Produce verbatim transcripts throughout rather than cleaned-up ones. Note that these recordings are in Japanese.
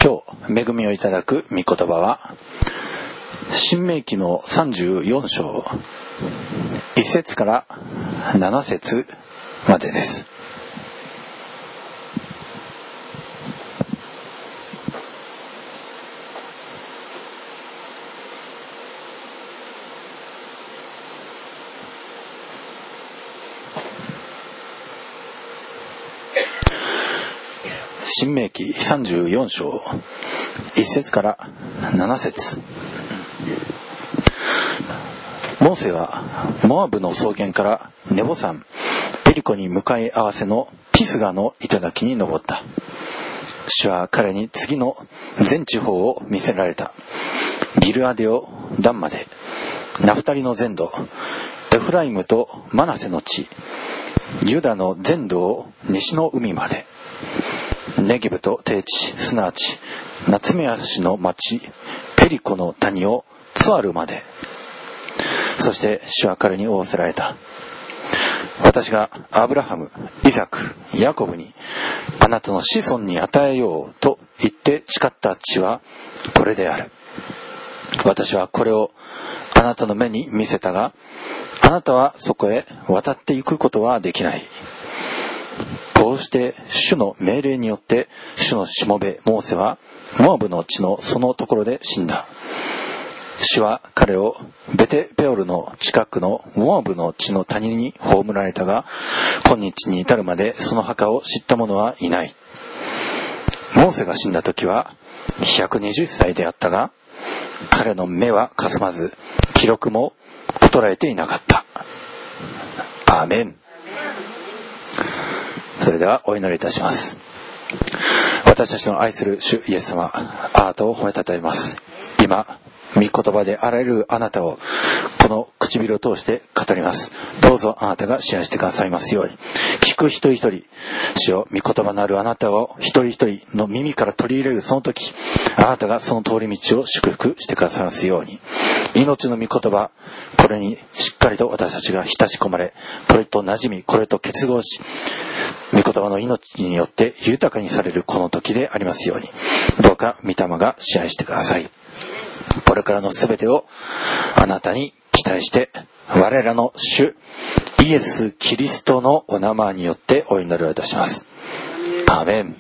今日恵みをいただく御言葉は申命記のさんじゅうよん章いっ節からなな節までです。申命記さんじゅうよん章いっ節からなな節。モーセはモアブの草原からネボ山エリコに向かい合わせのピスガの頂に登った。主は彼に次の全地方を見せられた。ギルアデオダンまで、ナフタリの全土、エフライムとマナセの地、ユダの全土を西の海まで、ネギブと低地、すなわちナツメヤシの町ペリコの谷をツアルまで。そして主は彼に仰せられた。私がアブラハム、イザク、ヤコブにあなたの子孫に与えようと言って誓った地はこれである。私はこれをあなたの目に見せたが、あなたはそこへ渡っていくことはできない。こうして主の命令によって主のしもべモーセはモアブの地のそのところで死んだ。主は彼をベテペオルの近くのモアブの地の谷に葬られたが、今日に至るまでその墓を知った者はいない。モーセが死んだ時はひゃくにじゅっさいであったが、彼の目はかすまず記録も衰えていなかった。アーメン。それではお祈りいたします。私たちの愛する主イエス様、あなたを褒めたたえます。今御言葉であらゆるあなたをこの唇を通して語ります。どうぞあなたが支配してくださいますように。聞く一人一人、主よ、御言葉のあるあなたを一人一人の耳から取り入れるその時、あなたがその通り道を祝福してくださいますように。命の御言葉、これにしっかりと私たちが浸し込まれ、これと馴染み、これと結合し、御言葉の命によって豊かにされるこの時でありますように。どうか御霊が支配してください。これからのすべてをあなたに期待して、我らの主イエス・キリストのお名前によってお祈りをいたします。アーメン。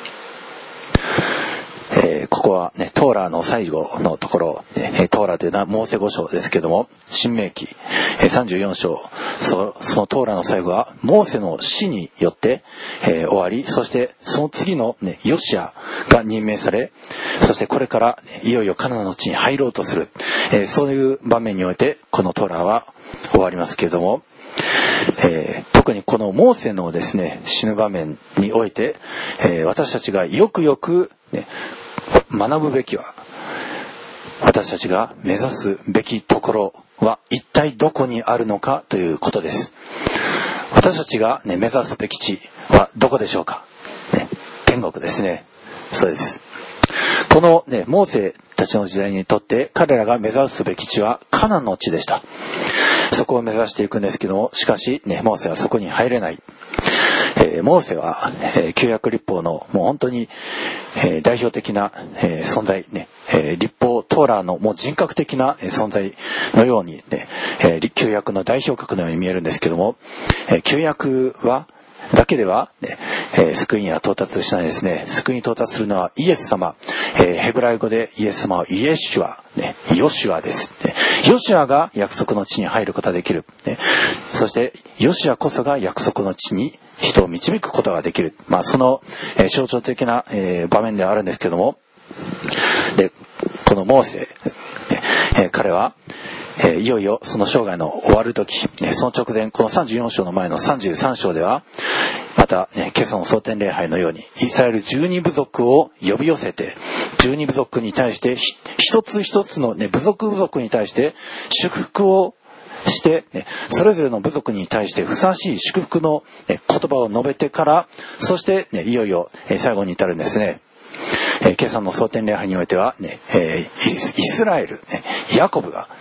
えー、ここはね、トーラの最後のところ、ね、トーラというのはモーセ五章ですけども、申命記さんじゅうよん章、そ, そのトーラの最後はモーセの死によって、えー、終わり、そしてその次の、ね、ヨシアが任命され、そしてこれから、ね、いよいよカナンの地に入ろうとする、えー、そういう場面においてこのトーラは終わりますけれども、えー、特にこのモーセのですね、死ぬ場面において、えー、私たちがよくよく、ね、学ぶべきは、私たちが目指すべきところは一体どこにあるのかということです。私たちが、ね、目指すべき地はどこでしょうか、ね、天国ですね。そうです。この、ね、モーセたちの時代にとって彼らが目指すべき地はカナンの地でした。そこを目指していくんですけども、しかし、ね、モーセはそこに入れない。えー、モーセは、えー、旧約立法のもう本当に、えー、代表的な、えー、存在、ねえー、立法トーラーのもう人格的な、えー、存在のように、ねえー、旧約の代表格のように見えるんですけども、えー、旧約はだけでは、ねえー、救いには到達しないですね。救いに到達するのはイエス様、えー、ヘブライ語でイエス様はイエシュア、ね、ヨシュアです、ね、ヨシュアが約束の地に入ることができる、ね、そしてヨシュアこそが約束の地に人を導くことができる、まあ、その、えー、象徴的な、えー、場面ではあるんですけども、でこのモーセ、えー、彼はえー、いよいよその生涯の終わる時、えー、その直前、このさんじゅうよん章の前のさんじゅうさん章ではまた、ね、今朝の蒼天礼拝のようにイスラエルじゅうに部族を呼び寄せて、じゅうに部族に対して一つ一つの、ね、部族部族に対して祝福をして、ね、それぞれの部族に対してふさわしい祝福の、ね、言葉を述べてから、そして、ね、いよいよ、えー、最後に至るんですね。えー、今朝の蒼天礼拝においては、ねえー、イスラエル、ね、ヤコブが、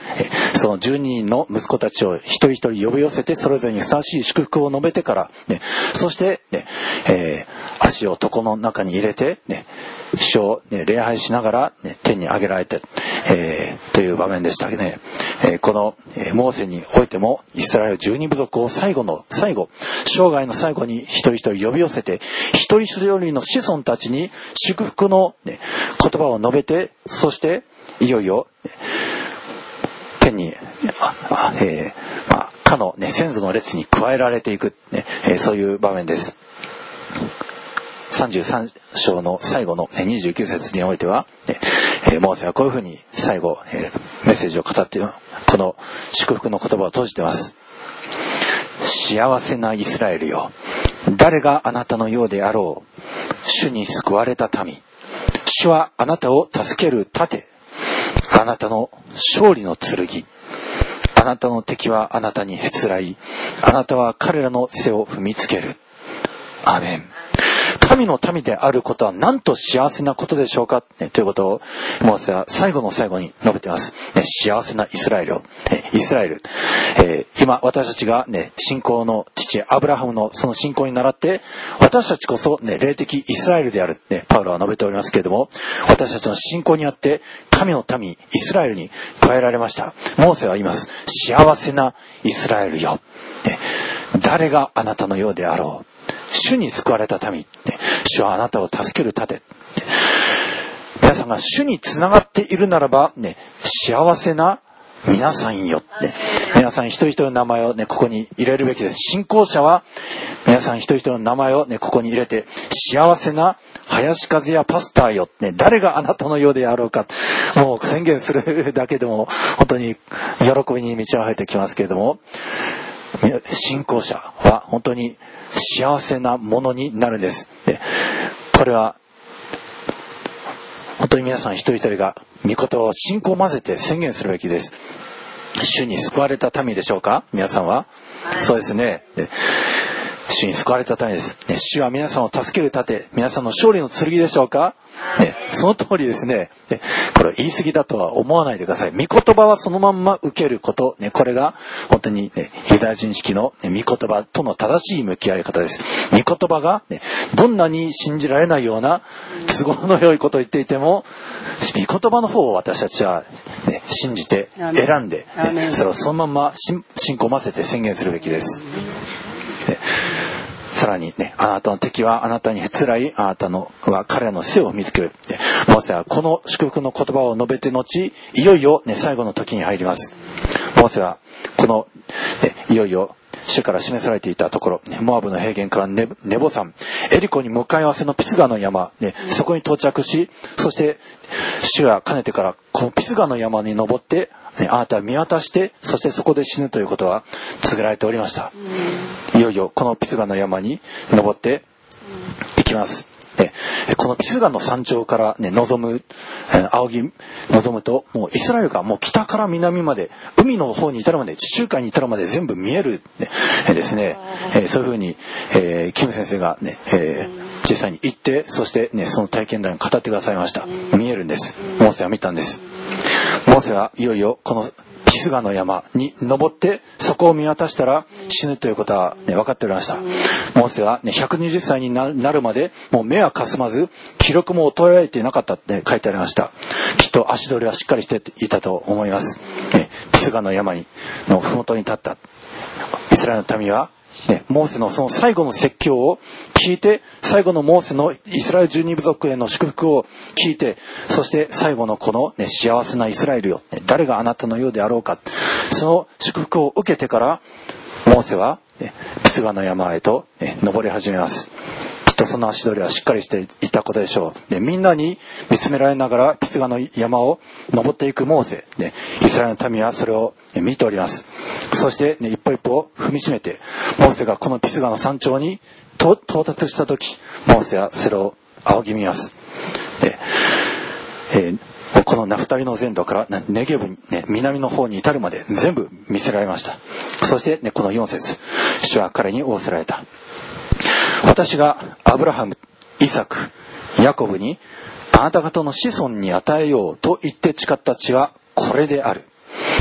そのじゅうににんの息子たちを一人一人呼び寄せて、それぞれにふさわしい祝福を述べてから、ね、そして、ねえー、足を床の中に入れて、ね、主を、ね、礼拝しながら、ね、天に上げられて、えー、という場面でしたね。えー、この、えー、モーセにおいてもイスラエルじゅうに部族を最後の最後、生涯の最後に一人一人呼び寄せて、一人一人の子孫たちに祝福の、ね、言葉を述べて、そしていよいよ、ね、天にああ、えーまあ、かの、ね、先祖の列に加えられていく、ねえー、そういう場面です。さんじゅうさん章の最後のにじゅうきゅう節においては、えー、モーセはこういうふうに最後、えー、メッセージを語って、この祝福の言葉を閉じてます。幸せなイスラエルよ、誰があなたのようであろう。主に救われた民、主はあなたを助ける盾、あなたの勝利の剣、あなたの敵はあなたにへつらい、あなたは彼らの背を踏みつける。アーメン。神の民であることはなんと幸せなことでしょうか、ね、ということをモーセは最後の最後に述べています、ね、幸せなイスラエルよ、ね、イスラエル、えー、今私たちが、ね、信仰の父アブラハムのその信仰に倣って私たちこそ、ね、霊的イスラエルである、ね、パウロは述べておりますけれども、私たちの信仰にあって神の民イスラエルに加えられました。モーセは言います。幸せなイスラエルよ、ね、誰があなたのようであろう。主に救われた民、主はあなたを助ける盾。皆さんが主につながっているならば、ね、幸せな皆さんよ、ね、皆さん一人一人の名前を、ね、ここに入れるべきです。信仰者は皆さん一人一人の名前を、ね、ここに入れて、幸せな林和也パスターよ、ね、誰があなたのようであろうか、もう宣言するだけでも本当に喜びに満ち溢れてきますけれども、信仰者は本当に幸せなものになるんです。で、これは本当に皆さん一人一人が御言葉を信仰を混ぜて宣言するべきです。主に救われた民でしょうか、皆さんは。そうですね。で、主に救われた民です。ね、主は皆さんを助ける盾、皆さんの勝利の剣でしょうか。ね、その通りですね。で、これを言い過ぎだとは思わないでください。御言葉はそのまんま受けること、ね、これが本当に、ね、ユダヤ人式の、ね、御言葉との正しい向き合い方です。御言葉が、ね、どんなに信じられないような都合の良いことを言っていても、御言葉の方を私たちは、ね、信じて選んで、ね、それをそのまま信仰を混ぜて宣言するべきです。で、さらにね、あなたの敵はあなたにへつらい、あなたのは彼らの背を見つける。モーセはこの祝福の言葉を述べて後、いよいよ、ね、最後の時に入ります。モーセはこの、ね、いよいよ主から示されていたところ、モアブの平原からネボ山、エリコに向かい合わせのピスガの山、ね、そこに到着し、そして主はかねてからこのピスガの山に登って、ね、あなたは見渡して、そしてそこで死ぬということは告げられておりました。いよいよこのピスガの山に登っていきます。で、このピスガの山頂から、ね、望む、仰ぎ望むと、もうイスラエルがもう北から南まで、海の方に至るまで、地中海に至るまで全部見える、ね、えですね、えー、そういうふうに、えー、キム先生がね、えー、実際に行って、そしてね、その体験談を語ってくださいました。見えるんです。モーセは見たんです。モーセはいよいよこのピスガの山に登ってそこを見渡したら死ぬということは、ね、分かっておりました。モーセは、ね、ひゃくにじゅっさいになるまでもう目はかすまず気力も衰えていなかったって書いてありました。きっと足取りはしっかりしていたと思います。ね、ピスガの山にの麓に立ったイスラエルの民は、ね、モーセのその最後の説教を聞いて、最後のモーセのイスラエルじゅうに部族への祝福を聞いて、そして最後のこの、ね、幸せなイスラエルよ、ね、誰があなたのようであろうか、その祝福を受けてからモーセは、ね、ピスガの山へと、ね、登り始めます。きっとその足取りはしっかりしていたことでしょう。で、みんなに見つめられながらピスガの山を登っていくモーセ、ね、イスラエルの民はそれを見ております。そして、ね、一歩一歩踏みしめてモーセがこのピスガの山頂に到達した時、モーセはそれを仰ぎ見ます。で、えー、このナフタリの全土からネゲブに、ね、南の方に至るまで全部見せられました。そして、ね、このよん節、主は彼に仰せられた。私がアブラハム、イサク、ヤコブにあなた方の子孫に与えようと言って誓った地はこれである。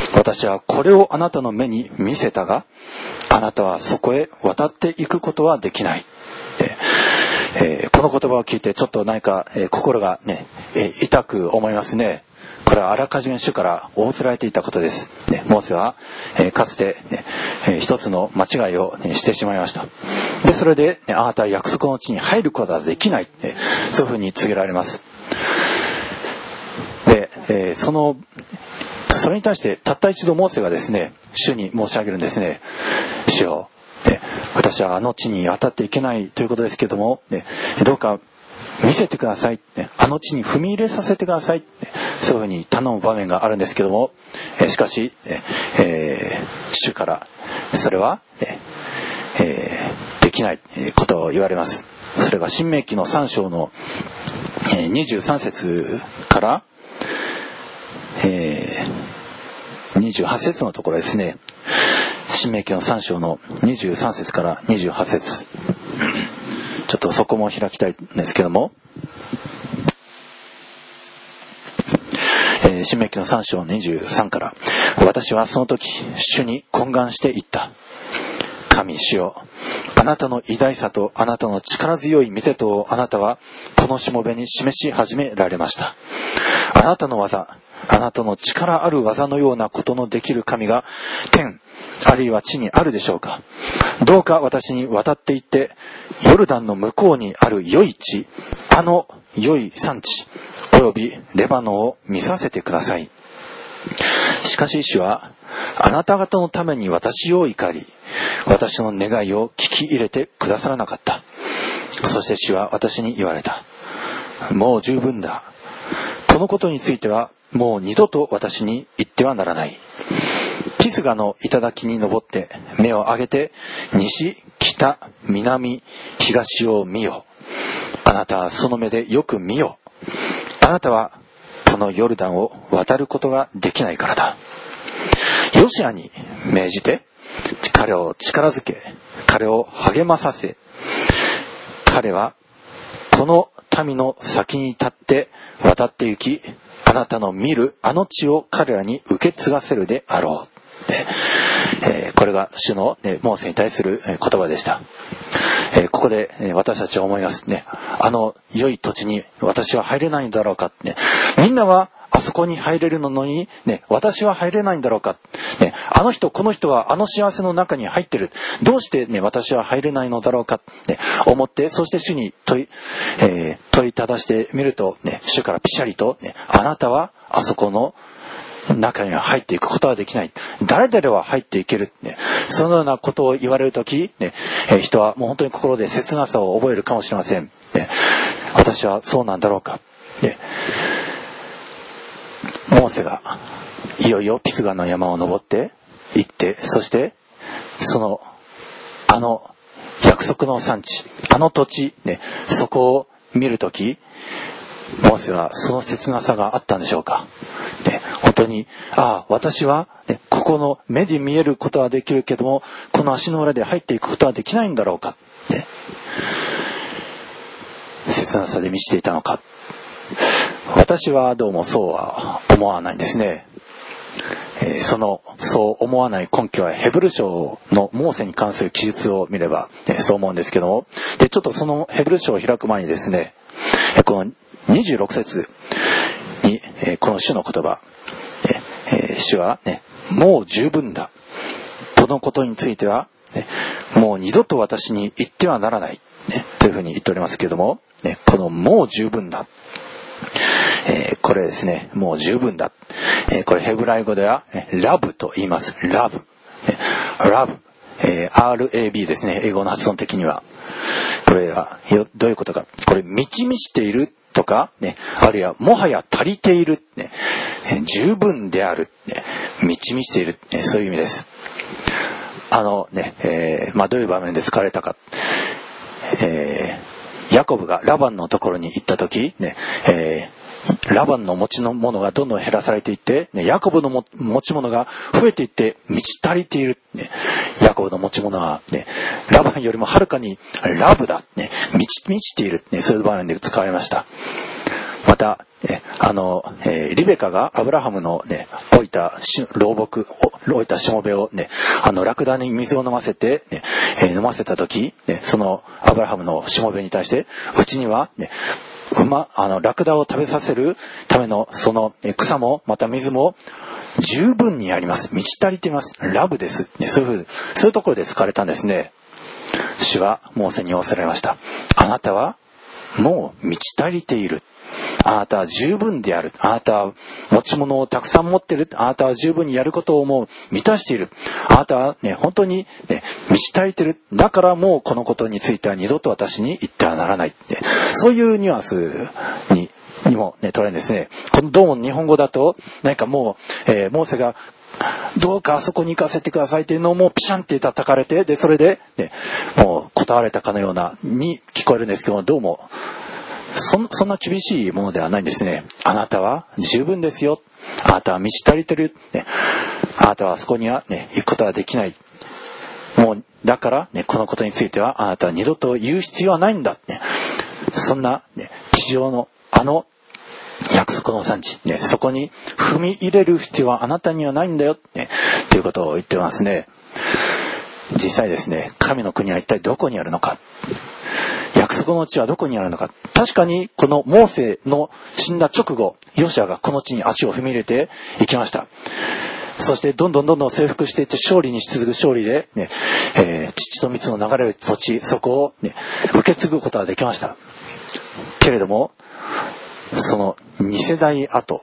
私はこれをあなたの目に見せたが、あなたはそこへ渡っていくことはできない。えー、この言葉を聞いてちょっと何か、えー、心がね、えー、痛く思いますね。これはあらかじめ主から仰せられていたことです。ね、モーセは、えー、かつて、ねえー、一つの間違いを、ね、してしまいました。で、それで、ね、あなたは約束の地に入ることはできない。ね、そういうふうに告げられます。で、えー、そのそれに対してたった一度モーセがですね、主に申し上げるんですね。主よ、ね、私はあの地に渡っていけないということですけども、ね、どうか見せてください、ね、あの地に踏み入れさせてください、ね、そういうふうに頼む場面があるんですけども、えー、しかし、えー、主からそれは、えー、できないことを言われます。それが申命記のさん章のにじゅうさん節から、えー、にじゅうはち節のところですね。申命記のさん章のにじゅうさん節からにじゅうはち節、ちょっとそこも開きたいんですけども、えー、申命記のさん章にじゅうさんから、私はその時主に懇願して言った。神主よ、あなたの偉大さとあなたの力強い御手とをあなたはこのしもべに示し始められました。あなたの技、あなたの力ある技のようなことのできる神が天あるいは地にあるでしょうか。どうか私に渡っていってヨルダンの向こうにある良い地、あの良い産地およびレバノンを見させてください。しかし主はあなた方のために私を怒り、私の願いを聞き入れてくださらなかった。そして主は私に言われた。もう十分だ。このことについてはもう二度と私に言ってはならない。ピスガの頂に登って目を上げて西、北、南、東を見よ。あなたはその目でよく見よ。あなたはこのヨルダンを渡ることができないからだ。ヨシアに命じて彼を力づけ、彼を励まさせ、彼はこの民の先に立って渡って行き、あなたの見るあの地を彼らに受け継がせるであろう。でえー、これが主の、ね、モーセに対する言葉でした。えー、ここで、えー、私たちは思いますね。あの良い土地に私は入れないんだろうかって、ね、みんなはあそこに入れるのに、ね、私は入れないんだろうか、ね、あの人この人はあの幸せの中に入ってる、どうして、ね、私は入れないのだろうかって、ね、思って、そして主に問い、えー、問いただしてみると、ね、主からピシャリと、ね、あなたはあそこの中には入っていくことはできない、誰々は入っていける、ね、そのようなことを言われるとき、ね、えー、人はもう本当に心で切なさを覚えるかもしれません、ね、私はそうなんだろうか、ね、モーセがいよいよピスガの山を登って行って、そしてそのあの約束の産地、あの土地、ね、そこを見るとき、モーセはその切なさがあったんでしょうか、ね、本当に、ああ私は、ね、ここの目で見えることはできるけども、この足の裏で入っていくことはできないんだろうか、ね、切なさで満ちていたのか。私はどうもそうは思わないんですね。えー、そのそう思わない根拠はヘブル書のモーセに関する記述を見れば、えー、そう思うんですけども、でちょっとそのヘブル書を開く前にですね、えー、このにじゅうろく節に、えー、この主の言葉、えー、主はね、もう十分だ、このことについては、ね、もう二度と私に言ってはならない、ね、というふうに言っておりますけれども、ね、このもう十分だ、えー、これですね、もう十分だ、えー、これヘブライ語では、ね、ラブと言います。ラブ、ね、ラブ、えー、アールエービー ですね、英語の発音的には。これはどういうことか、これ満ち満ちているとか、ね、あるいはもはや足りている、ね、十分である、ね、満ち満ちている、ね、そういう意味です。あのね、えーまあ、どういう場面で使われたか、えー、ヤコブがラバンのところに行った時、ね、えーラバンの持ちのものがどんどん減らされていって、ね、ヤコブのも持ち物が増えていって満ち足りている、ね、ヤコブの持ち物は、ね、ラバンよりもはるかにラブだ、ね、満ち満ちている、ね、そういう場面で使われました。また、ね、あの、えー、リベカがアブラハムの、ね、老いた老木、老いたしもべをね、あのラクダに水を飲ませて、ねえー、飲ませた時、ね、そのアブラハムのしもべに対して、うちにはね、馬、あのラクダを食べさせるためのその草もまた水も十分にあります。満ち足りています。ラブです。ね、そういうふう、そういうところで使われたんですね。主はモーセに仰せられました。あなたはもう満ち足りている。あなたは十分である。あなたは持ち物をたくさん持っている。あなたは十分にやることをもう満たしている。あなたはね、本当にね、満ち足りている。だからもうこのことについては二度と私に言ってはならない。ね、そういうニュアンスににもね、捉えるんですね。このどうも日本語だと、何かもう、えー、モーセが、どうかあそこに行かせてくださいっていうのをもうピシャンって叩かれて、で、それで、ね、もう断られたかのような、に聞こえるんですけども、どうも、そ、そんな厳しいものではないんですね。あなたは十分ですよ。あなたは満ち足りてる。ね、あなたはあそこにはね、行くことはできない。もう、だからね、このことについては、あなたは二度と言う必要はないんだ。ね、そんな、ね、地上の、あの約束の産地、ね、そこに踏み入れる必要はあなたにはないんだよ、ね、ということを言ってますね。実際ですね、神の国は一体どこにあるのか、約束の地はどこにあるのか。確かにこのモーセの死んだ直後、ヨシュアがこの地に足を踏み入れていきました。そしてどんどんどんどん征服していって勝利に続く勝利で、ねえー、乳と蜜の流れる土地、そこを、ね、受け継ぐことができました。けれどもそのに世代後、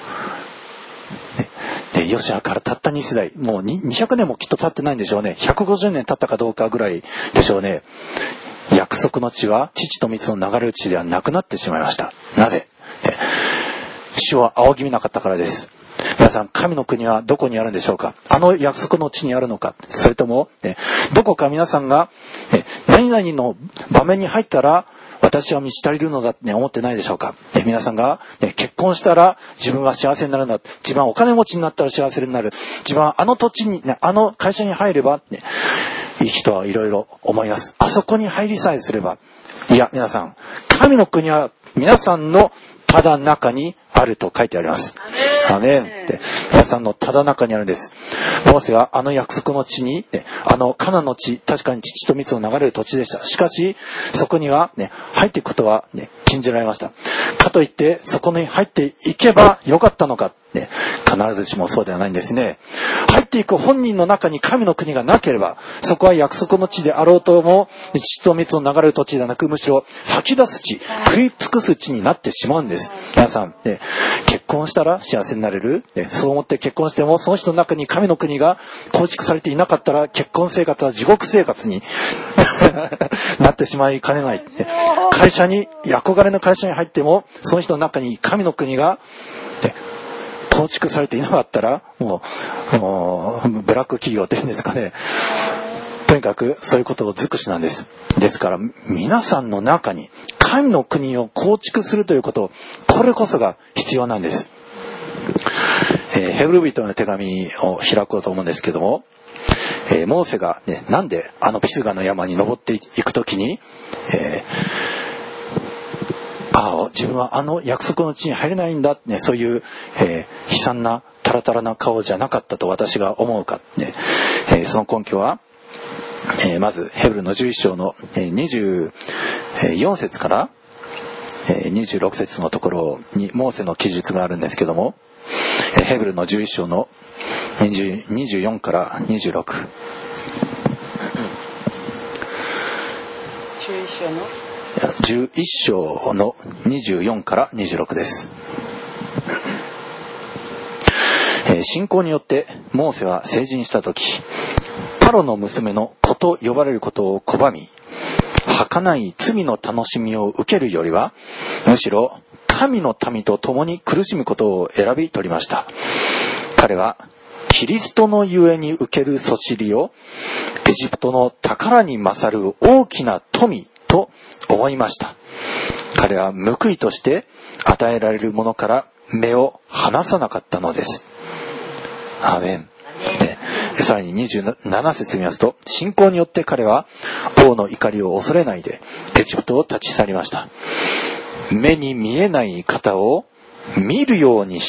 ね、ヨシュアからたったに世代、もうにひゃくねんもきっと経ってないんでしょうね。ひゃくごじゅうねん経ったかどうかぐらいでしょうね。約束の地は乳と蜜の流れる地ではなくなってしまいました。なぜ？ね、主は仰ぎ見なかったからです。皆さん、神の国はどこにあるんでしょうか？あの約束の地にあるのか、それとも、ね、どこか皆さんが、ね、何々の場面に入ったら私は満ち足りるのだって、ね、思ってないでしょうか、ね、皆さんが、ね、結婚したら自分は幸せになるんだ、自分はお金持ちになったら幸せになる、自分はあの土地に、ね、あの会社に入れば、ね、いい人はいろいろ思います。あそこに入りさえすれば。いや、皆さん、神の国は皆さんのただ中にあると書いてあります。アメンって皆さんのただ中にあるんです。モーセはあの約束の地に、ね、あのカナンの地、確かに乳と蜜の流れる土地でした。しかしそこには、ね、入っていくことは、ね、禁じられました。かといってそこに入っていけばよかったのか、ね、必ずしもそうではないんですね。入っていく本人の中に神の国がなければ、そこは約束の地であろうとも乳と蜜の流れる土地ではなく、むしろ吐き出す地、食い尽くす地になってしまうんです。皆さん、ね、結婚したら幸せになれる、ね、そう思って結婚してもその人の中に神の国が構築されていなかったら、結婚生活は地獄生活になってしまいかねない、ね、会社に、憧れの会社に入ってもその人の中に神の国が、ね、構築されていなかったら、もう、もうブラック企業っていうんですかね、とにかくそういうことを尽くしなんです。ですから皆さんの中に神の国を構築するということ、これこそが必要なんです。えー、ヘブル人の手紙を開こうと思うんですけども、えー、モーセが、ね、なんであのピスガの山に登っていくときに、えー、ああ自分はあの約束の地に入れないんだ、ね、そういう、えー、悲惨なタラタラな顔じゃなかったと私が思うか、ねえー、その根拠は、えー、まずヘブルのじゅういっ章のにじゅうよん節からにじゅうろく節のところにモーセの記述があるんですけども、ヘブルのじゅういっ章のにじゅうよんからにじゅうろく、じゅういっ章のじゅういっ章のにじゅうよんからにじゅうろくです。信仰によってモーセは成人した時、パロの娘の子と呼ばれることを拒み、儚い罪の楽しみを受けるよりは、むしろ神の民と共に苦しむことを選び取りました。彼はキリストのゆえに受けるそしりをエジプトの宝に勝る大きな富と思いました。彼は報いとして与えられるものから目を離さなかったのです。アーメン。でさらににじゅうなな節見ますと、信仰によって彼は王の怒りを恐れないでエジプトを立ち去りました。目に見えない方を見るようにして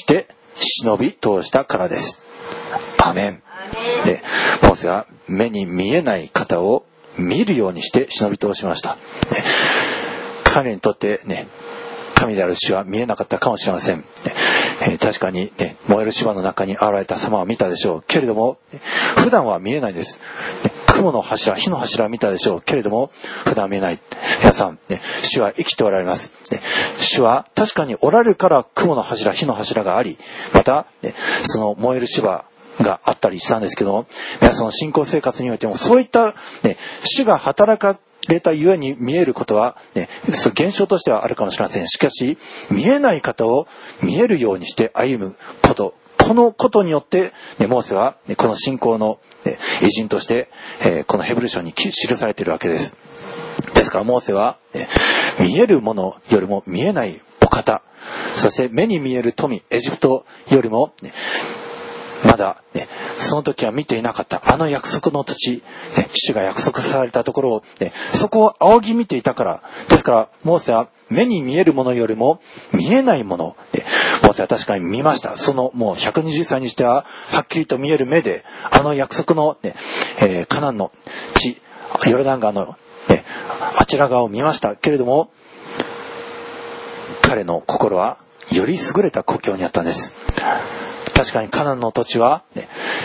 忍び通したからです。アーメン。で、モーセは目に見えない方を見るようにして忍び通しました。ね、彼にとってね、神である主は見えなかったかもしれません。ねえー、確かに、ね、燃える芝の中に現れた様は見たでしょう。けれども、ね、普段は見えないです。ね、雲の柱、火の柱は見たでしょう。けれども、普段は見えない。皆さん、ね、主は生きておられます。ね、主は確かにおられるから雲の柱、火の柱があり、また、ね、その燃える芝があったりしたんですけども、皆さんの信仰生活においてもそういった、ね、主が働かれたゆえに見えることは、ね、現象としてはあるかもしれません。しかし見えない方を見えるようにして歩むこと、このことによって、ね、モーセは、ね、この信仰の、ね、偉人として、えー、このヘブル書に記されているわけです。ですからモーセは、ね、見えるものよりも見えないお方、そして目に見える富、エジプトよりも、ね、まだ、ね、その時は見ていなかったあの約束の土地、ね、主が約束されたところを、ね、そこを仰ぎ見ていたから。ですからモーセは目に見えるものよりも見えないもの、ね、モーセは確かに見ました。そのもうひゃくにじゅっさいにしてははっきりと見える目であの約束の、ねえー、カナンの地、ヨルダン川の、ね、あちら側を見ましたけれども、彼の心はより優れた故郷にあったんです。確かにカナンの土地は、ね、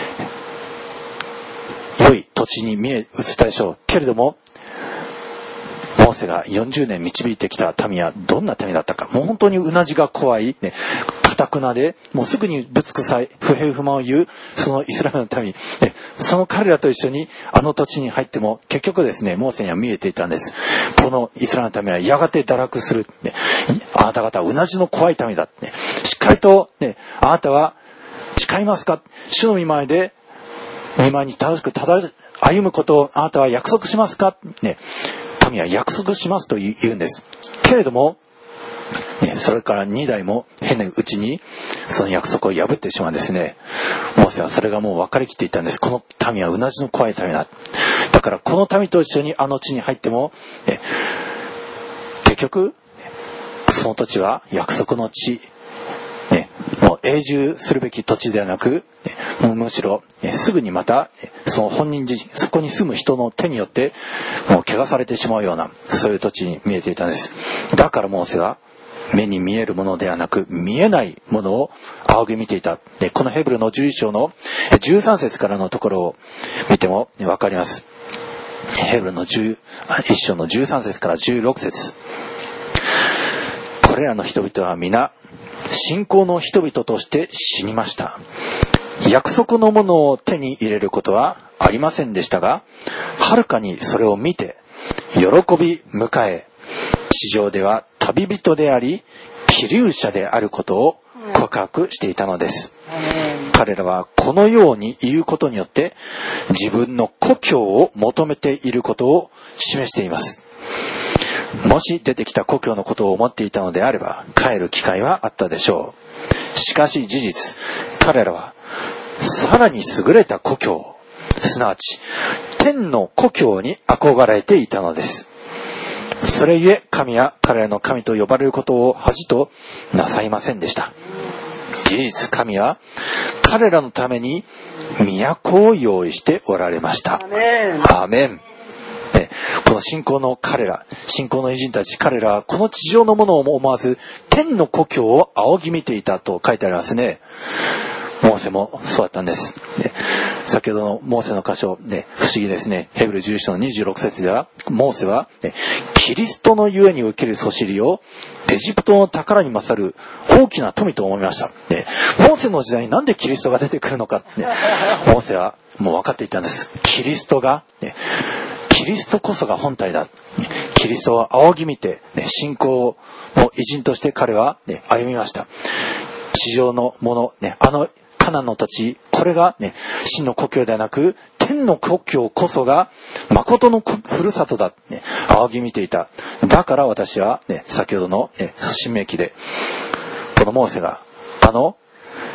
良い土地に見え映ったでしょう。けれどもモーセがよんじゅうねん導いてきた民はどんな民だったか。もう本当にうなじが怖い、ね、堅くなでもうすぐにぶつくさい不平不満を言うそのイスラエルの民、ね、その彼らと一緒にあの土地に入っても結局ですね、モーセには見えていたんです。このイスラエルの民はやがて堕落する、ね、あなた方はうなじの怖い民だ、ね、しっかりと、ね、あなたは誓いますか、主の御前で御前に正しく正し歩むことをあなたは約束しますか、ね、民は約束しますと言うんです。けれども、ね、それからに代も変なうちにその約束を破ってしまうんですね。モーセはそれがもう分かりきっていたんです。この民はうなじの怖い民だ。だからこの民と一緒にあの地に入っても、ね、結局その土地は約束の地、ね、もう永住するべき土地ではなく、ね、もうむしろ、ね、すぐにまたその本人自身、そこに住む人の手によってもう汚されてしまうようなそういう土地に見えていたんです。だからモーセは目に見えるものではなく見えないものを仰ぎ見ていた。でこのヘブルのじゅういっ章のじゅうさん節からのところを見ても分かります。ヘブルのじゅういっ章のじゅうさん節からじゅうろく節、これらの人々は皆信仰の人々として死にました。約束のものを手に入れることはありませんでしたが、はるかにそれを見て喜び迎え、地上では旅人であり寄留者であることを告白していたのです。彼らはこのように言うことによって自分の故郷を求めていることを示しています。もし出てきた故郷のことを思っていたのであれば帰る機会はあったでしょう。しかし事実、彼らはさらに優れた故郷、すなわち天の故郷に憧れていたのです。それゆえ神は彼らの神と呼ばれることを恥となさいませんでした。事実神は彼らのために都を用意しておられました。アーメン。この信仰の彼ら、信仰の偉人たち、彼らはこの地上のものを思わず天の故郷を仰ぎ見ていたと書いてありますね。モーセもそうだったんです。で先ほどのモーセの箇所、ね、不思議ですね。ヘブルじゅういっ章のにじゅうろく節ではモーセは、ね、キリストのゆえに受けるそしりをエジプトの宝に勝る大きな富と思いました。ね、モーセの時代になんでキリストが出てくるのか、ね、モーセはもう分かっていたんです。キリストが、ね、キリストこそが本体だ。キリストを仰ぎ見て、ね、信仰の偉人として彼は、ね、歩みました。地上のもの、ね、あのカナンの土地、これが、ね、真の故郷ではなく天の故郷こそが誠のふるさとだ、ね、仰ぎ見ていた。だから私は、ね、先ほどの、ね、新明記でこのモーセがあの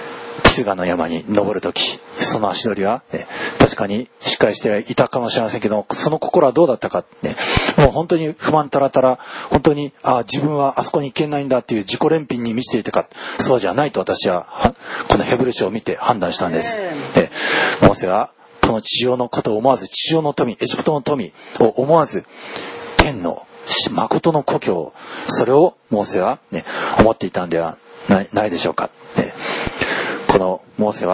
ピスガの山に登るとき、その足取りは、ね、確かにしっかりしていたかもしれませんけど、その心はどうだったか、ね、もう本当に不満たらたら、本当にあ自分はあそこに行けないんだっていう自己憐憫に満ちていたか、そうじゃないと私はこのヘブル書を見て判断したんです。で、モーセはこの地上のことを思わず、地上の富、エジプトの富を思わず、天の誠の故郷、それをモーセは、ね、思っていたんではない、ないでしょうか、ね。このモーセ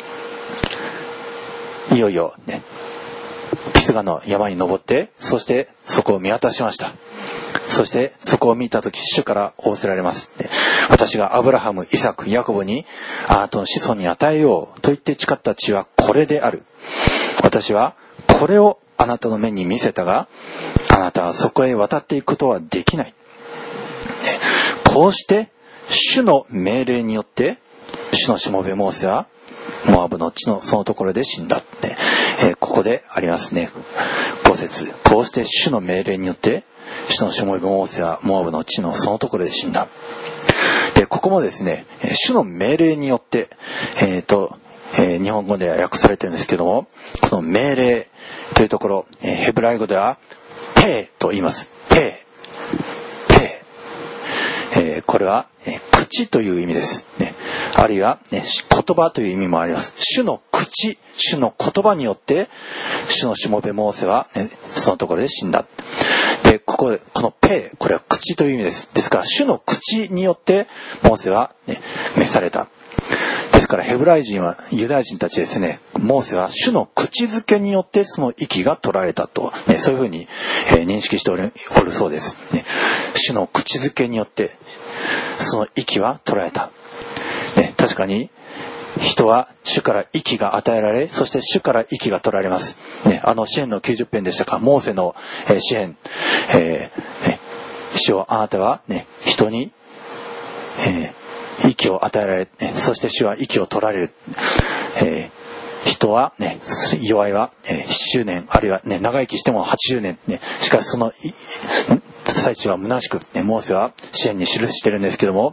はいよいよ、ね、ピスガの山に登って、そしてそこを見渡しました。そしてそこを見たとき、主から仰せられます。私がアブラハム、イサク、ヤコブにあなたの子孫に与えようと言って誓った地はこれである。私はこれをあなたの目に見せたが、あなたはそこへ渡っていくことはできない。こうして主の命令によって主のしもべモーセはモアブの地のそのところで死んだ。えー、ここでありますね。ご節。こうして主の命令によって主のしもべモーセはモアブの地のそのところで死んだ。で、ここもですね、主の命令によって、えーと、えー、日本語では訳されてるんですけども、この命令というところ、えー、ヘブライ語ではペーと言います。ペー。ペー。えー、これは、えー、口という意味です。ね、あるいは、ね、言葉という意味もあります。主の口、主の言葉によって、主のしもべモーセは、ね、そのところで死んだ。で、ここで、このペー、これは口という意味です。ですから、主の口によって、モーセは、ね、召された。ですからヘブライ人はユダヤ人たちですね、モーセは主の口づけによってその息が取られたと、ね、そういうふうに、えー、認識しておる、おるそうです、ね。主の口づけによってその息は取られた、ね。確かに人は主から息が与えられ、そして主から息が取られます。ね、あの詩編のきゅうじゅっ編でしたか、モーセの、えー、詩編、えーね、主よあなたは、ね、人に、えー息を与えられ、ね、そして主は息を取られる、えー、人はね、弱いは、えー、ななじゅうねんあるいは、ね、長生きしてもはちじゅうねん、ね、しかしその最中は虚しく、ね、モーセは詩編に記してるんですけども、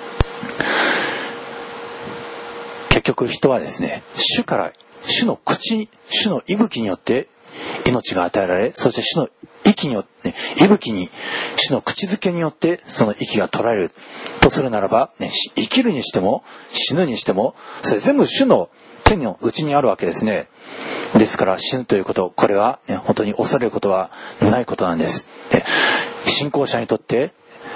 結局人はですね、主から主の口、主の息吹によって命が与えられ、そして主の息によって、ね、息吹に主の口づけによってその息が取られるとするならば、ね、生きるにしても死ぬにしてもそれ全部主の手の内にあるわけですね。ですから死ぬということ、これは、ね、本当に恐れることはないことなんです。で、信仰者にとって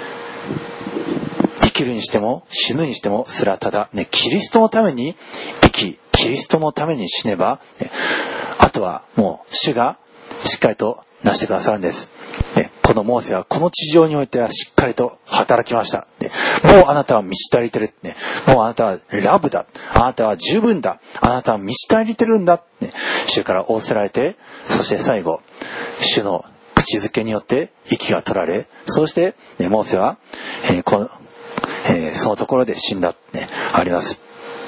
生きるにしても死ぬにしてもそれはただ、ね、キリストのために生き、キリストのために死ねば、ね、あとはもう主がしっかりとなしてくださるんです。ね、このモーセはこの地上においてはしっかりと働きました。ね、もうあなたは満ち足りてる、ね。もうあなたはラブだ。あなたは十分だ。あなたは満ち足りてるんだ。ね、主から仰せられて、そして最後、主の口づけによって息が取られ、そして、ね、モーセは、えーこのえー、そのところで死んだ、ね、あります。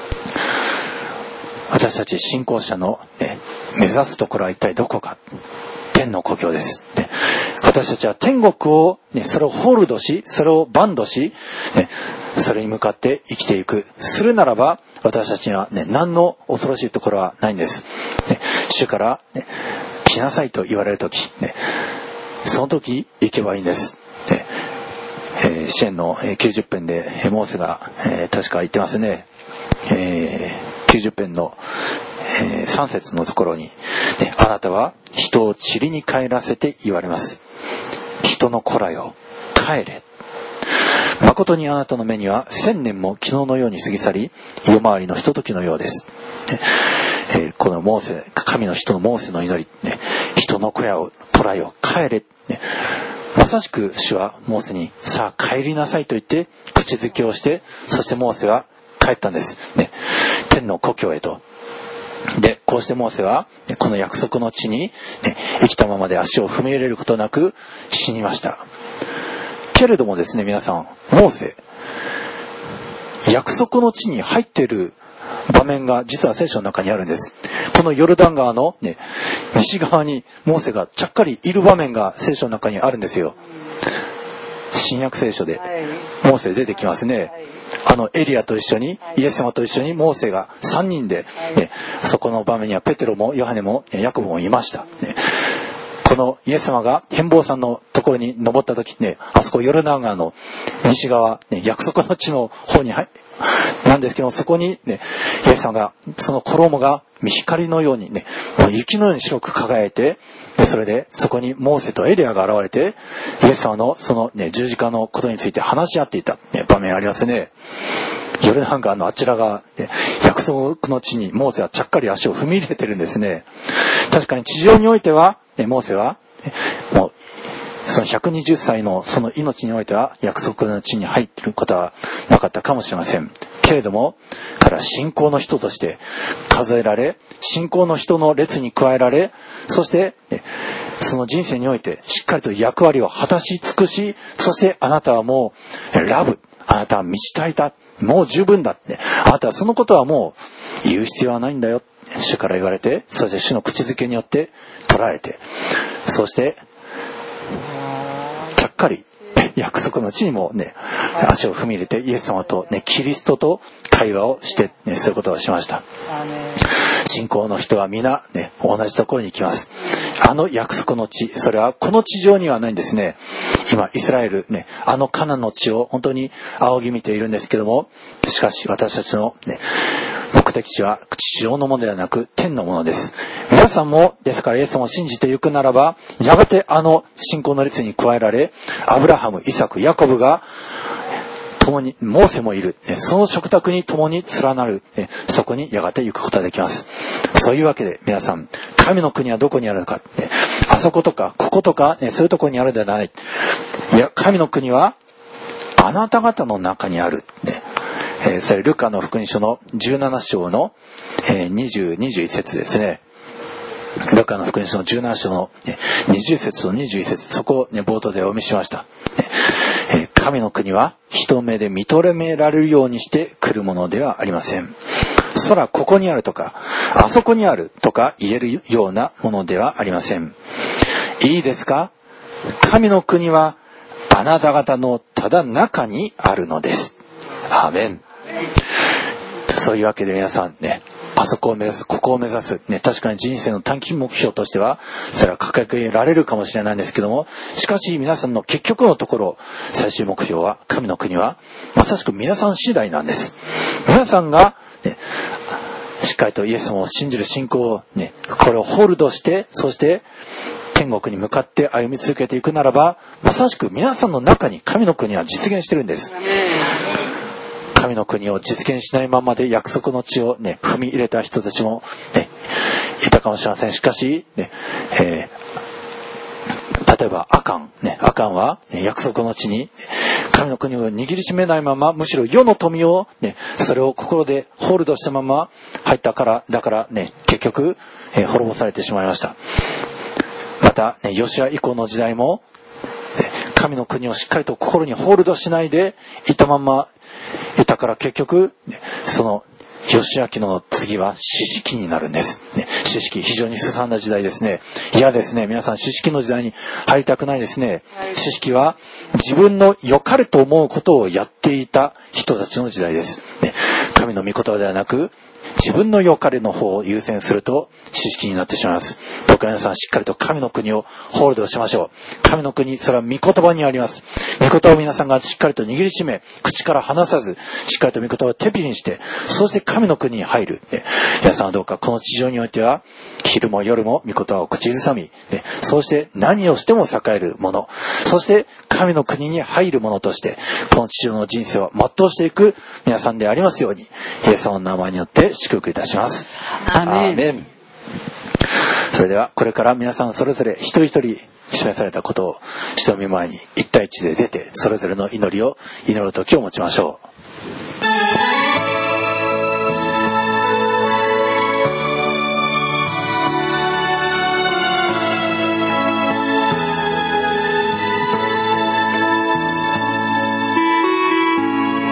私たち信仰者の、ね、目指すところは一体どこか。天の故郷です、ね。私たちは天国を、ね、それをホールドし、それをバンドし、ね、それに向かって生きていく。するならば、私たちには、ね、何の恐ろしいところはないんです。ね、主から、ね、来なさいと言われるとき、ね、その時行けばいいんです。ねえー、詩編のきゅうじゅっ編でモーセが、えー、確か言ってますね。えー、きゅうじゅっ編の、えー、さん節のところに、ね、あなたは人を塵に帰らせて言われます。人の子らよ、帰れ。誠にあなたの目には千年も昨日のように過ぎ去り、夜回りのひとときのようです。ねえー、このモーセ、神の人のモーセの祈り、ね、人の子らよ、子らよ、帰れ。ね、まさしく主はモーセにさあ帰りなさいと言って口づけをして、そしてモーセは帰ったんです、ね、天の故郷へと。でこうしてモーセはこの約束の地に、ね、生きたままで足を踏み入れることなく死にました。けれどもですね、皆さん、モーセ約束の地に入っている場面が実は聖書の中にあるんです。このヨルダン川の、ね、西側にモーセがちゃっかりいる場面が聖書の中にあるんですよ。新約聖書でモーセ出てきますね。 あのエリアと一緒に、イエス様と一緒にモーセがさんにんで、ね、そこの場面にはペテロもヨハネもヤコブもいました、ね。このイエス様が変貌山のところに登った時ね、あそこヨルダン川の西側、ね、約束の地の方になんですけど、そこにね、イエス様がその衣が光のようにね、雪のように白く輝いて、でそれでそこにモーセとエリアが現れて、イエス様のその、ね、十字架のことについて話し合っていた、ね、場面ありますね。ヨルダン川のあちら側、ね、約束の地にモーセはちゃっかり足を踏み入れてるんですね。確かに地上においては、ね、モーセは、ね、もうそのひゃくにじゅっさいのその命においては約束の地に入っていることはなかったかもしれませんけれども、彼は信仰の人として数えられ、信仰の人の列に加えられ、そして、ね、その人生においてしっかりと役割を果たし尽くし、そしてあなたはもうラブ、あなたは満ち足りた、もう十分だって、あなたはそのことはもう言う必要はないんだよ、主から言われて、そして主の口づけによって取られて、そしてちゃっかり約束の地にもね、足を踏み入れてイエス様とね、キリストと会話をして、ね、そういうことをしました。信仰の人は皆ね、同じところに行きます。あの約束の地、それはこの地上にはないんですね。今イスラエルね、あのカナンの地を本当に仰ぎ見ているんですけども、しかし私たちのね、目的地は地上のものではなく天のものです。皆さんもですからイエス様を信じていくならば、やがてあの信仰の列に加えられ、アブラハム、イサク、ヤコブが共に、モーセもいる、その食卓に共に連なる、そこにやがて行くことができます。そういうわけで皆さん、神の国はどこにあるのか、あそことかこことか、そういうところにあるんではない。いや、神の国はあなた方の中にある。えー、それルカの福音書のじゅうなな章の、えー、にじゅう、にじゅういち節ですね。ルカの福音書のじゅうなな章の、ね、にじゅう節とにじゅういち節、そこを、ね、冒頭でお読みしました、えー、神の国は人目で認められるようにして来るものではありません。空ここにあるとかあそこにあるとか言えるようなものではありません。いいですか、神の国はあなた方のただ中にあるのです。アーメン。そういうわけで皆さんね、あそこを目指す、ここを目指す、ね、確かに人生の短期目標としてはそれは掲げられるかもしれないんですけども、しかし皆さんの結局のところ、最終目標は神の国はまさしく皆さん次第なんです。皆さんが、ね、しっかりとイエス様を信じる信仰を、ね、これをホールドして、そして天国に向かって歩み続けていくならば、まさしく皆さんの中に神の国は実現してるんです。神の国を実現しないままで約束の地を、ね、踏み入れた人たちも、ね、いたかもしれません。しかし、ねえー、例えばアカン、ね、アカンは、ね、約束の地に神の国を握りしめないまま、むしろ世の富を、ね、それを心でホールドしたまま入ったからだから、ね、結局、えー、滅ぼされてしまいました。また、ね、ヨシュア以降の時代も、ね、神の国をしっかりと心にホールドしないでいたままいたから結局、ね、そのヨシュア記の次は四式になるんです、ね、四式非常にすさんだ時代ですね。いやですね、皆さん四式の時代に入りたくないですね。四式は自分の良かれと思うことをやっていた人たちの時代です、ね、神の御言葉ではなく自分の良かれの方を優先すると知識になってしまいます。僕は皆さんしっかりと神の国をホールドしましょう。神の国、それは御言葉にあります。御言葉を皆さんがしっかりと握りしめ、口から離さず、しっかりと御言葉を手びにして、そして神の国に入る。皆さんはどうかこの地上においては、昼も夜も御言葉を口ずさみ、そうして何をしても栄えるもの、そして神の国に入るものとして、この地上の人生を全うしていく皆さんでありますように、イエス様の名前によって祝福いたします。 アーメン。 アーメン。それではこれから皆さんそれぞれ一人一人示されたことを人見前に一対一で出て、それぞれの祈りを祈る時を持ちましょう。 ハレ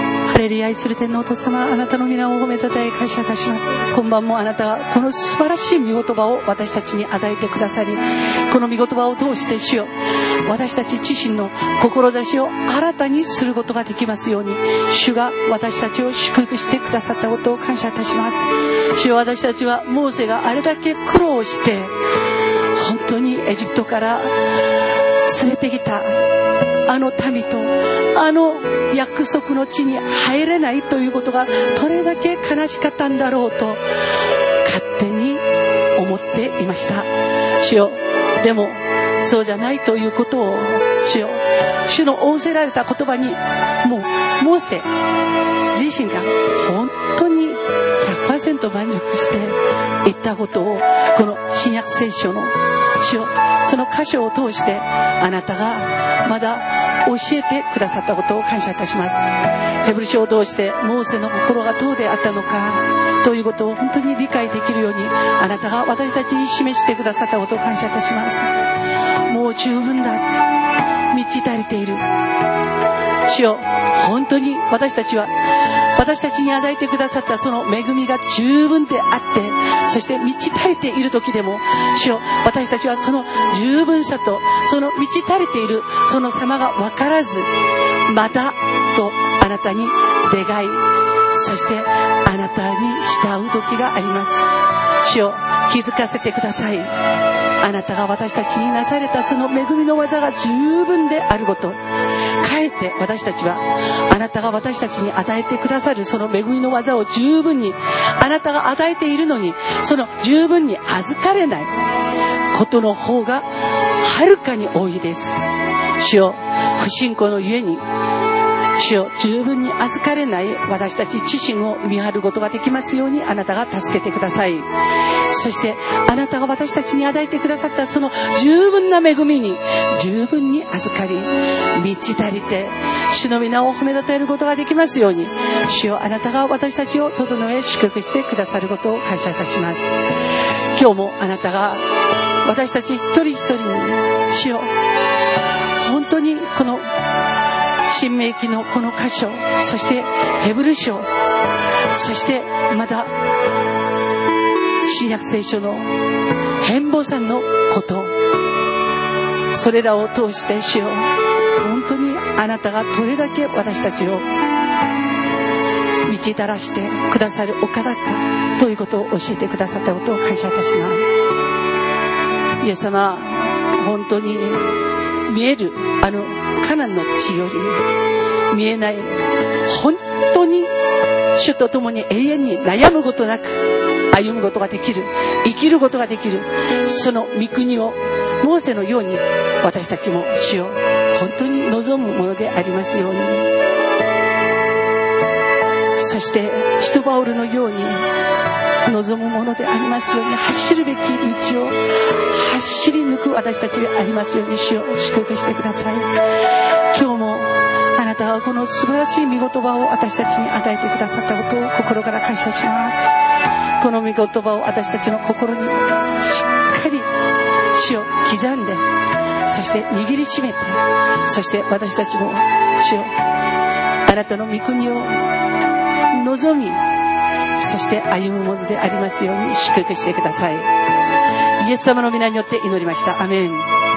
礼に愛する天のお父様、あなたの皆を褒めたたえ感謝いたします。今晩もあなたがこの素晴らしい御言葉を私たちに与えてくださり、この御言葉を通して主よ、私たち自身の志を新たにすることができますように、主が私たちを祝福してくださったことを感謝いたします。主よ、私たちはモーセがあれだけ苦労して本当にエジプトから連れてきたあの民とあの約束の地に入れないということがどれだけ悲しかったんだろうと勝手に思っていました。主よ、でもそうじゃないということを主よ、主の仰せられた言葉にもうモーセ自身が本当に ひゃくパーセント 満足して言ったことを、この新約聖書の主よ、その箇所を通してあなたがまだ教えてくださったことを感謝いたします。ヘブル書を通してモーセの心がどうであったのかということを本当に理解できるように、あなたが私たちに示してくださったことを感謝いたします。もう十分だ、満ち足りている。主よ、本当に私たちは私たちに与えてくださったその恵みが十分であって、そして満ち足りている時でも主よ、私たちはその十分さとその満ち足りているその様が分からず、またとあなたに願い、そしてあなたに慕う時があります。主よ、気づかせてください。あなたが私たちになされたその恵みの技が十分であること、かえって私たちはあなたが私たちに与えてくださるその恵みの技を十分にあなたが与えているのに、その十分に預かれないことの方がはるかに多いです。主よ、不信仰のゆえに主よ、十分に預かれない私たち自身を見張ることができますようにあなたが助けてください。そしてあなたが私たちに与えてくださったその十分な恵みに十分に預かり、満ち足りて主の皆を褒めたたえることができますように、主よ、あなたが私たちを整え祝福してくださることを感謝いたします。今日もあなたが私たち一人一人に主よ、本当にこの新明記のこの箇所、そしてヘブル書、そしてまた新約聖書の変貌さんのこと、それらを通して主よ、本当にあなたがどれだけ私たちを満ち足らしてくださるお方かということを教えてくださったことを感謝いたします。イエス様、本当に見えるあのカナンの地より見えない、本当に主と共に永遠に悩むことなく歩むことができる、生きることができる、その御国をモーセのように私たちも主を本当に望むものでありますように、そして使徒パウロのように望むものでありますように、走るべき道を走り抜く私たちでありますように、主を祝福してください。今日もあなたはこの素晴らしい御言葉を私たちに与えてくださったことを心から感謝します。この御言葉を私たちの心にしっかり主を刻んで、そして握りしめて、そして私たちも主をあなたの御国を望み、そして歩むものでありますように祝福してください。イエス様の皆によって祈りました。アメン。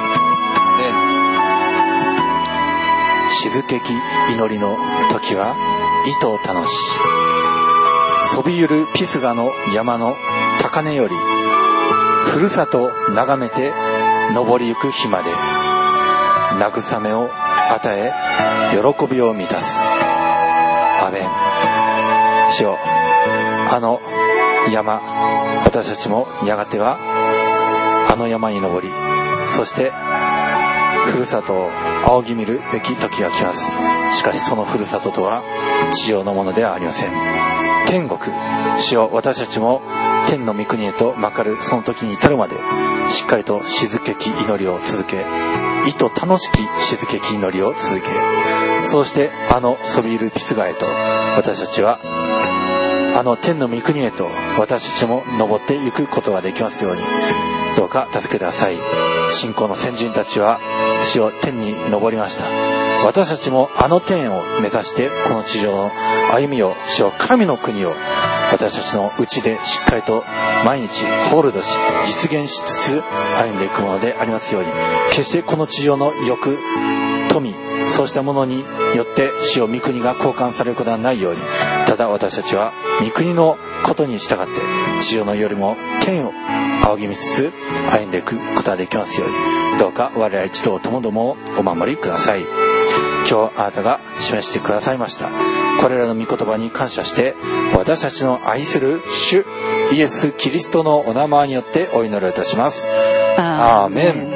静けき祈りの時は糸を楽し、そびゆるピスガの山の高根よりふるさとを眺めて登りゆく日まで慰めを与え喜びを満たす。アメン。主よ、あの山、私たちもやがてはあの山に登り、そしてふるさとを仰ぎ見るべき時が来ます。しかしそのふるさととは地上のものではありません。天国、主よ、私たちも天の御国へとまかるその時に至るまでしっかりと静けき祈りを続け、意図楽しき静けき祈りを続け、そうしてあのそびゆるピスガへと私たちはあの天の御国へと私たちも登っていくことができますように、 どうか助けてください。信仰の先人たちは主を天に昇りました。私たちもあの天を目指してこの地上の歩みを、主を神の国を私たちのうちでしっかりと毎日ホールドし実現しつつ歩んでいくものでありますように、決してこの地上の欲、富、そうしたものによって主を御国が交換されることはないように、ただ私たちは御国のことに従って地上のよりも天を仰ぎ見つつ歩んでいくことができますように、どうか我ら一同ともどもお守りください。今日あなたが示してくださいましたこれらの御言葉に感謝して、私たちの愛する主イエス・キリストのお名前によってお祈りいたします。アーメン。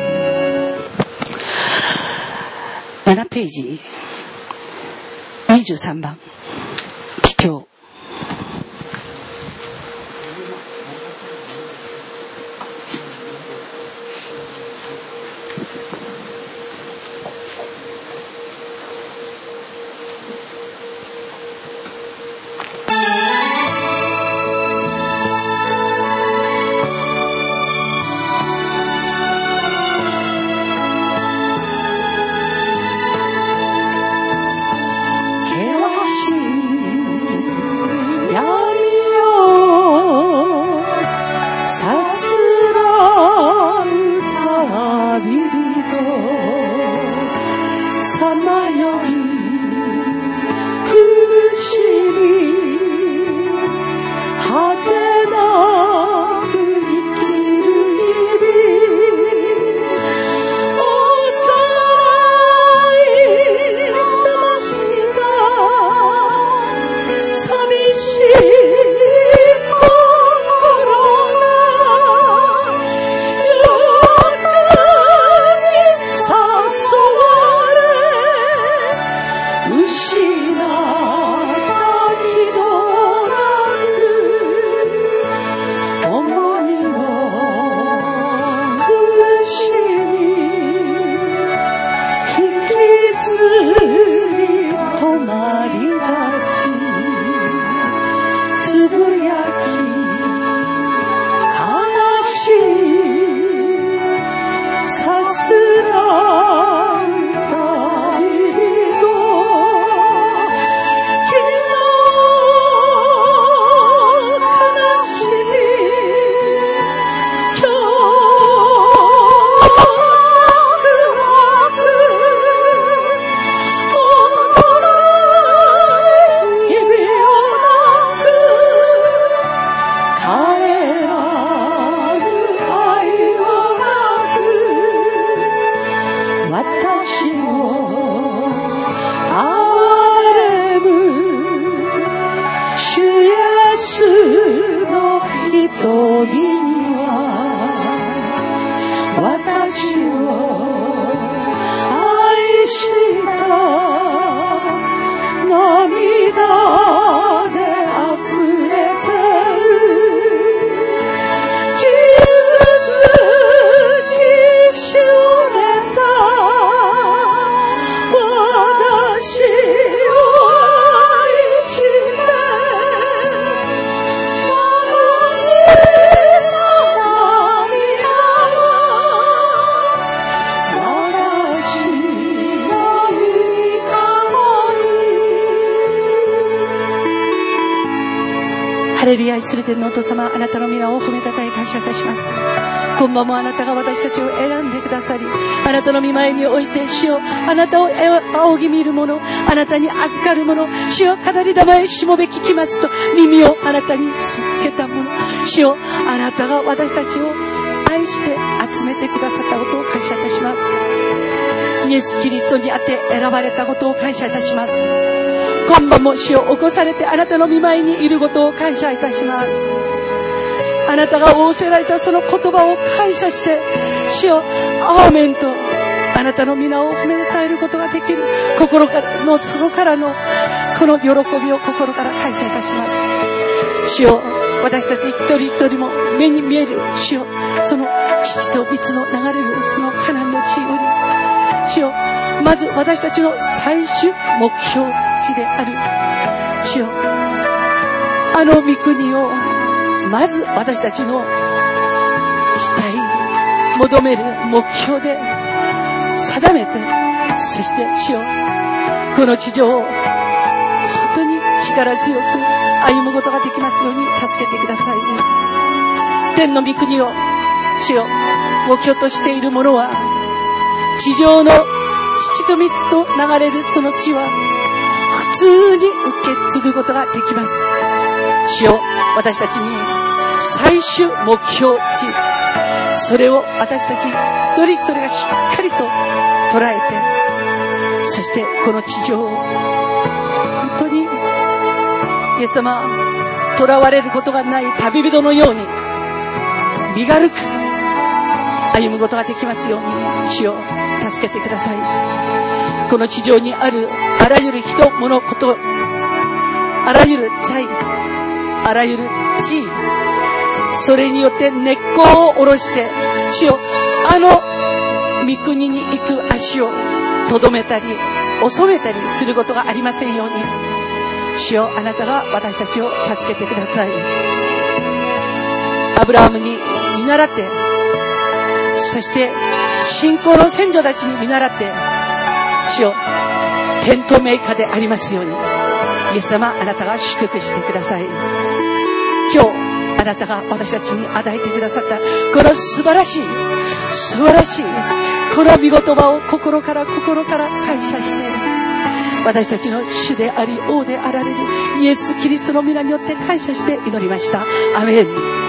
ななページにじゅうさんばん、帰郷。ハレルヤ、愛する天のお父様、あなたの皆を褒めたたえ感謝いたします。今晩もあなたが私たちを選んでくださり、あなたの御前において主よ、あなたを仰ぎ見る者、あなたに預かる者、主よ、語り玉へしもべ聞きますと耳をあなたにすけた者、主よ、あなたが私たちを愛して集めてくださったことを感謝いたします。イエス・キリストにあって選ばれたことを感謝いたします。今晩も主を起こされてあなたの御前にいることを感謝いたします。あなたが仰せられたその言葉を感謝して主よ、アーメンとあなたの皆を褒めたえることができる心からの底からのこの喜びを心から感謝いたします。主よ、私たち一人一人も目に見える主よ、その父と蜜の流れるそのカナンの地より主よ、まず私たちの最終目標地である主よ、あの御国をまず私たちのしたい求める目標で定めて、そして主よ、この地上を本当に力強く歩むことができますように助けてください。天の御国を主よ、目標としているものは、地上の父と蜜と流れるその地は普通に受け継ぐことができます。主よ、私たちに最終目標地、それを私たち一人一人がしっかりと捉えて、そしてこの地上を本当にイエス様、囚われることがない旅人のように身軽く歩むことができますように、主よ、助けてください。この地上にあるあらゆる人、物、こと、あらゆる財、あらゆる地位、それによって根っこを下ろして、主よ、あの御国に行く足をとどめたり収めたりすることがありませんように、主よ、あなたが私たちを助けてください。アブラハムに見習って、そして信仰の先祖たちに見習って、主よ、天と名家でありますように、イエス様、あなたが祝福してください。今日あなたが私たちに与えてくださったこの素晴らしい素晴らしいこの御言葉を心から心から感謝して、私たちの主であり王であられるイエス・キリストの皆によって感謝して祈りました。アメン。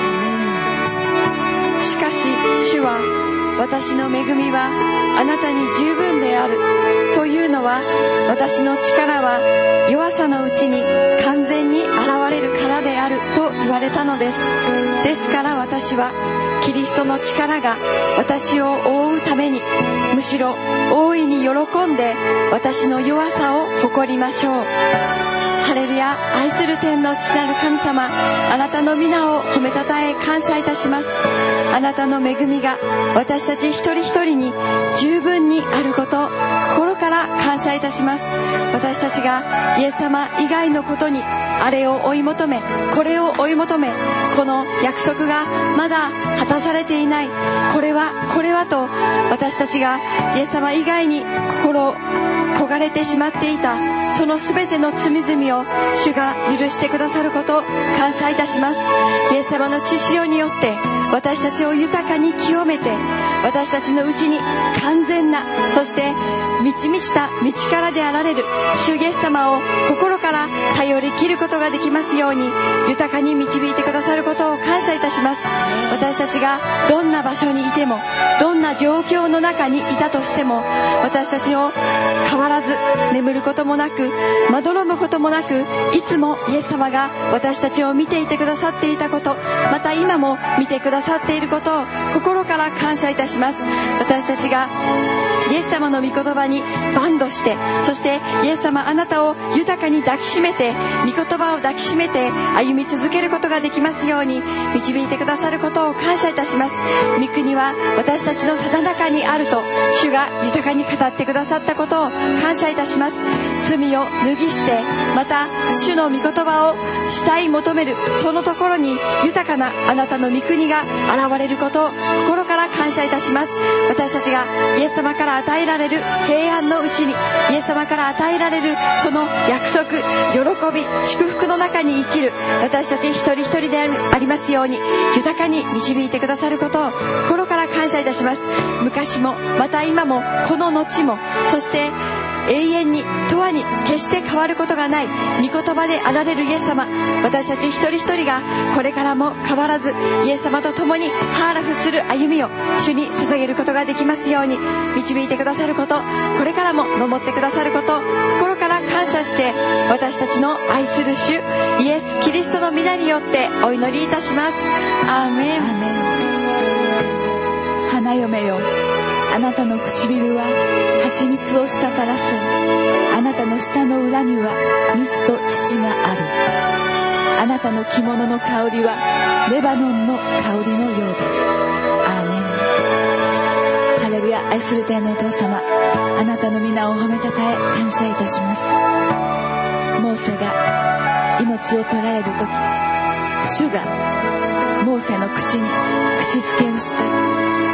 しかし主は、私の恵みはあなたに十分であるというのは、私の力は弱さのうちに完全に現れるからであると言われたのです。ですから私はキリストの力が私を覆うために、むしろ大いに喜んで私の弱さを誇りましょう。ハレルヤ。愛する天の父なる神様、あなたの皆を褒めたたえ感謝いたします。あなたの恵みが私たち一人一人に十分にあることを心から感謝いたします。私たちがイエス様以外のことにあれを追い求め、これを追い求め、この約束がまだ果たされていない、これはこれはと私たちがイエス様以外に心を焦がれてしまっていた、そのすべての罪々を主が許してくださることを感謝いたします。イエス様の血潮によって私たちを豊かに清めて、私たちのうちに完全な、そして満ち満ちた道からであられる主イエス様を心から頼り切ることができますように、豊かに導いてくださることを感謝いたします。私たちがどんな場所にいても、どんな状況の中にいたとしても、私たちを変わらず眠ることもなく、まどろむこともなく、いつもイエス様が私たちを見ていてくださっていたこと、また今も見てくださっていることを心から感謝いたします。私たちがイエス様の御言葉にバンドして、そしてイエス様あなたを豊かに抱きしめて、御言葉を抱きしめて歩み続けることができますように導いてくださることを感謝いたします。御国は私たちのただ中にあると主が豊かに語ってくださったことを感謝いたします。罪を脱ぎ捨て、また主の御言葉を慕い求めるそのところに豊かなあなたの御国が現れることを心から感謝いたします。私たちがイエス様から与えられる平安のうちに、イエス様から与えられるその約束、喜び、祝福の中に生きる私たち一人一人でありますように、豊かに導いてくださることを心から感謝いたします。昔もまた今もこの後も、そして永遠に永遠に決して変わることがない御言葉であられるイエス様、私たち一人一人がこれからも変わらずイエス様と共にハーラフする歩みを主に捧げることができますように導いてくださること、これからも守ってくださること心から感謝して、私たちの愛する主イエス・キリストの皆によってお祈りいたします。アーメン。 アーメン。花嫁よ、あなたの唇は蜂蜜を滴らせ、あなたの舌の裏には蜜と乳がある。あなたの着物の香りはレバノンの香りのようだ。アーメン。ハレルヤ。愛する天のお父様、あなたの皆を褒めたたえ感謝いたします。モーセが命を取られる時、主がモーセの口に口づけをした。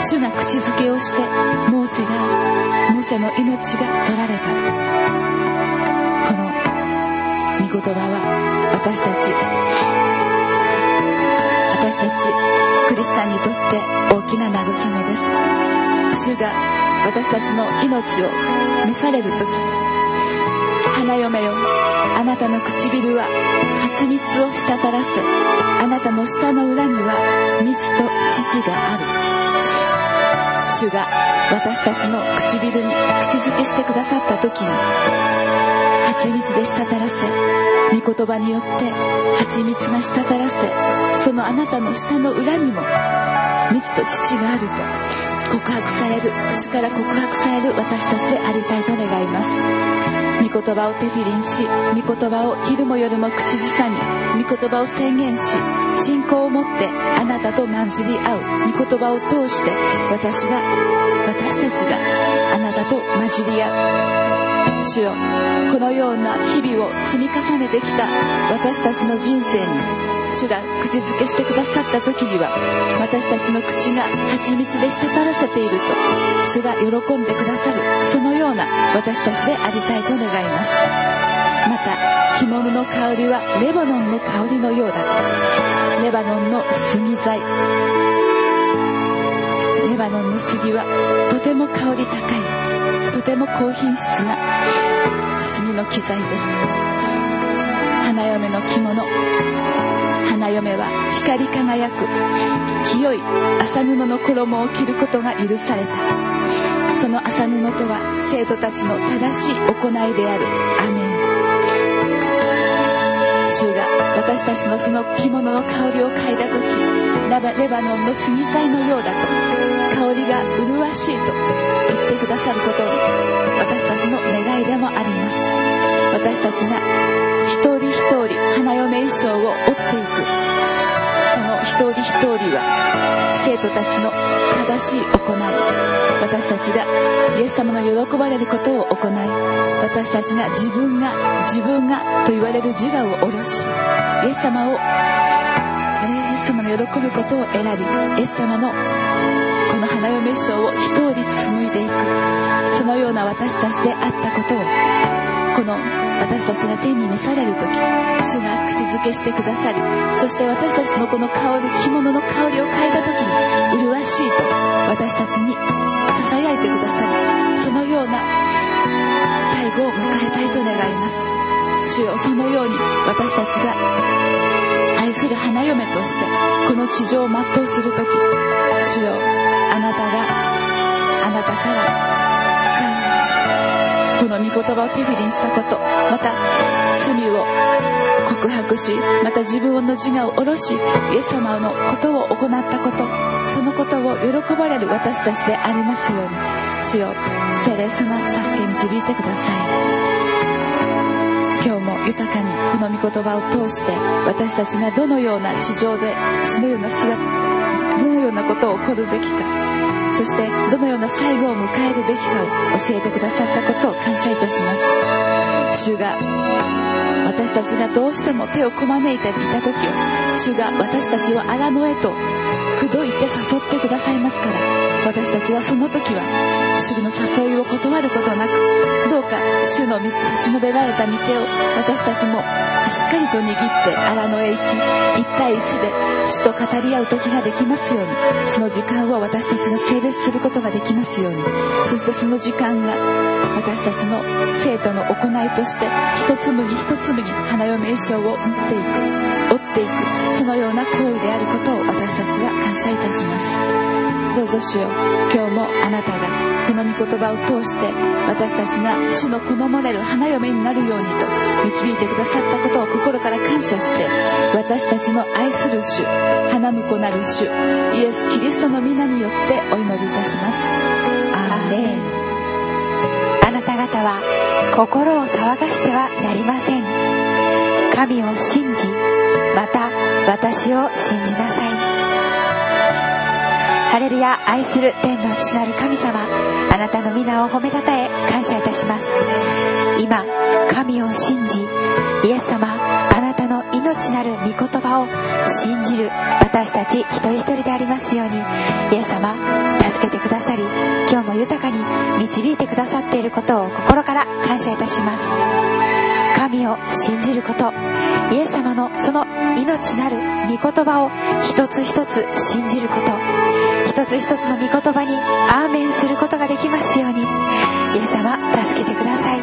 主が口づけをしてモーセがモーセの命が取られた。この御言葉は私たち私たちクリスチャンにとって大きな慰めです。主が私たちの命を召される時、花嫁よ、あなたの唇は蜂蜜を滴らせ、あなたの舌の裏には蜜と乳がある。主が私たちの唇に口づけしてくださった時に、蜂蜜で滴らせ、御言葉によって蜂蜜が滴らせ、そのあなたの舌の裏にも蜜と乳があると告白される、主から告白される私たちでありたいと願います。御言葉をテフィリンし、御言葉を昼も夜も口ずさみ、御言葉を宣言し、信仰を持ってあなたと混じり合う御言葉を通して、私が私たちがあなたと混じり合う。主よ、このような日々を積み重ねてきた私たちの人生に、主が口づけしてくださった時には、私たちの口が蜂蜜で滴らせていると主が喜んでくださる、そのような私たちでありたいと願います。また着物の香りはレバノンの香りのようだと。レバノンの杉材、レバノンの杉はとても香り高い、とても高品質な杉の木材です。花嫁の着物、花嫁は光り輝く清い麻布の衣を着ることが許された。その麻布とは生徒たちの正しい行いである。アメン。主が私たちのその着物の香りを嗅いだ時、レバノンの杉材のようだと、香りが麗しいと言ってくださることを私たちの願いでもあります。私たちが一人一人花嫁衣装を織っていく、その一人一人は生徒たちの正しい行い、私たちがイエス様の喜ばれることを行い、私たちが自分が自分がと言われる自我を下ろし、イエス様をイエス様の喜ぶことを選び、イエス様のこの花嫁衣装を一人紡いでいく、そのような私たちであったことを、この私たちが天に召される時、主が口づけしてくださり、そして私たちのこの香り、着物の香りを嗅いだ時に麗しいと私たちにささやいてくださり、そのような最後を迎えたいと願います。主よ、そのように私たちが愛する花嫁としてこの地上を全うする時、主よ、あなたがあなたからこの御言葉をテフィリンしたこと、また罪を告白し、また自分の自我を下ろし、イエス様のことを行ったこと、そのことを喜ばれる私たちでありますように、主よ、聖霊様、助け導いてください。今日も豊かにこの御言葉を通して、私たちがどのような地上でそのような姿、どのようなことを起こるべきか、そしてどのような最後を迎えるべきかを教えてくださったことを感謝いたします。主が私たちがどうしても手をこまねいていた時は、主が私たちを荒野へと口説いて誘ってくださいますから、私たちはその時は主の誘いを断ることなく、どうか主の差し伸べられた御手を私たちもしっかりと握って荒野へ行き、一対一で主と語り合う時ができますように、その時間を私たちが性別することができますように、そしてその時間が私たちの生徒の行いとして、一紡ぎ一紡ぎ花嫁衣装を縫っていく、折っていく、そのような行為であることを私たちは感謝いたします。どうぞ主よ、今日もあなたがこの御言葉を通して私たちが主の好まれる花嫁になるようにと導いてくださったことを心から感謝して、私たちの愛する主、花婿なる主イエス・キリストの皆によってお祈りいたします。アーメン。 あなた方は心を騒がしてはなりません。神を信じ、また私を信じなさい。ハレルヤ。愛する天の父なる神様、あなたの皆を褒めたたえ感謝いたします。今神を信じ、イエス様、あななたの命なる御言葉を信じる私たち一人一人でありますように、イエス様助けてくださり、今日も豊かに導いてくださっていることを心から感謝いたします。神を信じること、イエス様のその命なる御言葉を一つ一つ信じること、一つ一つの御言葉にアーメンすることができますように、イエス様助けてください。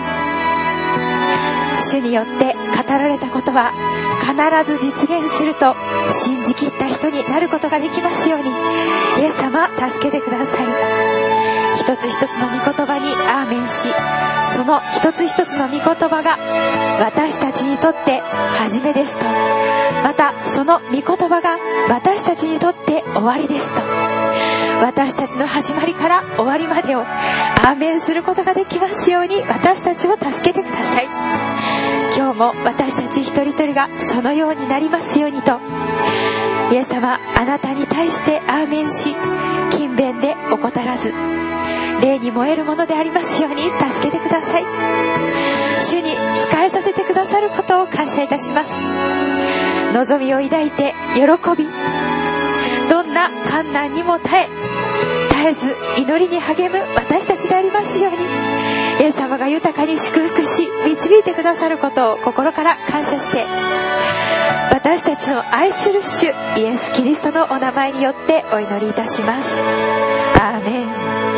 主によって語られたことは必ず実現すると信じきった人になることができますように、イエス様助けてください。一つ一つの御言葉にアーメンし、その一つ一つの御言葉が私たちにとって始めですと、またその御言葉が私たちにとって終わりですと、私たちの始まりから終わりまでをアーメンすることができますように、私たちを助けてください。今日も私たち一人一人がそのようになりますようにと、イエス様あなたに対してアーメンし、勤勉で怠らず霊に燃えるものでありますように助けてください。主に仕えさせてくださることを感謝いたします。望みを抱いて喜び、どんな困難にも耐え絶えず祈りに励む私たちでありますように、イエス様が豊かに祝福し導いてくださることを心から感謝して、私たちの愛する主イエス・キリストのお名前によってお祈りいたします。アーメン。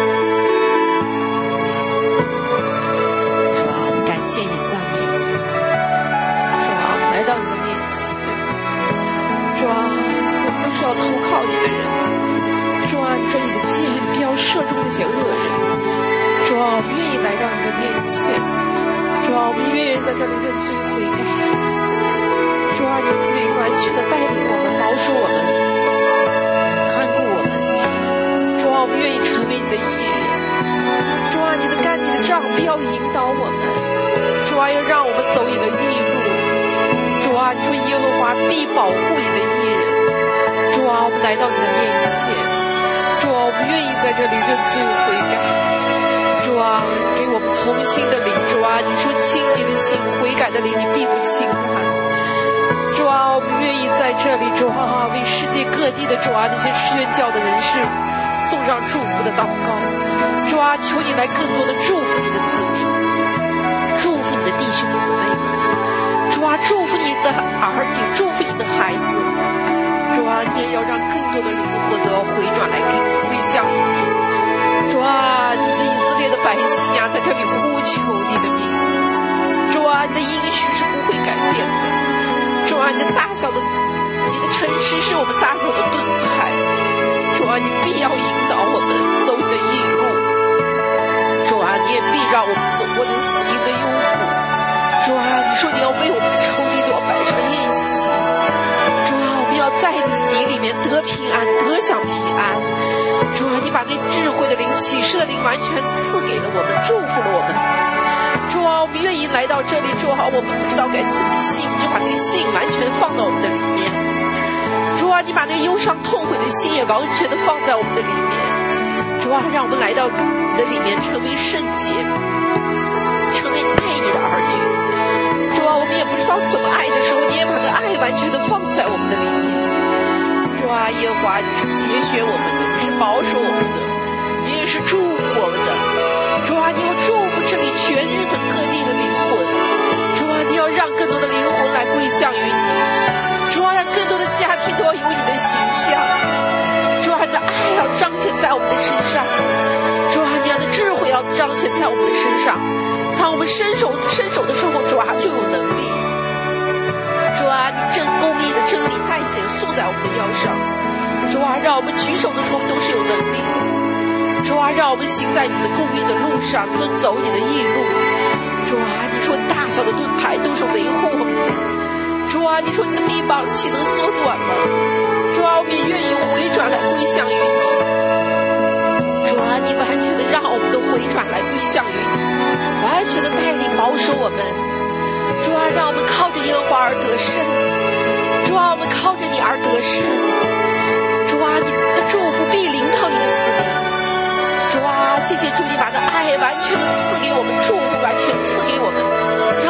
主啊，我们感谢你，赞美你。主啊，来到你的面前。主啊，我们都是要投靠你的人。主啊，你说你的箭不要射中那些恶人。主啊，我们愿意来到你的面前。主啊，我们愿意在这里认罪悔改。主啊，你的灵完全的带领我们，保守我们，看顾我们。主啊，我们愿意成为你的义人。主啊，你的肝你的杖不要引导我们。主啊，要让我们走你的义路。主啊，你说耶和华必保护你的义人。主啊，我们来到你的面前。主啊，我们愿意在这里认罪悔改。主啊，给我们重新的灵。主啊，你说清洁的心悔改的灵你必不轻看。主啊，我们愿意在这里，主啊，为世界各地的主啊那些宣教的人士送上祝福的祷告。主啊，求你来更多的祝福你的子民，祝福你的弟兄姊妹们。主啊，祝福你的儿女，祝福你的孩子。主啊，你也要让更多的灵魂都要回转来归归向于你。主啊，你的以色列的百姓呀，在这里呼求你的名。主啊，你的应许是不会改变的。主啊，你的大小的，你的诚实是我们大小的盾牌。主啊，你必要引导我们走你的义路。主啊，你也必让我们走过那死荫的幽谷。主啊，你说你要为我们的仇敌都要摆上宴席。主啊，我们要在你里面得平安，得享平安。主啊，你把那智慧的灵、启示的灵完全赐给了我们，祝福了我们。主啊，我们愿意来到这里。主啊，我们不知道该怎么信，就把那个信完全放到我们的里面。主啊，你把那个忧伤痛悔的心也完全的放在我们的里面。主啊，让我们来到你的里面，成为圣洁，成为配你的儿女。主啊，我们也不知道怎么爱的时候，你也把那爱完全的放在我们的里面。主啊，耶和华，你是节选我们的，你是保守我们的，你也是祝福我们的。主啊，你要祝福这里全日本各地的灵魂。主啊，你要让更多的灵魂来归向于你。主啊，让更多的家庭都要有你的形象。主啊，你的爱要彰显在我们的身上。主啊，你的智慧要彰显在我们的身上。当我们伸手伸手的时候，主啊就有能力。主啊，你正公义的真理带减束在我们的腰上。主啊，让我们举手的时候都是有能力的。主啊，让我们行在你的公义的路上，都走你的义路。主啊，你说大小的盾牌都是维护我们的。主啊，你说你的臂膀岂能缩短吗？主啊，我们也愿意回转来归向于你。主啊，你完全的让我们都回转来归向于你，完全的带领保守我们。主啊，让我们靠着耶和华而得胜。主啊，我们靠着你而得胜。主啊，你的祝福必临到你的子民。主啊，谢谢主，你把那爱完全的赐给我们，祝福完全赐给我们，让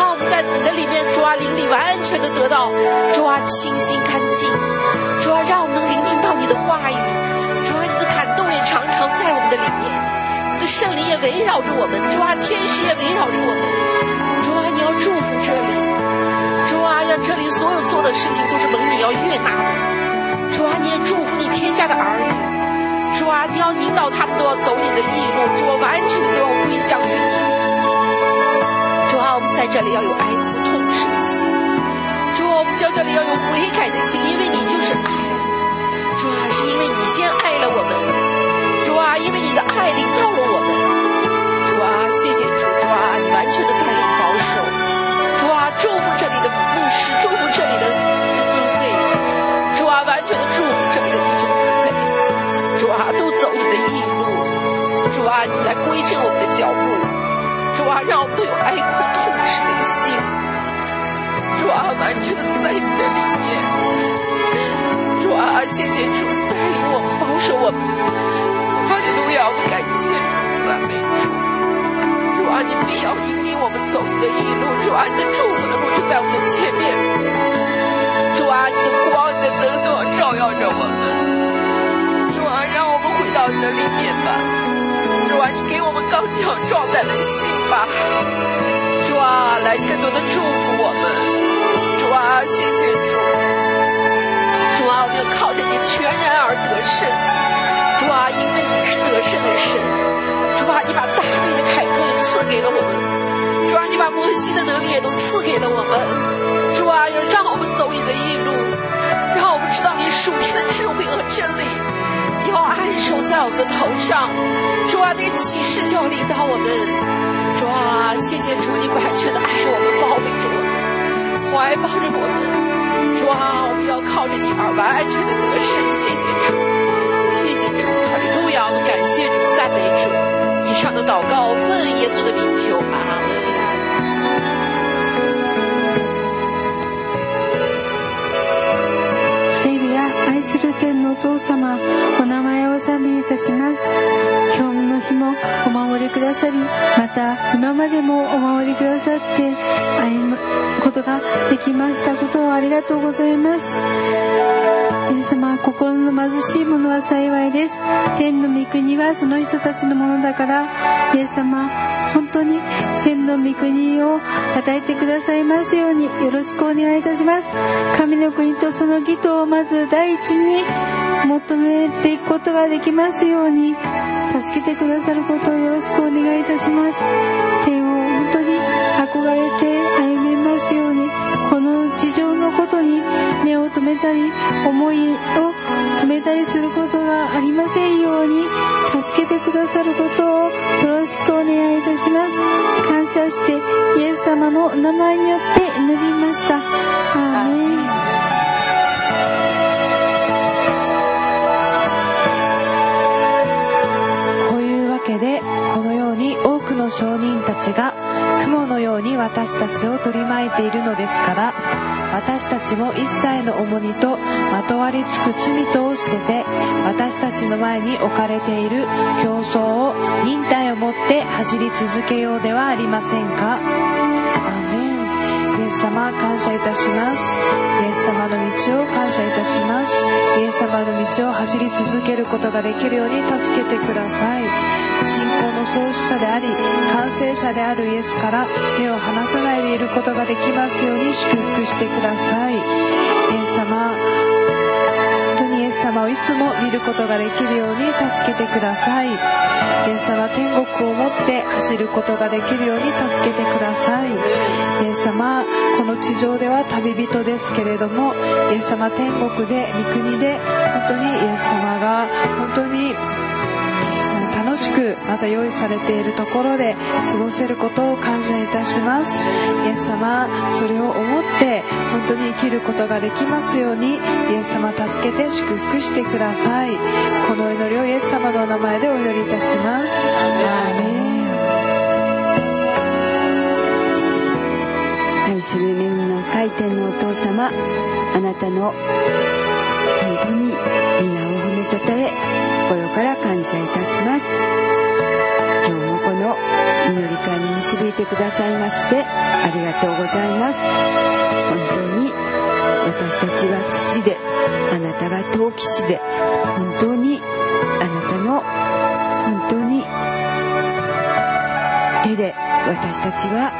让我们在你的里面，主啊，灵里完全的得到，主啊，清新干净。主啊，让我们能聆听到你的话语。主啊，你的感动也常常在我们的里面，你的圣灵也围绕着我们。主啊，天使也围绕着我们。主啊，你要祝福这里。主啊，让这里所有做的事情都是蒙你要悦纳的。主啊，你也祝福你天下的儿女。主啊，你要引导他们都要走你的义路。主啊，完全的都要归向于你。主啊，我们在这里要有哀哭痛失的心。主啊，我们在这里要有悔改的心，因为你就是爱。主啊，是因为你先爱了我们。主啊，因为你的爱领到了我们。主啊，谢谢主。主啊，你完全的带领保守。主啊，祝福这里的牧师，祝福这里的司会。主啊，完全的祝福这里的弟兄姊妹。主啊，都走你的义路。主啊，你来归正我们的脚步。主啊，让我们都有哀哭痛失的心。主啊，完全的在你的里面。主啊，谢谢主带领我们，保守我们。哈利路亚，我们感谢主，赞美主。主啊，你必要引领我们走你的义路。主啊，你的祝福的路就在我们的前面。主啊，你的光，你的灯都要照耀着我们。主啊，让我们回到你的里面吧。主啊，你给我们刚强壮胆的心吧。主啊，来更多的祝福我们。主啊，谢谢主。主啊，我们要靠着你全然而得胜。主啊，因为你是得胜的神。主啊，你把大卫的凯歌也赐给了我们。主啊，你把摩西的能力也都赐给了我们。主啊，要让我们走你的义路，让我们知道你属天的智慧和真理要安守在我们的头上。主啊，那个启示就要领导我们。主啊，谢谢主，你完全的爱我们，包围着我们，怀抱着我们。主啊，我们要靠着你而完全的得胜。谢谢主，谢谢主，哈利路亚！我们感谢主，赞美主。以上的祷告奉耶稣的名求，阿门。 天のお父様、お名前を賛美いたします。今日の日もお守りくださり、また今までもお守りくださって歩むことができましたことをありがとうございます。イエス様、心の貧しい者は幸いです。天の御国はその人たちのものだから、イエス様、本当に天の御国を与えてくださいますようによろしくお願いいたします。神の国とその義とをまず第一に求めていくことができますように助けてくださることをよろしくお願いいたします。天を本当に憧れて歩めますように、この地上のことに目を留めたり思いを止めたりすることがありませんように助けてくださることをよろしくお願いいたします。感謝してイエス様の名前によって祈りました。アーメン。 こういうわけで、このように多くの証人たちが雲のように私たちを取り巻いているのですから、私たちも一切の重荷とまとわりつく罪とを捨てて、私たちの前に置かれている競争を忍耐をもって走り続けようではありませんか。アーメン。イエス様、感謝いたします。イエス様の道を感謝いたします。イエス様の道を走り続けることができるように助けてください。信仰の創始者であり完成者であるイエスから目を離さないでいることができますように祝福してください。イエス様、本当にイエス様をいつも見ることができるように助けてください。イエス様、天国をもって走ることができるように助けてください。イエス様、この地上では旅人ですけれども、イエス様、天国で御国で本当にイエス様が本当に楽しくまた用意されているところで過ごせることを感謝いたします。イエス様、それを思って本当に生きることができますようにイエス様、助けて祝福してください。この祈りをイエス様のお名前でお祈りいたします。アーメン。 愛する恵みの回転のお父様、あなたの本当に皆を褒めたたえ心から感謝いたします。 今日もこの祈り会に導いてくださいましてありがとうございます。本当に私たちは土で、あなたが陶器師で、本当にあなたの本当に手で私たちは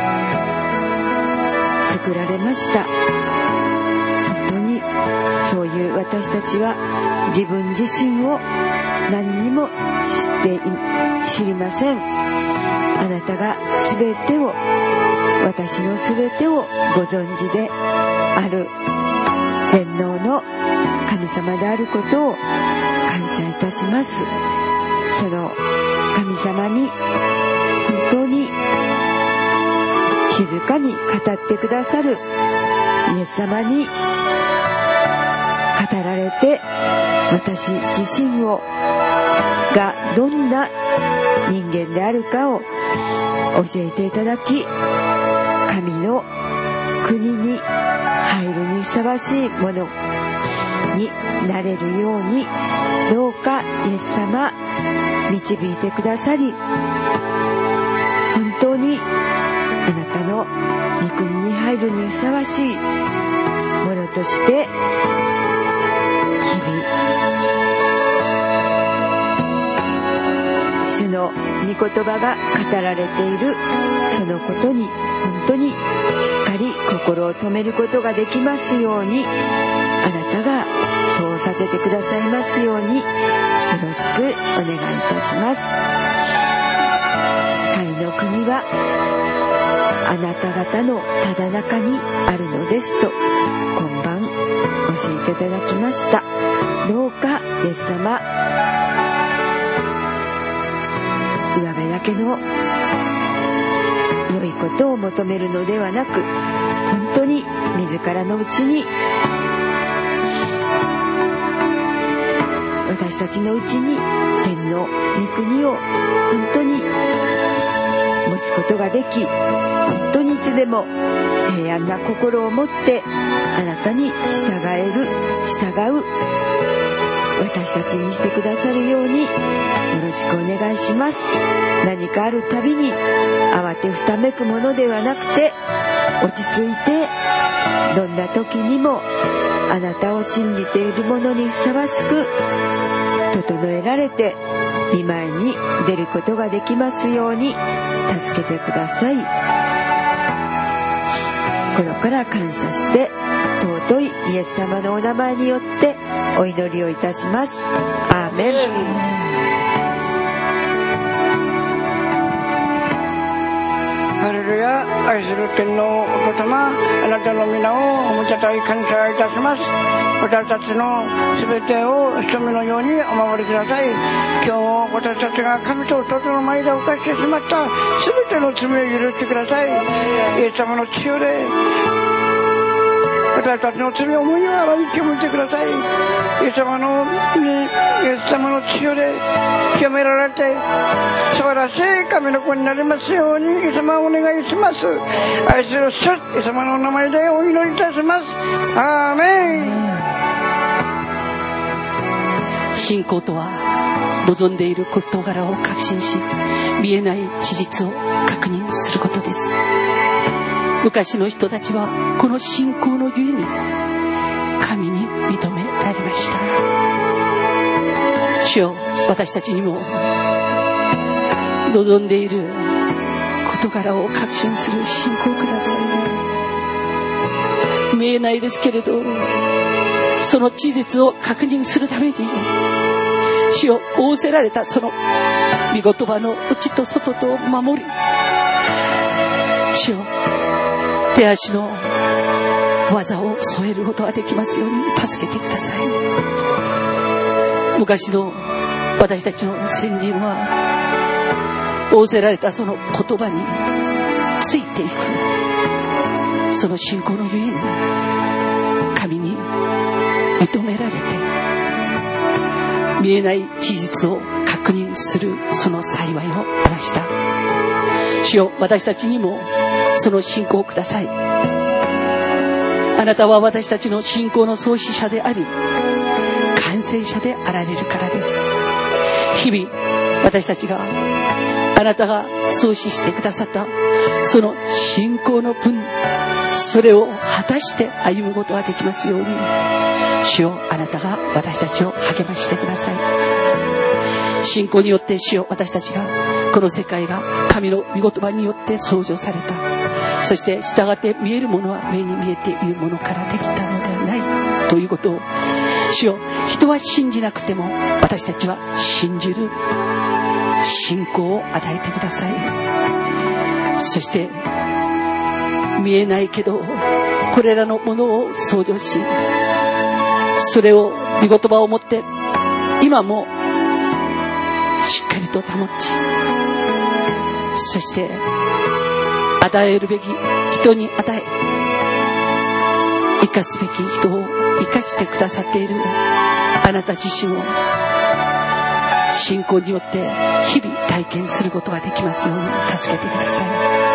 作られました。本当にそういう私たちは自分自身を何にも知って知りません。あなたが全てを、私の全てをご存知である全能の神様であることを感謝いたします。その神様に本当に静かに語ってくださるイエス様に語られて、私自身をがどんな人間であるかを教えていただき、神の国に入るにふさわしいものになれるように、どうかイエス様導いてくださり、本当にあなたの御国に入るにふさわしいものとして日々主の御言葉が語られているそのことに本当にしっかり心を留めることができますように、あなたがそうさせてくださいますようによろしくお願いいたします。神の国はあなた方のただ中にあるのですと今晩教えていただきました。どうかイエス様、上辺だけの良いことを求めるのではなく、本当に自らのうちに、私たちのうちに天の御国を本当に持つことができ、本当にいつでも平安な心を持ってあなたに従える従う私たちにしてくださるようによろしくお願いします。何かあるたびに慌てふためくものではなくて、落ち着いてどんな時にもあなたを信じている者にふさわしく整えられて御前に出ることができますように助けてください。心から感謝して尊いイエス様のお名前によってお祈りをいたします。アーメン。 ハレルヤ。愛する天のお父様、あなたの皆をおもちゃたい感謝いたします。私たちのすべてを一目のようにお守りください。今日も私たちが神と弟の前で犯してしまったすべての罪を許してください。イエス様の血潮で私たちの罪を思いを洗い清めてください。イエス様のイエス様の血潮で清められて素晴らしい神の子になりますようにイエス様をお願いします。愛する主イエス様のお名前でお祈りいたします。アーメン。 信仰とは望んでいる事柄を確信し、見えない事実を確認することです。昔の人たちはこの信仰のゆえに神に認められました。主よ、私たちにも望んでいる事柄を確信する信仰をください。見えないですけれど、その事実を確認するために主を仰せられたその御言葉の内と外とを守り、主を手足の技を添えることができますように助けてください。昔の私たちの先人は仰せられたその言葉についていく、その信仰のゆえに神に認められて見えない事実を確認するその幸いを得ました。主よ、私たちにもその信仰をください。あなたは私たちの信仰の創始者であり完成者であられるからです。日々私たちがあなたが創始してくださったその信仰の分、それを果たして歩むことができますように、主よ、あなたが私たちを励ましてください。信仰によって主よ、私たちがこの世界が神の御言葉によって創造された。そして従って見えるものは目に見えているものからできたのではないということを、主よ、人は信じなくても私たちは信じる信仰を与えてください。そして見えないけどこれらのものを創造し、それを御言葉を持って今もしっかりと保ち、そして与えるべき人に与え、生かすべき人を生かしてくださっているあなた自身を信仰によって日々体験することができますように助けてください。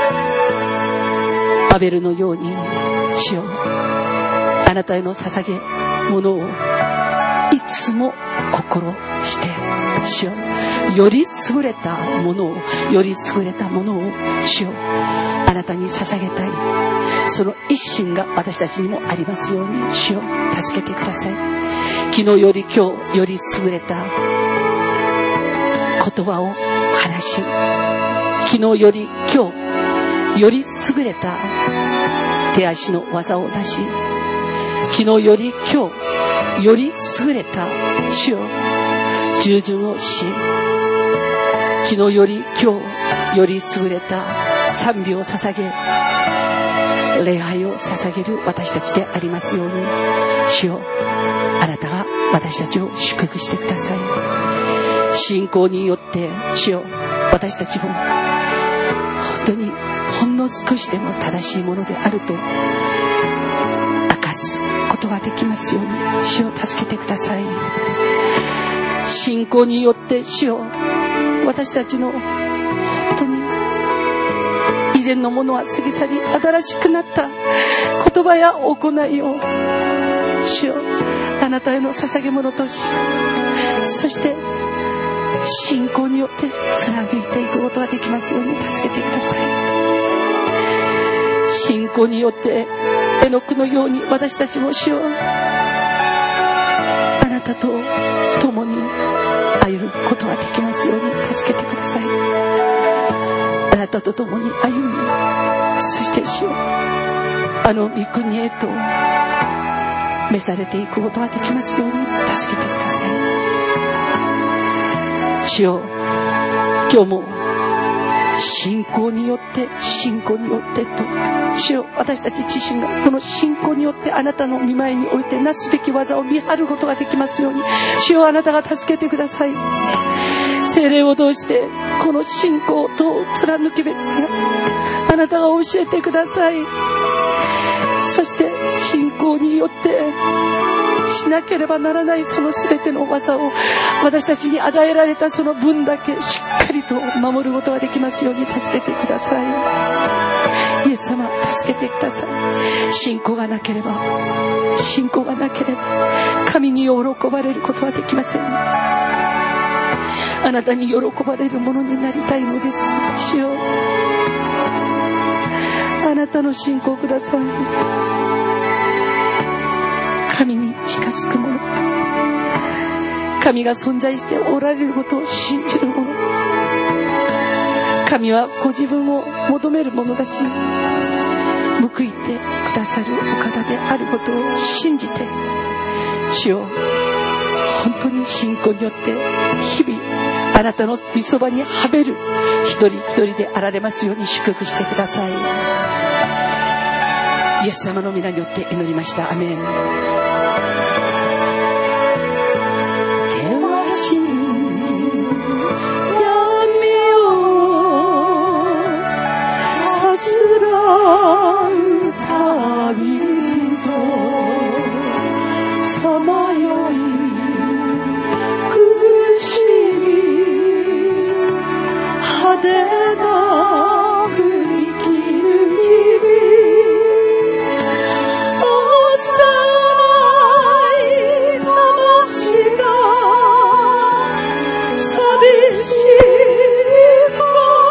アベルのように主よ、あなたへの捧げ物をいつも心して主よ、より優れたものをより優れたものを主よ、あなたに捧げたい、その一心が私たちにもありますように主よ、助けてください。昨日より今日より優れた言葉を話し、昨日より今日より優れた手足の技を出し、昨日より今日より優れた主よ、従順をし、昨日より今日より優れた賛美を捧げ、礼拝を捧げる私たちでありますように主よ、あなたが私たちを祝福してください。信仰によって主よ、私たちも本当にほんの少しでも正しいものであると明かすことができますように主を助けてください。信仰によって主よ、私たちの本当に以前のものは過ぎ去り新しくなった言葉や行いを主よ、あなたへの捧げ物とし、そして信仰によって貫いていくことができますように助けてください。信仰によってエノクのように私たちも主よ、あなたと共に歩むことができますように助けてください。あなたと共に歩み、そして主よ、あの御国へと召されていくことができますように助けてください。主よ、今日も信仰によって信仰によってと主よ、私たち自身がこの信仰によってあなたの御前においてなすべき技を見張ることができますように主よ、あなたが助けてください。聖霊を通してこの信仰と貫くべきあなたが教えてください。そして信仰によってしなければならないその全ての技を私たちに与えられたその分だけしっかりと守ることができますように助けてください。イエス様、助けてください。信仰がなければ信仰がなければ神に喜ばれることはできません。あなたに喜ばれるものになりたいのです。主よ、あなたの信仰ください。神に近づく者、神が存在しておられることを信じる者、神はご自分を求める者たちに報いてくださるお方であることを信じて、主よ、本当に信仰によって日々あなたの御そばにはべる一人一人であられますように祝福してください。イエス様の皆によって祈りました。アメン。 さまよい苦しみ派手なく生きる日々、幼い魂が寂しい心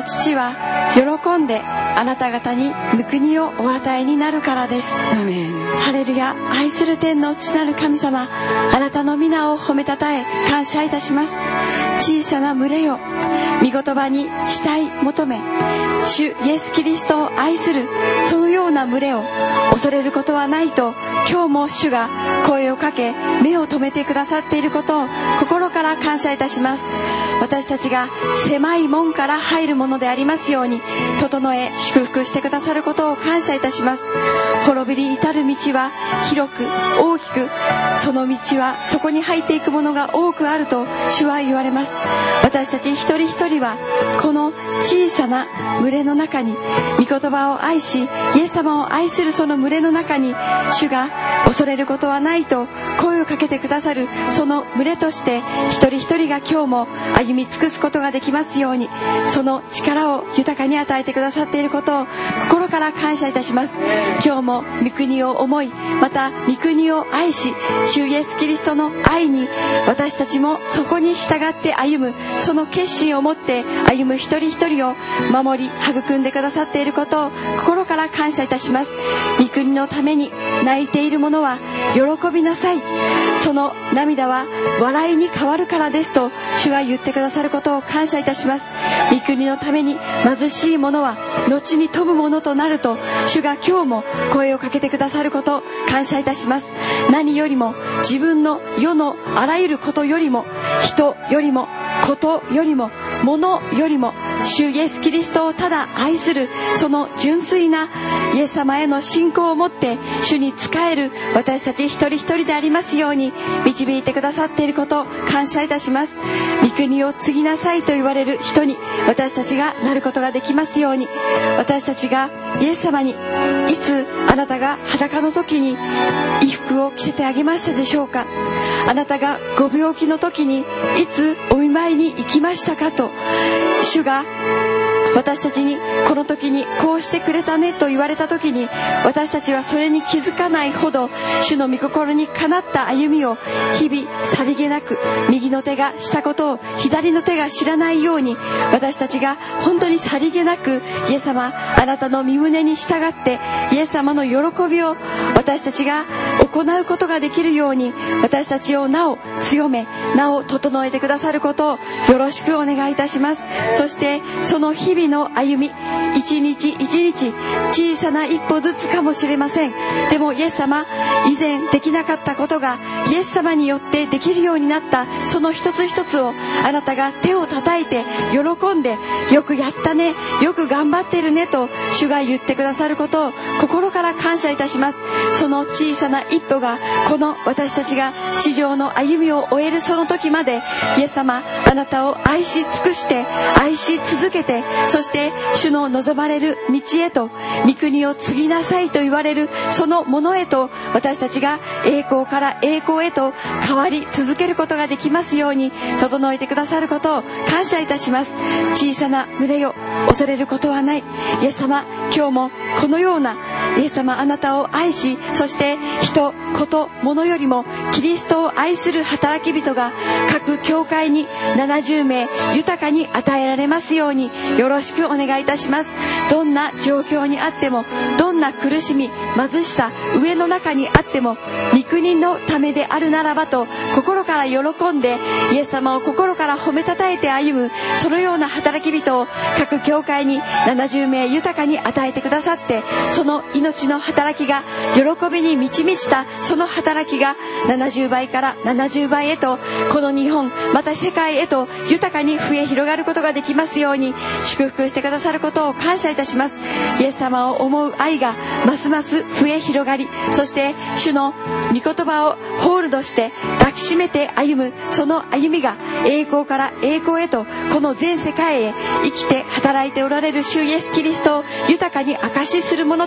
父は喜んであなた方に御国をお与えになるからです。 アーメン。 ハレルヤ。愛する天の父なる神様、あなたの皆を褒めたたえ感謝いたします。小さな群れよ、御言葉に慕い求め、主イエスキリストを愛するそのような群れを恐れることはないと、今日も主が声をかけ目を留めてくださっていることを心から感謝いたします。私たちが狭い門から入るものでありますように、整え祝福してくださることを感謝いたします。滅びに至る道は広く大きく、その道はそこに入っていくものが多くあると主は言われます。私たち一人一人はこの小さな群れの中に、御言葉を愛しイエス様を愛するその群れの中に、主が恐れることはないと声をかけてくださるその群れとして、一人一人が今日も歩み尽くすことができますように、その力を豊かに与えてくださっていることを心から感謝いたします。今日も御国を思い、また御国を愛し、主イエスキリストの愛に私たちもそこに従って歩む、その決心を持って歩む一人一人を守り育んでくださっていることを心から感謝いたします。御国のために泣いている者は喜びなさい、その涙は笑いに変わるからですと主が言ってくださることを感謝いたします。御国のために貧しい者は後に富むものとなると主が今日も声をかけてくださることを感謝いたします。何よりも自分の世のあらゆることよりも、人よりもことよりも物よりも、主イエスキリストをただ愛するその純粋なイエス様への信仰を持って主に仕える私たち一人一人でありますように導いてくださっていることを感謝いたします。御国を継ぎなさいと言われる人に私たちがなることができますように、私たちがイエス様に、いつあなたが裸の時に衣服を着せてあげましたでしょうか。あなたがご病気の時にいつお見舞いに行きましたかと、主が私たちにこの時にこうしてくれたねと言われた時に、私たちはそれに気づかないほど主の御心にかなった歩みを日々さりげなく、右の手がしたことを左の手が知らないように、私たちが本当にさりげなくイエス様あなたの御胸に従ってイエス様の喜びを私たちが行うことができるように、私たちをなお強めなお整えてくださることをよろしくお願いいたします。そしてその日々の歩み、一日一日小さな一歩ずつかもしれません。でもイエス様、以前できなかったことがイエス様によってできるようになった、その一つ一つをあなたが手を叩いて喜んで、よくやったね、よく頑張ってるねと主が言ってくださることを心から感謝いたします。その小さな一歩がこの私たちが地上の歩みを終えるその時まで、イエス様あなたを愛し尽くして愛し続けて、そして主の望まれる道へと、御国を継ぎなさいと言われるそのものへと、私たちが栄光から栄光へと変わり続けることができますように整えてくださることを感謝いたします。小さな群れよ、恐れることはない。イエス様、今日もこのようなイエス様あなたを愛し、そして人、こと、物よりもキリストを愛する働き人が各教会にななじゅうめい豊かに与えられますようによろしくお願いいたします。どんな状況にあっても、どんな苦しみ、貧しさ、飢えの中にあっても、御国のためであるならばと心から喜んでイエス様を心から褒めたたえて歩む、そのような働き人を各教会にななじゅうめい豊かに与えてくださって、その命の働きが喜びに満ち満ちたその働きがななじゅうばいからななじゅうばいへと、この日本また世界へと豊かに増え広がることができますように祝福してくださることを感謝いたします。イエス様を思う愛がますます増え広がり、そして主の御言葉をホールドして抱きしめて歩むその歩みが栄光から栄光へと、この全世界へ生きて働いておられる主イエスキリストを豊かに証しするものと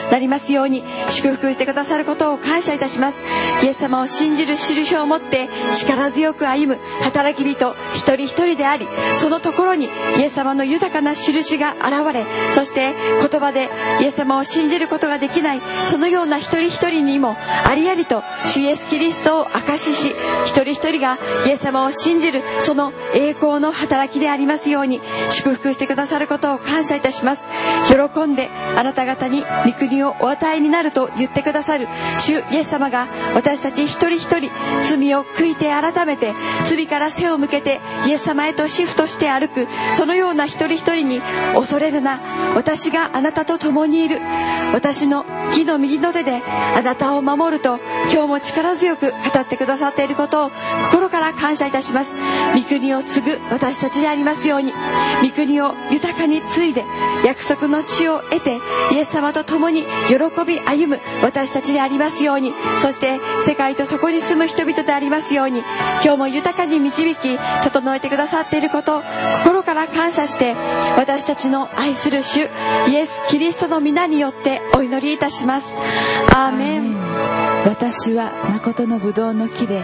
なりますように祝福してくださることを感謝いたします。イエス様を信じる印を持って力強く歩む働き人一人一人であり、そのところにイエス様の豊かな印が現れ、そして言葉でイエス様を信じることができないそのような一人一人にもありありと主イエスキリストを証しし、一人一人がイエス様を信じるその栄光の働きでありますように祝福してくださることを感謝いたします。喜んであなた方に御国をお与えになると言ってくださる主イエス様が、私たち一人一人罪を悔いて改めて罪から背を向けてイエス様へとシフトして歩く、そのような一人一人に、恐れるな、私があなたと共にいる、私の義の右の手であなたを守ると今日も力強く語ってくださっていることを心から感謝いたします。御国を継ぐ私たちでありますように、御国を豊かに継いで約束の地を得てイエス様と共に喜び歩む私たちでありますように、そして世界とそこに住む人々でありますように、今日も豊かに導き整えてくださっていることを心から感謝して、私たちの愛する主イエス・キリストの皆によってお祈りいたします。アーメン。 私は誠のブドウの木で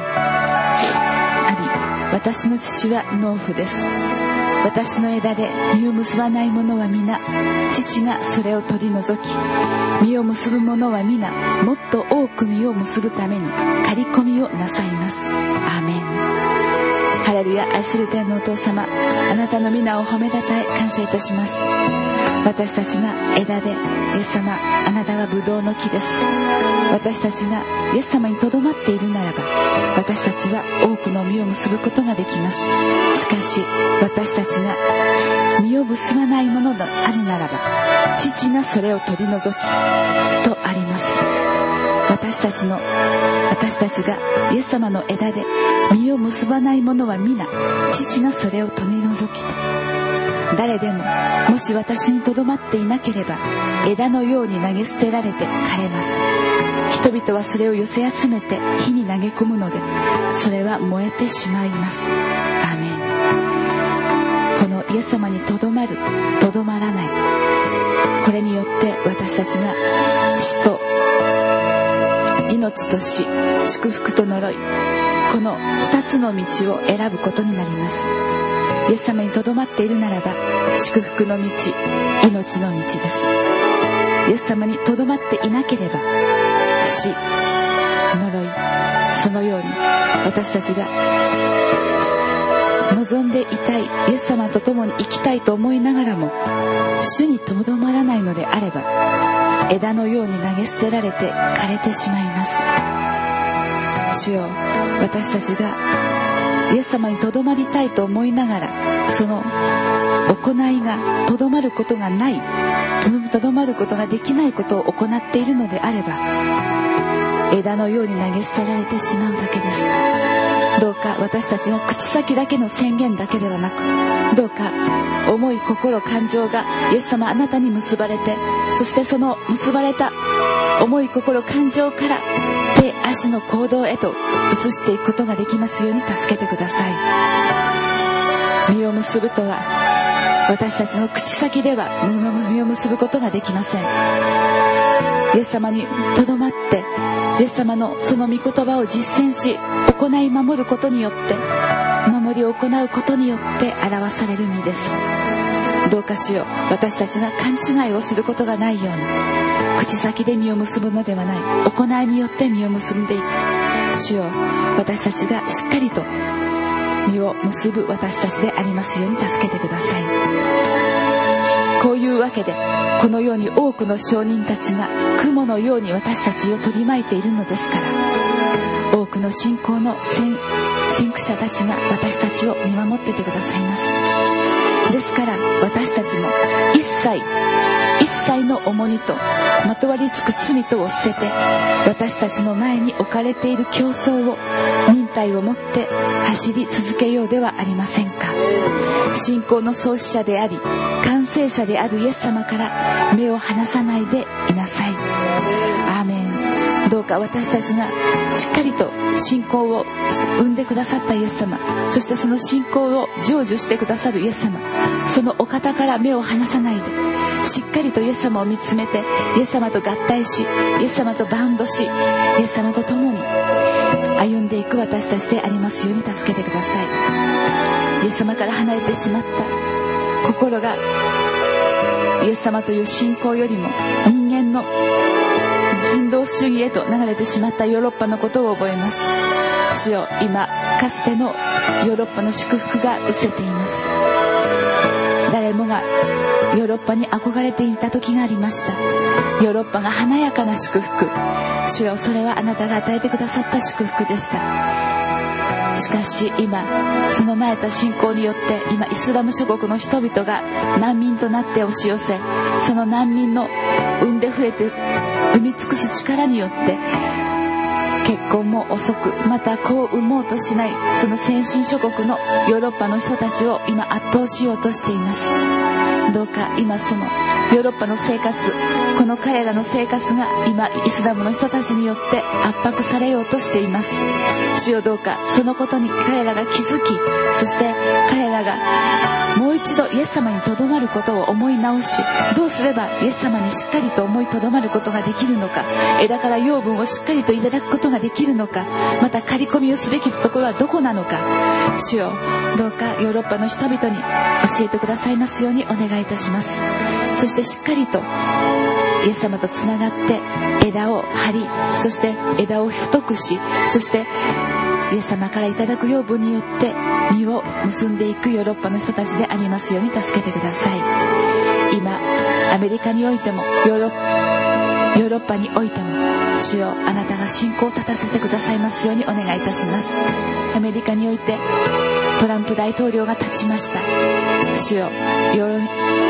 あり、私の父は農夫です。私の枝で実を結ばない者は皆父がそれを取り除き、実を結ぶ者は皆もっと多く実を結ぶために刈り込みをなさいます。アーメン。ハレルヤ。愛する天のお父様、あなたの皆を褒めたたえ感謝いたします。私たちが枝で、イエス様あなたはブドウの木です。私たちがイエス様にとどまっているならば、私たちは多くの実を結ぶことができます。しかし私たちが実を結ばないものであるならば、父がそれを取り除きとあります。私たちの私たちがイエス様の枝で実を結ばないものは皆父がそれを取り除きと。誰でももし私にとどまっていなければ枝のように投げ捨てられて枯れます。人々はそれを寄せ集めて火に投げ込むので、それは燃えてしまいます。アーメン。このイエス様にとどまる、とどまらない、これによって私たちが死と命と死、祝福と呪い、この二つの道を選ぶことになります。イエス様にとどまっているならば祝福の道、命の道です。イエス様にとどまっていなければ死、呪い、そのように私たちが望んでいたいイエス様と共に生きたいと思いながらも主にとどまらないのであれば、枝のように投げ捨てられて枯れてしまいます。主よ、私たちがイエス様にとどまりたいと思いながら、その行いがとどまることがない、とどまることができないことを行っているのであれば、枝のように投げ捨てられてしまうだけです。どうか私たちが口先だけの宣言だけではなく、どうか思い、心、感情がイエス様あなたに結ばれて、そしてその結ばれた思い、心、感情から手足の行動へと移していくことができますように助けてください。実を結ぶとは、私たちの口先では実を結ぶことができません。イエス様にとどまって、イエス様のその御言葉を実践し、行い守ることによって、守りを行うことによって表される実です。どうか主よ、私たちが勘違いをすることがないように、口先で実を結ぶのではない、行いによって実を結んでいく。主よ、私たちがしっかりと実を結ぶ私たちでありますように助けてください。こういうわけで、このように多くの証人たちが雲のように私たちを取り巻いているのですから、多くの信仰の先駆者たちが私たちを見守っててくださいます。ですから私たちも一切一切の重荷とまとわりつく罪とを捨てて、私たちの前に置かれている競争を忍耐を持って走り続けようではありませんか。信仰の創始者であり完成者であるイエス様から目を離さないでいなさい。アーメン。どうか私たちがしっかりと信仰を生んでくださったイエス様、そしてその信仰を成就してくださるイエス様、そのお方から目を離さないで、 しっかりとイエス様を見つめて、イエス様と合体し、イエス様とバウンドし、イエス様と共に歩んでいく私たちでありますように助けてください。イエス様から離れてしまった心が、イエス様という信仰よりも人間の人道主義へと流れてしまったヨーロッパのことを覚えます。主よ、今かつてのヨーロッパの祝福が失せています。誰もがヨーロッパに憧れていた時がありました。ヨーロッパが華やかな祝福、主よ、それはあなたが与えてくださった祝福でした。しかし今、その慣れた信仰によって、今イスラム諸国の人々が難民となって押し寄せ、その難民の産んで増えて産み尽くす力によって、結婚も遅く、また子を産もうとしないその先進諸国のヨーロッパの人たちを今圧倒しようとしています。どうか今そのヨーロッパの生活、この彼らの生活が今イスラムの人たちによって圧迫されようとしています。主よ、どうかそのことに彼らが気づき、そして彼らがもう一度イエス様にとどまることを思い直し、どうすればイエス様にしっかりと思いとどまることができるのか、枝から養分をしっかりといただくことができるのか、また刈り込みをすべきところはどこなのか、主よ、どうかヨーロッパの人々に教えてくださいますようにお願いいたします。そしてしっかりとイエス様とつながって枝を張り、そして枝を太くし、そしてイエス様からいただく養分によって実を結んでいくヨーロッパの人たちでありますように助けてください。今アメリカにおいてもヨーロッパ、ヨーロッパにおいても、主よ、あなたが信仰を立たせてくださいますようにお願いいたします。アメリカにおいてトランプ大統領が立ちました。主よ、ヨーロ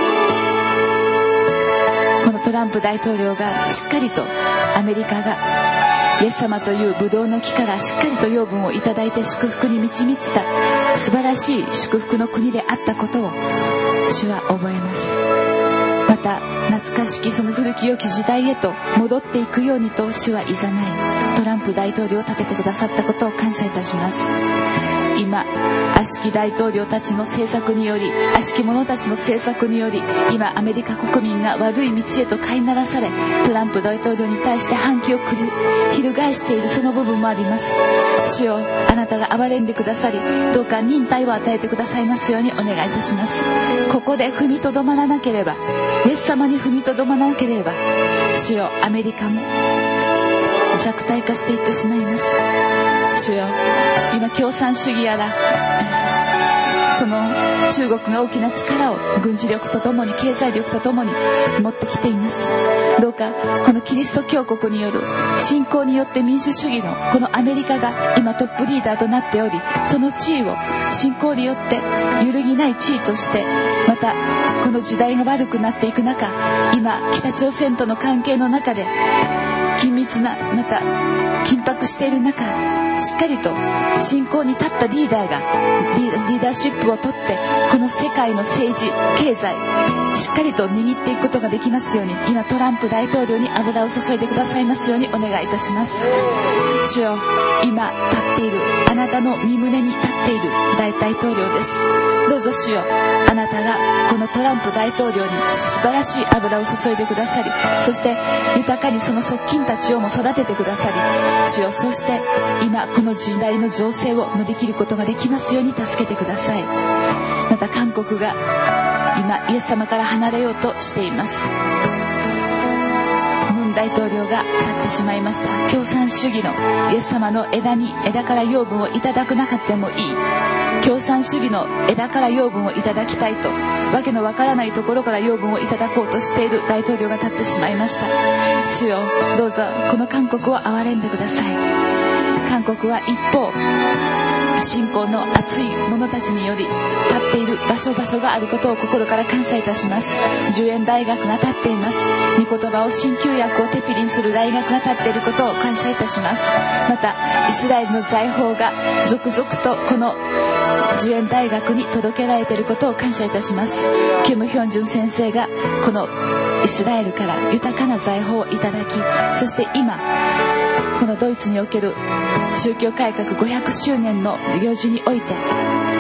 このトランプ大統領がしっかりとアメリカがイエス様というブドウの木からしっかりと養分をいただいて祝福に満ち満ちた素晴らしい祝福の国であったことを主は覚えます。また懐かしきその古き良き時代へと戻っていくようにと主はいざないトランプ大統領を立ててくださったことを感謝いたします。今悪しき大統領たちの政策により、悪しき者たちの政策により、今アメリカ国民が悪い道へと飼いならされ、トランプ大統領に対して反旗を翻しているその部分もあります。主よ、あなたが憐れんでくださり、どうか忍耐を与えてくださいますようにお願いいたします。ここで踏みとどまらなければ、イエス様に踏みとどまらなければ、主よ、アメリカも弱体化していってしまいます。主よ、今共産主義やらその中国が大きな力を軍事力とともに経済力とともに持ってきています。どうかこのキリスト教国による信仰によって民主主義のこのアメリカが今トップリーダーとなっており、その地位を信仰によって揺るぎない地位として、またこの時代が悪くなっていく中、今北朝鮮との関係の中で緊密な、また緊迫している中、しっかりと信仰に立ったリーダーがリーダーシップを取って、この世界の政治経済しっかりと握っていくことができますように、今トランプ大統領に油を注いでくださいますようにお願いいたします。主よ、今立っているあなたの御胸に立っている大統領です。どうぞ主よ、あなたがこのトランプ大統領に素晴らしい油を注いでくださり、そして豊かにその側近たちをも育ててくださり、主よ、そして今この時代の情勢を乗り切ることができますように助けてください。また韓国が今イエス様から離れようとしています。ムン大統領が立ってしまいました。共産主義のイエス様の枝に枝から養分をいただくなかってもいい、共産主義の枝から養分をいただきたいと、わけのわからないところから養分をいただこうとしている大統領が立ってしまいました。主よ、どうぞこの韓国を憐れんでください。韓国は一方信仰の熱い者たちにより立っている場所場所があることを心から感謝いたします。十円大学が立っています。御言葉を新旧約をテピリンする大学が立っていることを感謝いたします。またイスラエルの財宝が続々とこの十円大学に届けられていることを感謝いたします。キム・ヒョンジュン先生がこのイスラエルから豊かな財宝をいただき、そして今このドイツにおける宗教改革ごひゃくしゅうねんの行事において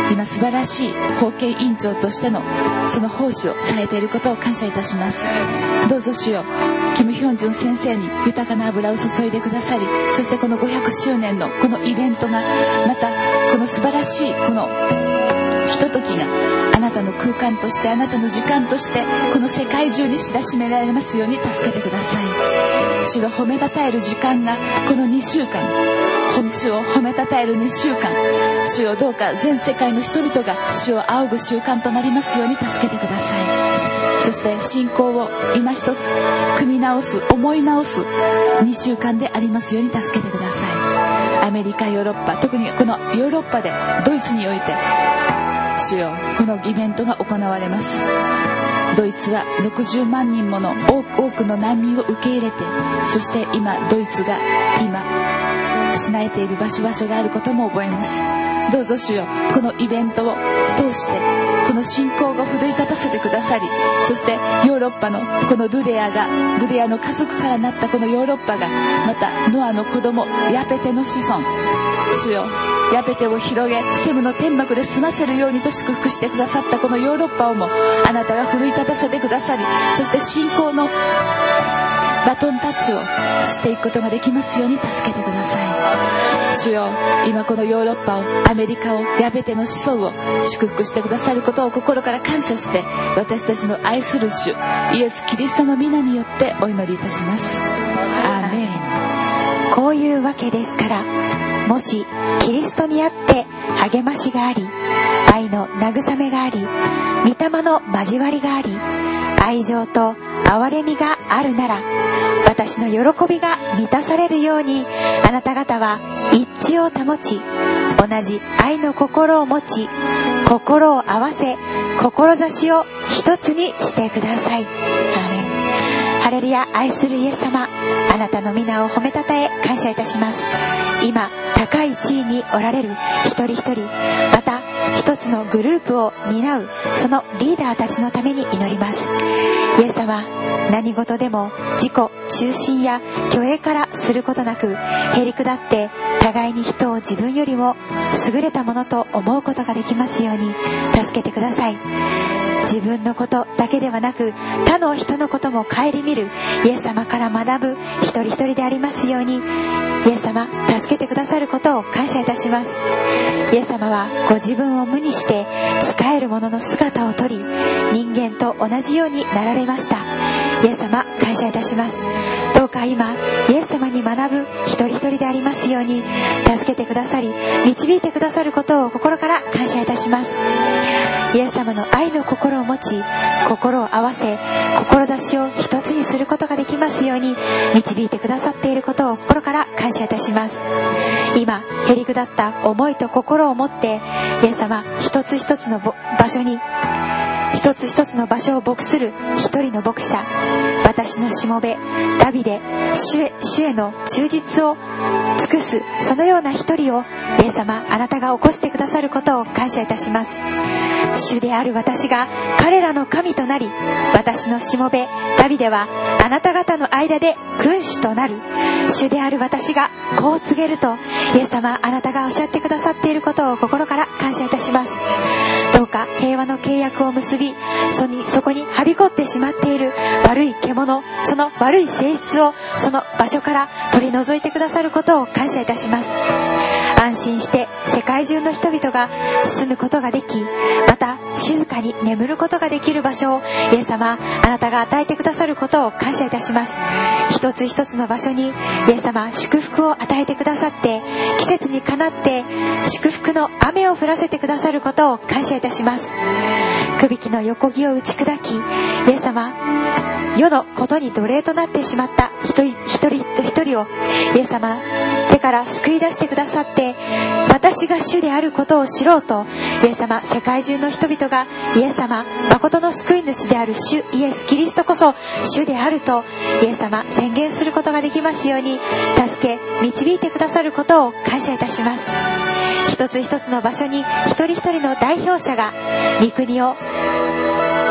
今素晴らしい保健委員長としてのその奉仕をされていることを感謝いたします。どうぞ主よ、キム・ヒョンジュン先生に豊かな油を注いでくださり、そしてこのごひゃくしゅうねんのこのイベントが、またこの素晴らしいこのひとときがあなたの空間として、あなたの時間としてこの世界中に知らしめられますように助けてください。主を褒めたたえる時間がこのにしゅうかん、主を褒めたたえるにしゅうかん、主をどうか全世界の人々が主を仰ぐ習慣となりますように助けてください。そして信仰を今一つ組み直す、思い直すにしゅうかんでありますように助けてください。アメリカ、ヨーロッパ、特にこのヨーロッパでドイツにおいて主よ、このイベントが行われます。ドイツはろくじゅうまんにんもの多く多くの難民を受け入れて、そして今ドイツが今しなえている場所場所があることも覚えます。どうぞ主よ、このイベントを通してこの信仰が奮い立たせてくださり、そしてヨーロッパのこのルレアがルレアの家族からなったこのヨーロッパが、またノアの子供ヤペテの子孫、主よ、ヤペテを広げセムの天幕で済ませるようにと祝福してくださったこのヨーロッパをもあなたが奮い立たせてくださり、そして信仰のバトンタッチをしていくことができますように助けてください。主よ、今このヨーロッパを、アメリカを、ヤベテの子孫を祝福してくださることを心から感謝して、私たちの愛する主イエス・キリストの皆によってお祈りいたします。アーメン。 こういうわけですから、もしキリストにあって励ましがあり、愛の慰めがあり、御霊の交わりがあり、愛情と憐れみがあるなら、私の喜びが満たされるように、あなた方は一致を保ち、同じ愛の心を持ち、心を合わせ、志を一つにしてください。アーメン。ハレルヤ。愛するイエス様、あなたの皆を褒めたたえ感謝いたします。今高い地位におられる一人一人、また一つのグループを担うそのリーダーたちのために祈ります。イエス様、何事でも自己中心や虚栄からすることなく、へりくだって互いに人を自分よりも優れたものと思うことができますように助けてください。自分のことだけではなく、他の人のことも顧みるイエス様から学ぶ一人一人でありますように、イエス様、助けてくださることを感謝いたします。イエス様はご自分を無にして使える者の姿をとり、人間と同じようになられました。イエス様、感謝いたします。どうか今イエス様に学ぶ一人一人でありますように助けてくださり、導いてくださることを心から感謝いたします。イエス様の愛の心を持ち、心を合わせ、志を一つにすることができますように導いてくださっていることを心から感謝いたします。今へりくだった思いと心を持って、イエス様、一つ一つの場所に一つ一つの場所を牧する一人の牧者、私のしもべダビデ、主へ、主への忠実を尽くすそのような一人をイエス様、あなたが起こしてくださることを感謝いたします。主である私が彼らの神となり、私のしもべダビデはあなた方の間で君主となる。主である私がこう告げると、イエス様、あなたがおっしゃってくださっていることを心から感謝いたします。どうか平和の契約を結び、そにそこにはびこってしまっている悪い獣、その悪い性質をその場所から取り除いてくださることを感謝いたします。安心して世界中の人々が住むことができ、また静かに眠ることができる場所をイエス様、あなたが与えてくださることを感謝いたします。一つ一つの場所にイエス様、祝福を与えてくださって、季節にかなって祝福の雨を降らせてくださることを感謝いたします。くびきの横木を打ち砕き、イエス様、世のことに奴隷となってしまった一人一人一人をイエス様、手から救い出してくださって、私が主であることを知ろうと、イエス様、世界中の人々がイエス様、誠の救い主である主イエス・キリストこそ主であるとイエス様、宣言することができますように助け導いてくださることを感謝いたします。一つ一つの場所に一人一人の代表者が御国を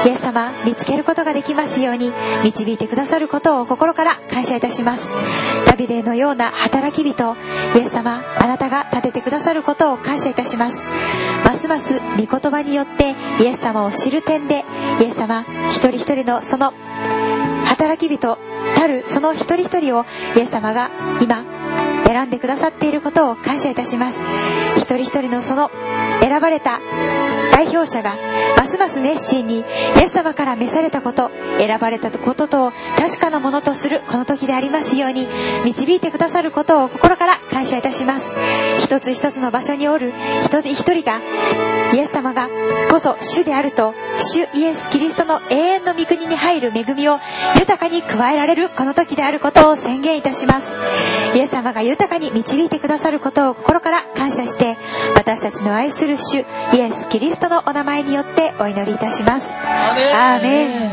イエス様見つけることができますように導いてくださることを心から感謝いたします。ダビデのような働き人、イエス様あなたが立ててくださることを感謝いたします。ますます御言葉によってイエス様を知る点で、イエス様一人一人のその働き人たるその一人一人をイエス様が今選んでくださっていることを感謝いたします。一人一人のその選ばれた代表者がますます熱心にイエス様から召されたこと、選ばれたことと確かなものとするこの時でありますように導いてくださることを心から感謝いたします。一つ一つの場所におる一人一人がイエス様がこそ主であると、主イエスキリストの永遠の御国に入る恵みを豊かに加えられるこの時であることを宣言いたします。イエス様が豊かに導いてくださることを心から感謝して、私たちの愛する主イエスキリストのお名前によってお祈りいたします。アーメン。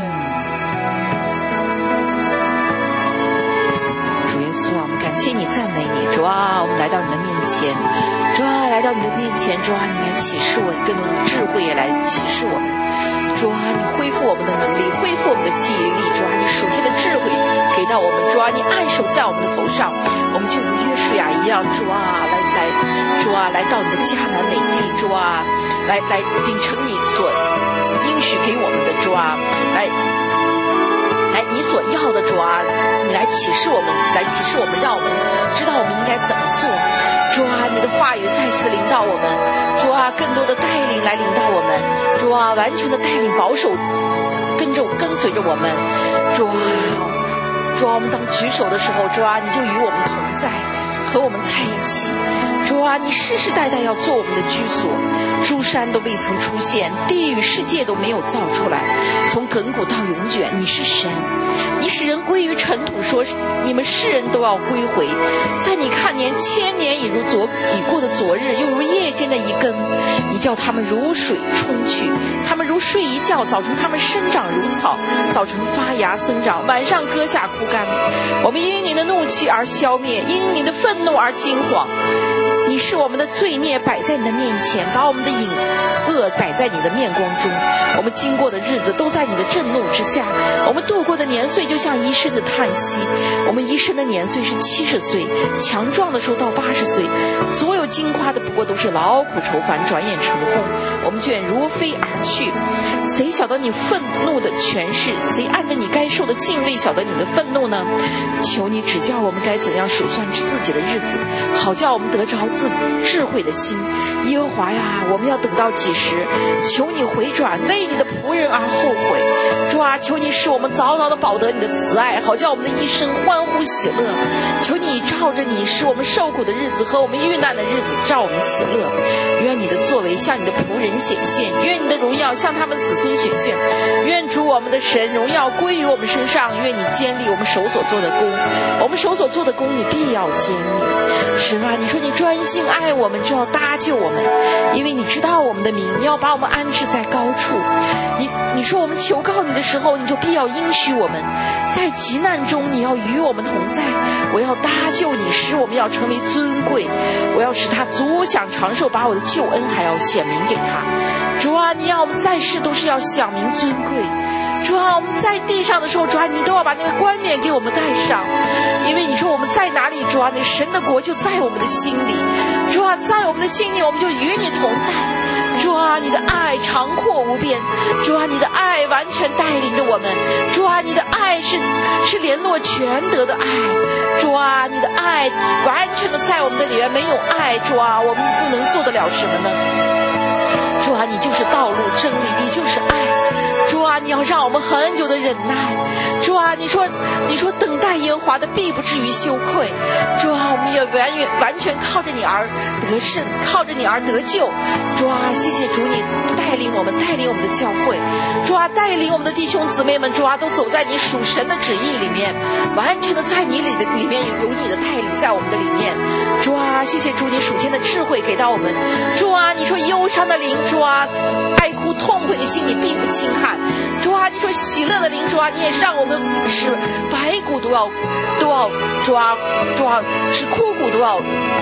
主耶稣啊，我们感谢你，赞美你。主啊，我们来到你的面前，主啊，来到你的面前，主啊，你来启示我，更多的智慧也来启示我们。主啊，你恢复我们的能力，恢复我们的记忆力。主啊，你属天的智慧给到我们。主啊，你按手在我们的头上，我们就如约书亚一样。主啊，来来，主啊，来到你的迦南美地。主啊，来来秉承你所应许给我们的。主啊，来来你所要的。主啊，你来启示我们，来启示我们，让我们知道我们应该怎么做。主啊，你的话语再次领导我们。主啊，更多的带领来领导我们。主啊，完全的带领保守跟着跟随着我们。主啊，主啊，我们当举手的时候，主啊，你就与我们同在，和我们在一起。主啊，你世世代代要做我们的居所，诸山都未曾出现，地与世界都没有造出来，从亘古到永远，你是神。你使人归于尘土，说你们世人都要归回。在你看年，千年已如昨已过的昨日，又如夜间的一更。你叫他们如水冲去，他们如睡一觉，早晨他们生长如草，早晨发芽生长，晚上割下枯干。我们因你的怒气而消灭，因你的愤怒而惊惶。你是我们的罪孽摆在你的面前，把我们的隐恶摆在你的面光中。我们经过的日子都在你的震怒之下，我们度过的年岁就像一生的叹息。我们一生的年岁是七十岁，强壮的时候到八十岁，所有经夸的不过都是劳苦愁烦，转眼成空。我们卷如飞而去。谁晓得你愤怒的权势？谁按着你该受的敬畏晓得你的愤怒呢？求你指教我们该怎样数算自己的日子，好叫我们得着自智慧的心。耶和华呀，我们要等到几时？求你回转，为你的仆人而后悔。主啊，求你使我们早早的保得你的慈爱，好叫我们的一生欢呼喜乐。求你照着你使我们受苦的日子和我们遇难的日子，照我们喜乐。愿你的作为向你的仆人显现，愿你的荣耀向他们子孙显现。愿主我们的神荣耀归于我们身上，愿你坚立我们手所做的工，我们手所做的工你必要坚立。神啊，你说你专心爱我们，就要搭救我们，因为你知道我们的名，你要把我们安置在高处。你你说我们求告你的时候，你就必要应许我们，在急难中你要与我们同在。我要搭救你，使我们要成为尊贵，我要使他足享长寿，把我的救恩还要显明给他。主啊，你要我们在世都是要享明尊贵。主啊，我们在地上的时候，主啊，你都要把那个冠冕给我们戴上，因为你说我们在哪里，主啊，那神的国就在我们的心里。主啊，在我们的心里，我们就与你同在。主啊，你的爱长阔无边。主啊，你的爱完全带领着我们。主啊，你的爱是是联络全德的爱。主啊，你的爱完全的在我们的里面，没有爱，主啊，我们不能做得了什么呢？主啊，你就是道路真理，你就是爱。主啊，你要让我们很久的忍耐。主啊，你说你说等待耶和华的必不至于羞愧。主啊，我们也完全完全靠着你而得胜，靠着你而得救。主啊，谢谢主，你带领我们，带领我们的教会。主啊，带领我们的弟兄姊妹们，主啊，都走在你属神的旨意里面，完全的在你里的里面有有你的带领在我们的里面。主啊，谢谢主，你属天的智慧给到我们。主啊，你说忧伤的灵，主啊，哀哭痛悔的心你并不轻看。主啊，你说喜乐的灵，主啊，你也让我们使白骨都要都要主啊主啊使枯骨都要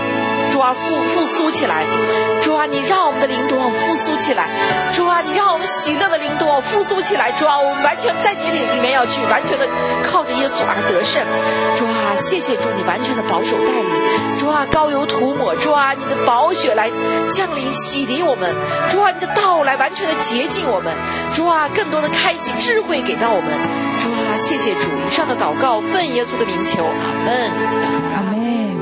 主啊复复苏起来，主啊你让我们的灵都要复苏起来，主啊你让我们喜乐的灵都要复苏起来，主啊我们完全在你里里面要去完全的靠着耶稣而得胜，主啊谢谢主你完全的保守带领，主啊膏油涂抹，主啊你的宝血来降临洗涤我们，主啊你的道来完全的洁净我们，主啊更多的开启智慧给到我们，主啊谢谢主，以上的祷告奉耶稣的名求，阿门アメン。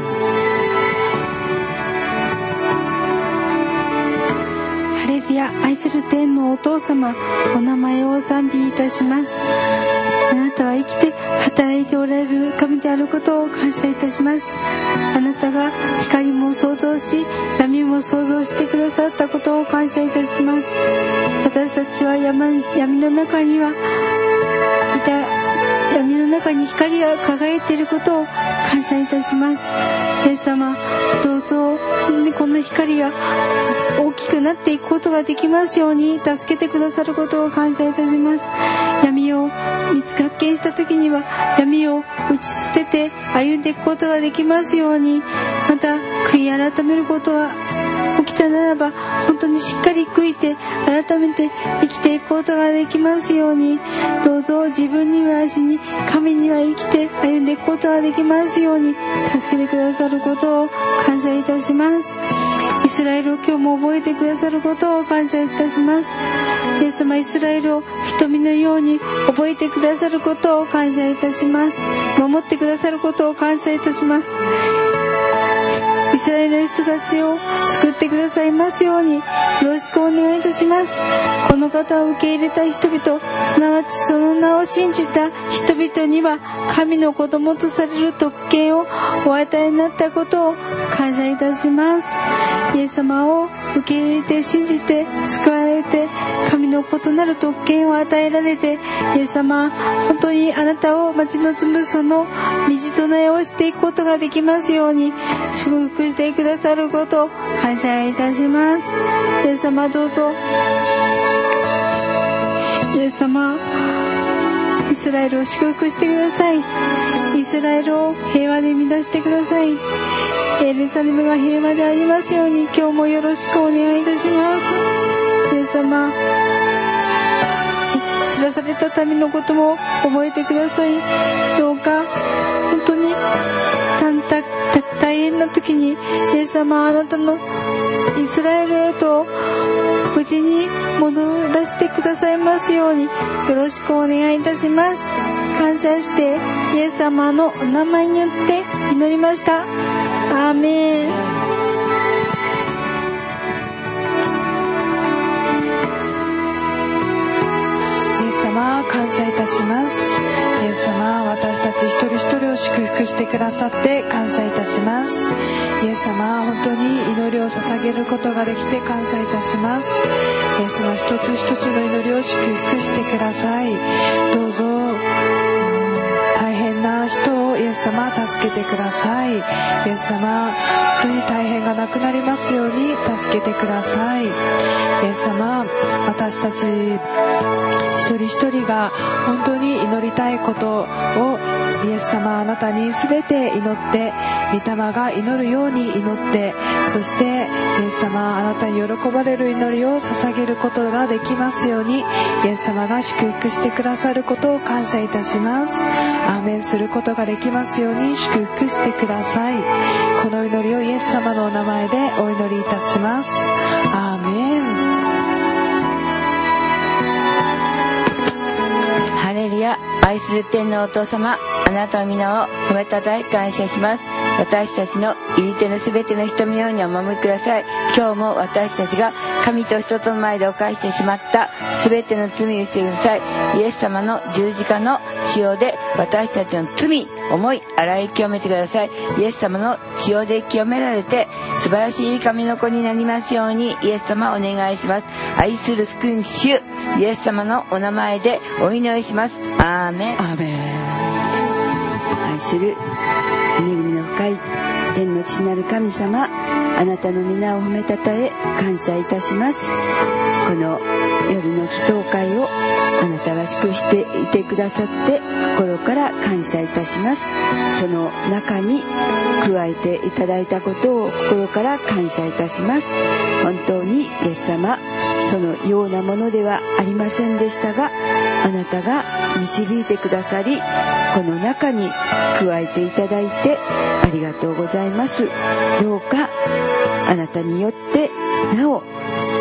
ハレルヤ。愛する天のお父様、お名前を賛美いたします。あなたは生きて働いておられる神であることを感謝いたします。あなたが光も創造し、闇も創造してくださったことを感謝いたします。私たちは 闇, 闇の中にはいた闇の中に光が輝いていることを感謝いたします。イエス様、どうぞこの光が大きくなっていくことができますように助けてくださることを感謝いたします。闇を見つ発見した時には闇を打ち捨てて歩んでいくことができますように、また悔い改めることが起きたならば本当にしっかり悔いて改めて生きていくことができますように、どうぞ自分には死に神には生きて歩んでいくことができますように助けてくださることを感謝いたします。イスラエルを今日も覚えてくださることを感謝いたします。イエス様、イスラエルを瞳のように覚えてくださることを感謝いたします。守ってくださることを感謝いたします。イスラエルの人たちを救ってくださいますようによろしくお願いいたします。この方を受け入れた人々、すなわちその名を信じた人々には神の子供とされる特権をお与えになったことを感謝いたします。イエス様を受け入れて信じて救われて神の子となる特権を与えられて、イエス様、本当にあなたを待ち望むその道となりをしていくことができますように祝福してくださることを感謝いたします。イエス様、どうぞイエス様、イスラエルを祝福してください。イスラエルを平和で満たしてください。エルサレムが平和でありますように今日もよろしくお願いいたします。イエス様、散らされた民のことも覚えてください。どうか本当に大変な時にイエス様、あなたのイスラエルへと無事に戻らせてくださいますようによろしくお願いいたします。感謝してイエス様のお名前によって祈りました。アーメン。 感謝いたします。イエス様、私たち一人一人を祝福してくださって感謝いたします。イエス様、本当に祈りを捧げることができて感謝いたします。イエス様、一つ一つの祈りを祝福してください。どうぞ大変な人をイエス様助けてください。イエス様、本当に大変がなくなりますように助けてください。イエス様、私たち一人一人が本当に祈りたいことをイエス様、あなたに全て祈って、御霊が祈るように祈って、そしてイエス様、あなたに喜ばれる祈りを捧げることができますように、イエス様が祝福してくださることを感謝いたします。アーメンすることができますように祝福してください。この祈りをイエス様のお名前でお祈りいたします。アーメン。 ハレルヤ。愛する天のお父様、あなたの皆を褒めたたえ感謝します。私たちの入り手のすべての瞳のようにお守りください。今日も私たちが神と人との前で犯してしまったすべての罪をしてください。イエス様の十字架の血潮で私たちの罪、思い、洗い清めてください。イエス様の血潮で清められて素晴らしい神の子になりますように、イエス様お願いします。愛する救い主イエス様のお名前でお祈りします。アーメン。 アーメン。愛する恵みの深い天の父なる神様、あなたの皆を褒めたたえ感謝いたします。 この夜の祈祷会をあなたが祝していてくださって心から感謝いたします。その中に加えていただいたことを心から感謝いたします。本当にイエス様、そのようなものではありませんでしたが、あなたが導いてくださり、この中に加えていただいてありがとうございます。どうかあなたによってなお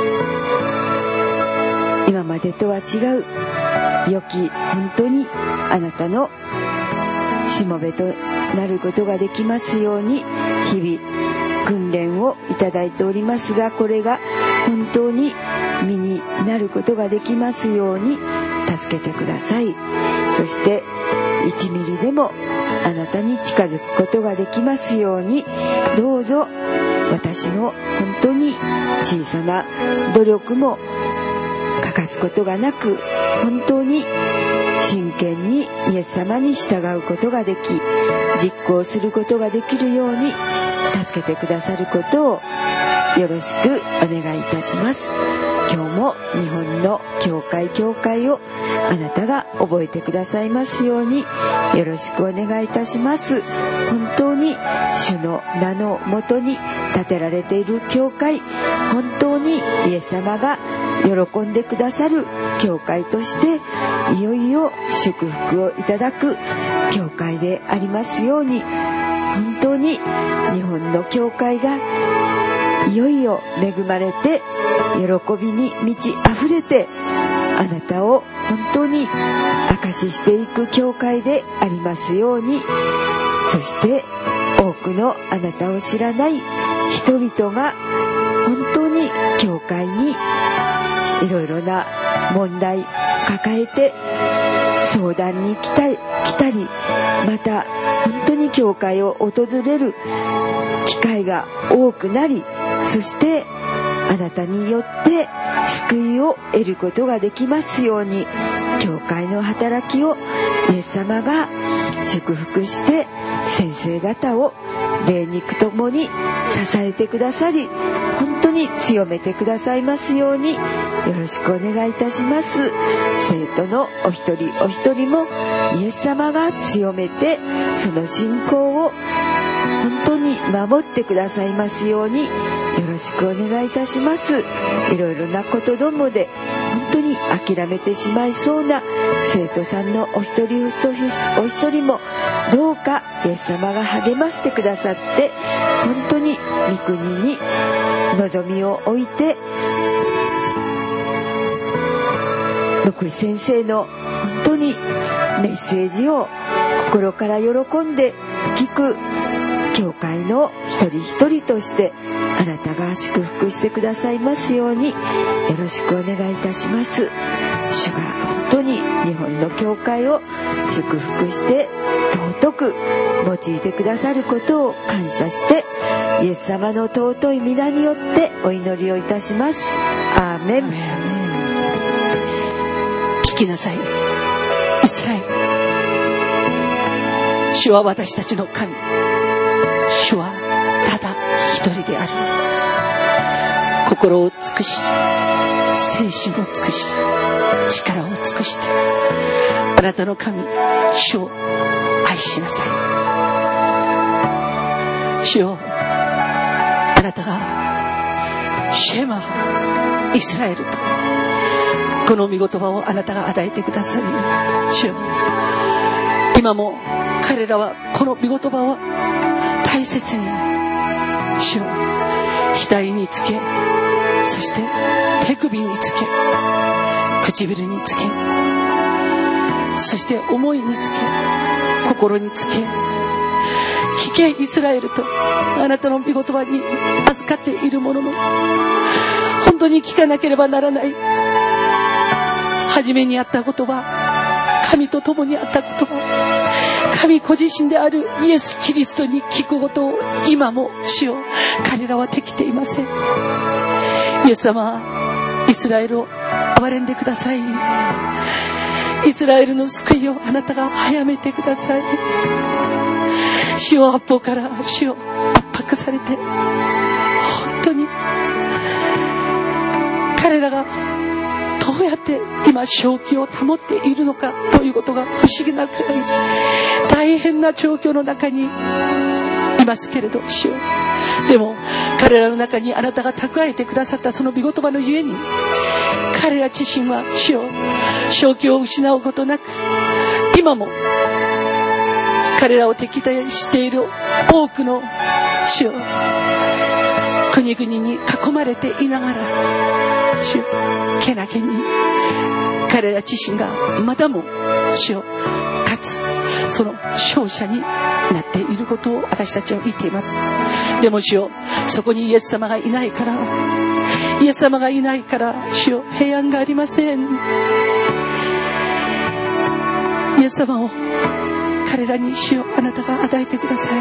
今までとは違う良き、本当にあなたのしもべとなることができますように日々訓練をいただいておりますが、これが本当に身になることができますように助けてください。そしていちミリでもあなたに近づくことができますように、どうぞ私の本当に小さな努力も欠かすことがなく、本当に真剣にイエス様に従うことができ、実行することができるように助けてくださることをよろしくお願いいたします。今日も日本の教会教会をあなたが覚えてくださいますようによろしくお願いいたします。本当に主の名のもとに建てられている教会、本当にイエス様が喜んでくださる教会としていよいよ祝福をいただく教会でありますように、本当に日本の教会がいよいよ恵まれて喜びに満ち溢れて、あなたを本当に証ししていく教会でありますように、そして多くのあなたを知らない人々が本当に教会にいろいろな問題抱えて相談に来た、来たり、また本当に教会を訪れる機会が多くなり、そしてあなたによって救いを得ることができますように、教会の働きをイエス様が祝福して先生方を霊肉ともに支えてくださり、本当に強めてくださいますようによろしくお願いいたします。生徒のお一人お一人もイエス様が強めて、その信仰を本当に守ってくださいますようによろしくお願いいたします。いろいろなことどもで本当に諦めてしまいそうな生徒さんのお一人お一人もどうかイエス様が励ましてくださって、本当に御国に望みを置いて、牧師先生の本当にメッセージを心から喜んで聞く教会の一人一人としてあなたが祝福してくださいますようによろしくお願いいたします。主が本当に日本の教会を祝福して尊く用いてくださることを感謝して、イエス様の尊い皆によってお祈りをいたします。アーメン。アーメン。 聞きなさい、イスラエル。主は私たちの神。主はただ一人である。心を尽くし、精神を尽くし、力を尽くしてあなたの神主を愛しなさい。主よ、あなたがシェマイスラエルとこの御言葉をあなたが与えてくださり、主よ、今も彼らはこの御言葉を大切に、主よ、額につけ、そして手首につけ、唇につけ、そして思いにつけ、心につけ、聞けイスラエルとあなたの御言葉に預かっているものの、本当に聞かなければならない。初めにあった言葉、神と共にあった言葉、神ご自身であるイエス・キリストに聞くことを今も主よ、彼らはできていません。イエス様、イスラエルを憐れんでください。イスラエルの救いをあなたが早めてください。主よ、八方から主よ圧迫されて、本当に彼らがて今正気を保っているのかということが不思議なくらい大変な状況の中にいますけれど、主よ、でも彼らの中にあなたが蓄えてくださったその御言葉のゆえに、彼ら自身は主よ、正気を失うことなく、今も彼らを敵対している多くの主よ、国々に囲まれていながら、主よ、けなげに彼ら自身がまだも主よ、かつその勝者になっていることを私たちは言っています。でも主よ、そこにイエス様がいないから、イエス様がいないから主よ、平安がありません。イエス様を彼らに主よ、あなたが与えてください。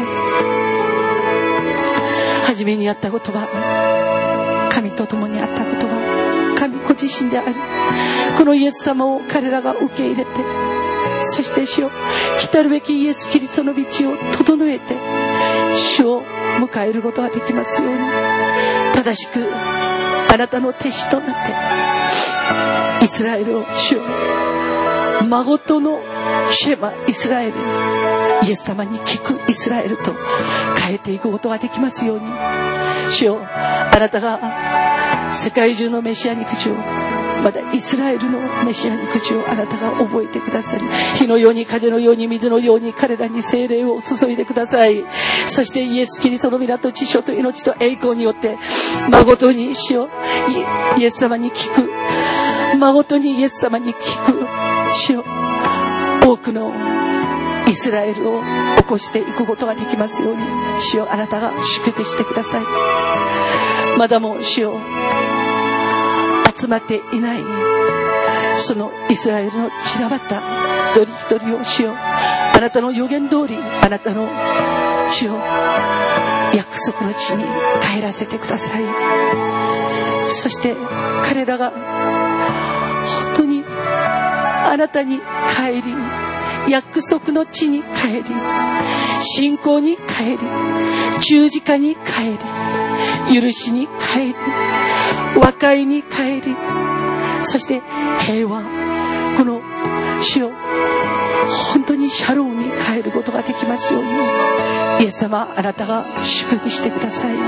初めにあった言葉、神と共にあった言葉、神ご自身であるこのイエス様を彼らが受け入れて、そして主よ、来たるべきイエスキリストの道を整えて主を迎えることができますように、正しくあなたの弟子となってイスラエルを主よ、孫とのシェマイスラエル、イエス様に聞くイスラエルと変えていくことができますように、主よ、あなたが世界中のメシアニク地を、まだイスラエルのメシアニク地をあなたが覚えてくださり、火のように風のように水のように彼らに聖霊を注いでください。そしてイエスキリストの皆と知性と命と栄光によって誠に主よ、イエス様に聞く、誠にイエス様に聞く主よ、多くのイスラエルを起こしていくことができますように、主よ、あなたが祝福してください。まだも主よ、集まっていないそのイスラエルの散らばった一人一人を主よ、あなたの予言通り、あなたの主よ、約束の地に帰らせてください。そして彼らが本当にあなたに帰り、約束の地に帰り、信仰に帰り、十字架に帰り、許しに帰り、和解に帰り、そして平和、この主よ、本当にシャローに帰ることができますように、イエス様、あなたが祝福してください。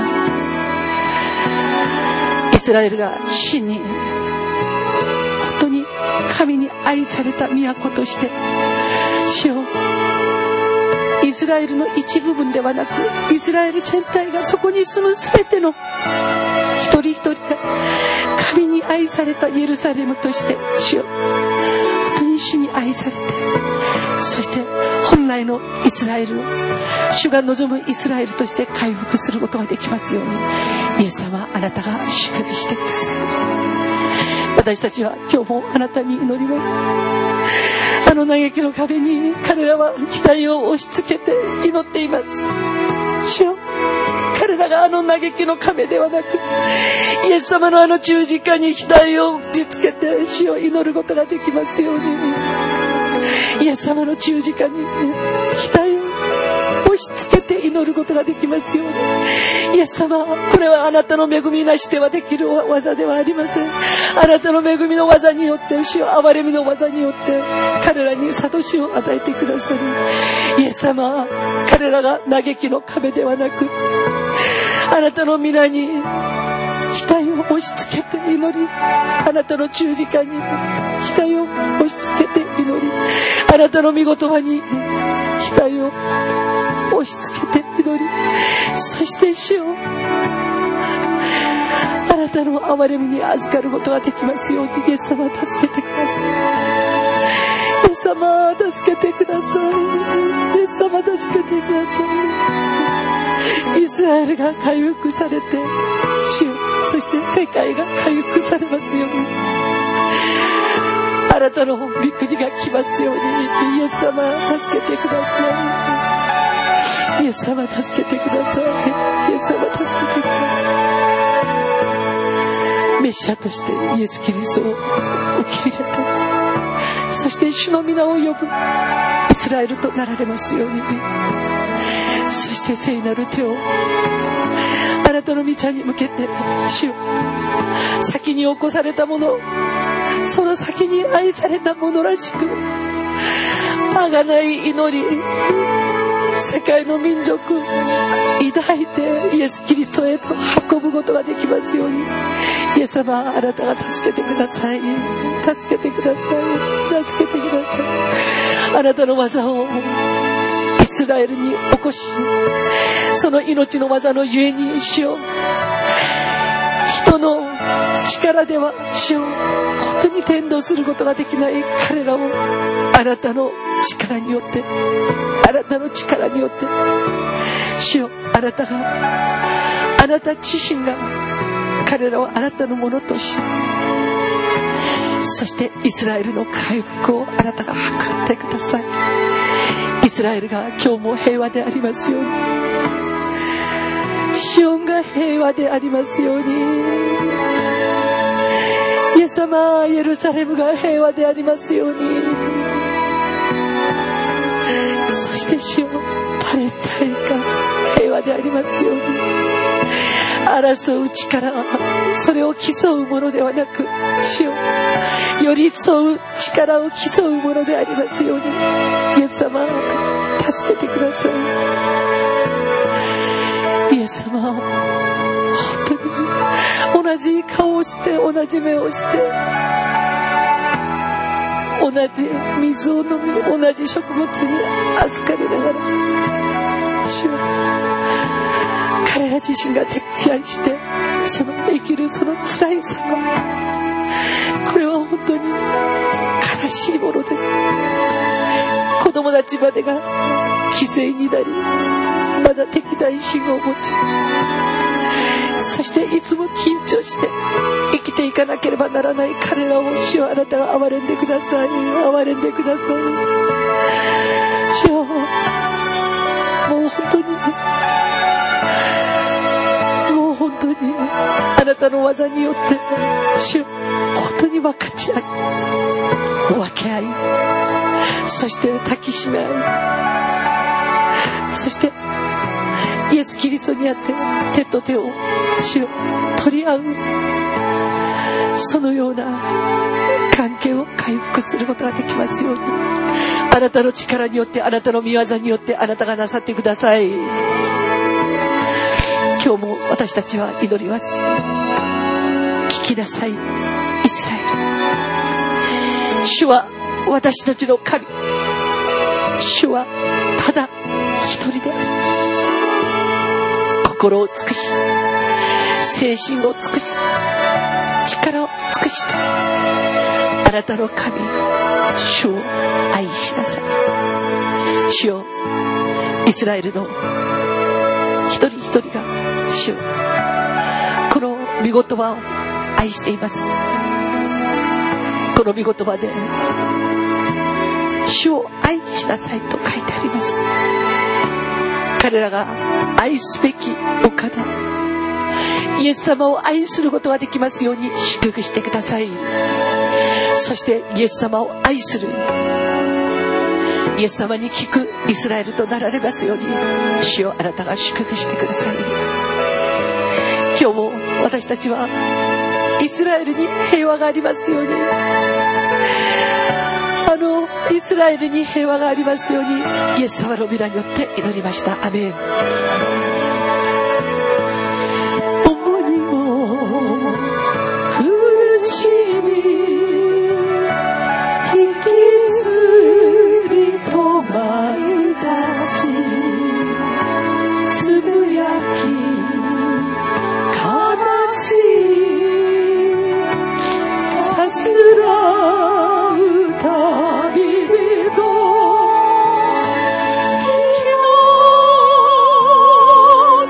イスラエルが真に本当に神に愛された都として、主よ、イスラエルの一部分ではなく、イスラエル全体が、そこに住むすべての一人一人が神に愛されたエルサレムとして、主よ、本当に主に愛されて、そして本来のイスラエルを主が望むイスラエルとして回復することができますように、イエス様、あなたが祝福してください。私たちは今日もあなたに祈ります。あの嘆きの壁に彼らは額を押し付けて祈っています。主よ、彼らがあの嘆きの壁ではなく、イエス様のあの十字架に額を打ちつけて主を祈ることができますように、イエス様の十字架に額を押し付けて祈ることができますように。イエス様、これはあなたの恵みなしではできる技ではありません。あなたの恵みの技によって、主よ、憐れみの技によって彼らに諭しを与えてくださる。イエス様、彼らが嘆きの壁ではなく、あなたの皆に額を押し付けて祈り、あなたの十字架に額を押し付けて祈り、あなたの御言葉に額を押し付けて祈り、そして主よ、あなたの憐れみに預かることができますように、イエス様、助けてください。イエス様、助けてください。イエス様、助けてください。イスラエルが回復されて、主よ、そして世界が回復されますように、あなたの御国が来ますように、イエス様、助けてください。イエス様、助けてください。イエス様、助けてください。メシアとしてイエス・キリストを受け入れた、そして主の皆を呼ぶイスラエルとなられますように、そして聖なる手をあなたの御座に向けて、主よ、先に起こされたもの、 その先に愛されたものらしく、贖い祈り、世界の民族抱いてイエス・キリストへと運ぶことができますように、イエス様、あなたが助けてください。助けてください。助けてください。あなたの技をイスラエルに起こし、その命の技のゆえに、主よ、人の力では主よ、本当に転倒することができない彼らを、あなたの力によって、あなたの力によって、主よ、あなたが、あなた自身が彼らをあなたのものとし、そしてイスラエルの回復をあなたが図ってください。イスラエルが今日も平和でありますように、シオンが平和でありますように、イエス様、エルサレムが平和でありますように、そして主よ、パレスタインが平和でありますように、争う力、それを競うものではなく、主よ、寄り添う力を競うものでありますように、イエス様、助けてください。イエス様、本当に同じ顔をして、同じ目をして、同じ水を飲み、同じ食物に預かりながら、主よ、彼ら自身が敵対して、その生きるその辛いさが、これは本当に悲しいものです。子供たちまでが犠牲になり、まだ敵対心を持ち、そしていつも緊張して生きていかなければならない彼らを、主よ、あなたが憐れんでください。憐れんでください。主よ、もう本当にもう本当にあなたの技によって、主よ、本当に分かち合い、分け合い、そして抱きしめ合い、そしてイエス・キリストにあって手と手を、主よ、取り合う、そのような関係を回復することができますように、あなたの力によって、あなたの御業によって、あなたがなさってください。今日も私たちは祈ります。聞きなさい、イスラエル。主は私たちの神。主はただ一人である。心を尽くし、精神を尽くし、力を尽くして、あなたの神、主を愛しなさい。主よ、イスラエルの一人一人が、主よ、この御言葉を愛しています。この御言葉で、主を愛しなさいと書いてあります。彼らが愛すべきお方、イエス様を愛することができますように祝福してください。そしてイエス様を愛する、イエス様に聞くイスラエルとなられますように、主よ、あなたが祝福してください。今日も私たちはイスラエルに平和がありますように、あのイスラエルに平和がありますように、イエス様の皆によって祈りました。アメン。重荷も苦しみ引きずりと舞い出し、つぶやき悲しいさすらう旅人、今日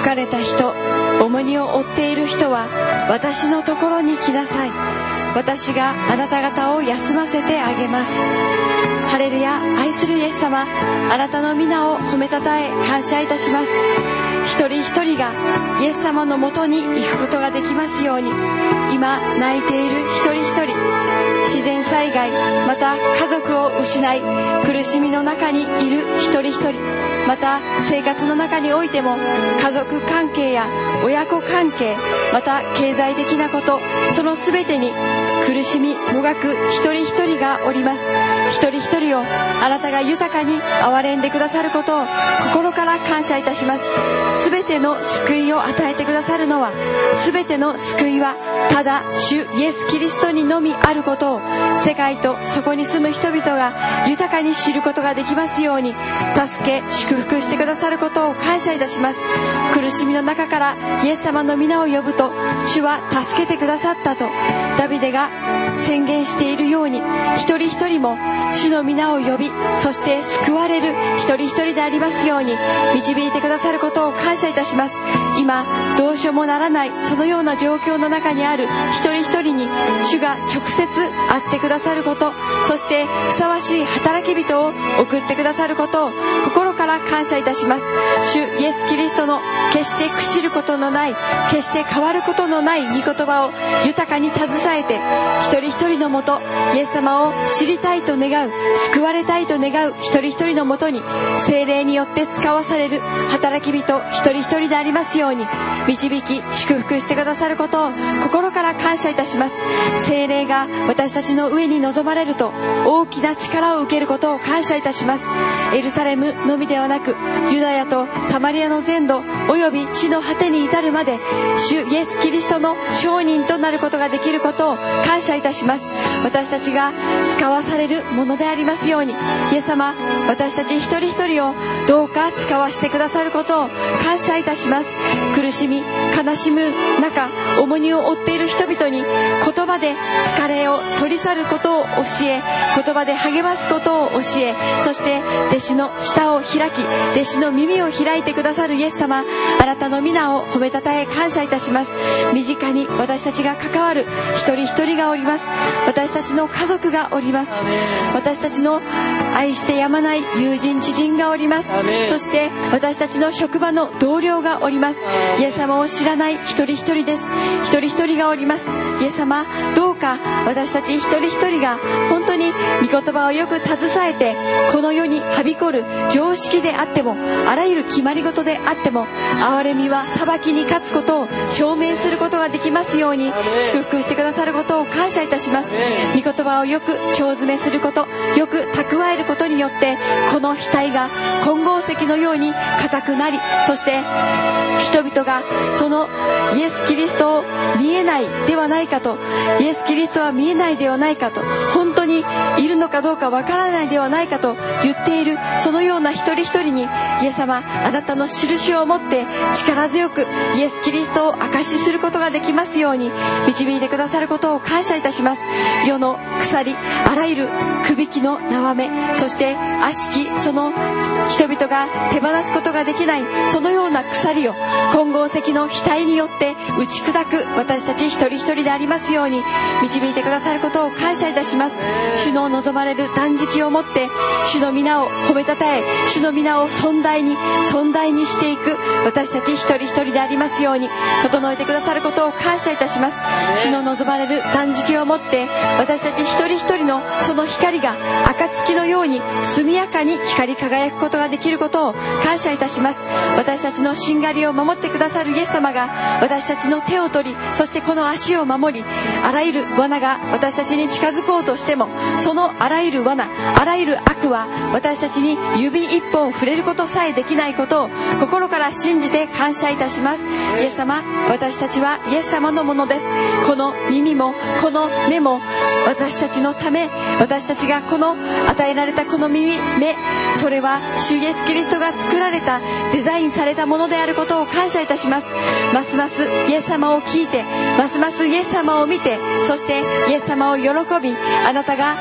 疲れた人、重荷を負っている人は私のところに来なさい。私があなた方を休ませてあげます。ハレルヤ。愛するイエス様、あなたの皆を褒めたたえ感謝いたします。一人一人がイエス様のもとに行くことができますように。今泣いている一人一人、自然災害、また家族を失い苦しみの中にいる一人一人、また生活の中においても家族関係や親子関係、また経済的なこと、その全てに苦しみもがく一人一人がおります。一人一人をあなたが豊かに憐れんでくださることを心から感謝いたします。すべての救いを与えてくださるのは、すべての救いはただ主イエス・キリストにのみあることを世界とそこに住む人々が豊かに知ることができますように、助け祝福してくださることを感謝いたします。苦しみの中からイエス様の皆を呼ぶと、主は助けてくださったとダビデが宣言しているように、一人一人も主の皆を呼び、そして救われる一人一人でありますように導いてくださることを感謝いたします。今どうしようもならないそのような状況の中にある一人一人に主が直接会ってくださること、そしてふさわしい働き人を送ってくださることを心から感謝いたします。主イエス・キリストの決して朽ちることのない、決して変わることのない御言葉を豊かに携えて、一人一人のもとイエス様を知りたいと願う、救われたいと願う一人一人のもとに聖霊によって使わされる働き人一人一人でありますように導き祝福してくださることを心から感謝いたします。聖霊が私たちの上に臨まれると大きな力を受けることを感謝いたします。エルサレムのみではなく、ユダヤとサマリアの全土および地の果てに至るまで主イエス・キリストの証人となることができることを感謝いたします。私たちが使わされるものでありますように、イエス様、私たち一人一人をどうか使わしてくださることを感謝いたします。苦しみ悲しむ中、重荷を負っている人々に言葉で疲れを取り去ることを教え、言葉で励ますことを教え、そして弟子の舌を開き、弟子の耳を開いてくださるイエス様、あなたの皆を褒めたたえ感謝いたします。身近に私たちが関わる一人一人がおります。私たちの家族がおります。私たちの愛してやまない友人知人がおります。そして私たちの職場の同僚がおります。イエス様を知らない一人一人です。一人一人がおります。イエス様、どうか私たち一人一人が本当に御言葉をよく携えて、この世にはびこる常識であっても、あらゆる決まり事であっても、憐れみは裁きに勝つことを証明することができますように祝福してくださることを感謝いたします。御言葉をよく腸詰めすること、よく蓄えることによって、この額が金剛石のように固くなり、そして人々がそのイエス・キリストを見えないではないかと、イエス・キリストは見えないではないかと、本当にいるのかどうかわからないではないかと言っている、そのような一人一人に、イエス様、あなたの印を持って力強くイエス・キリストを証しすることができますように導いてくださることを感謝いたします。世の鎖、あらゆるくびきの縄目、そして悪しきその人々が手放すことができない、そのような鎖を金剛石の額によって打ち砕く私たち一人一人でありますように導いてくださることを感謝いたします。主の望まれる断食をもって主の皆を褒めたたえ、主の皆を尊大に尊大にしていく私たち一人一人でありますように整えてくださることを感謝いたします。主の望まれる断食をもって私たち一人一人のその光が暁のように速やかに光り輝くことができることを感謝いたします。私たちのしんがりを守ってくださるイエス様が私たちの手を取り、そしてこの足を守り、あらゆる罠が私たちに近づこうとしても、そのあらゆる罠、あらゆる悪は私たちに指一本触れることさえできないことを心から信じて感謝いたします。イエス様、私たちはイエス様のものです。この耳もこの目も私たちのため、私たちがこの与えられたこの耳、目、それは主イエスキリストが作られた、デザインされたものであることを感謝いたします。ますますイエス様を聞いて、ますますイエス様を見て、そしてイエス様を喜び、あなたが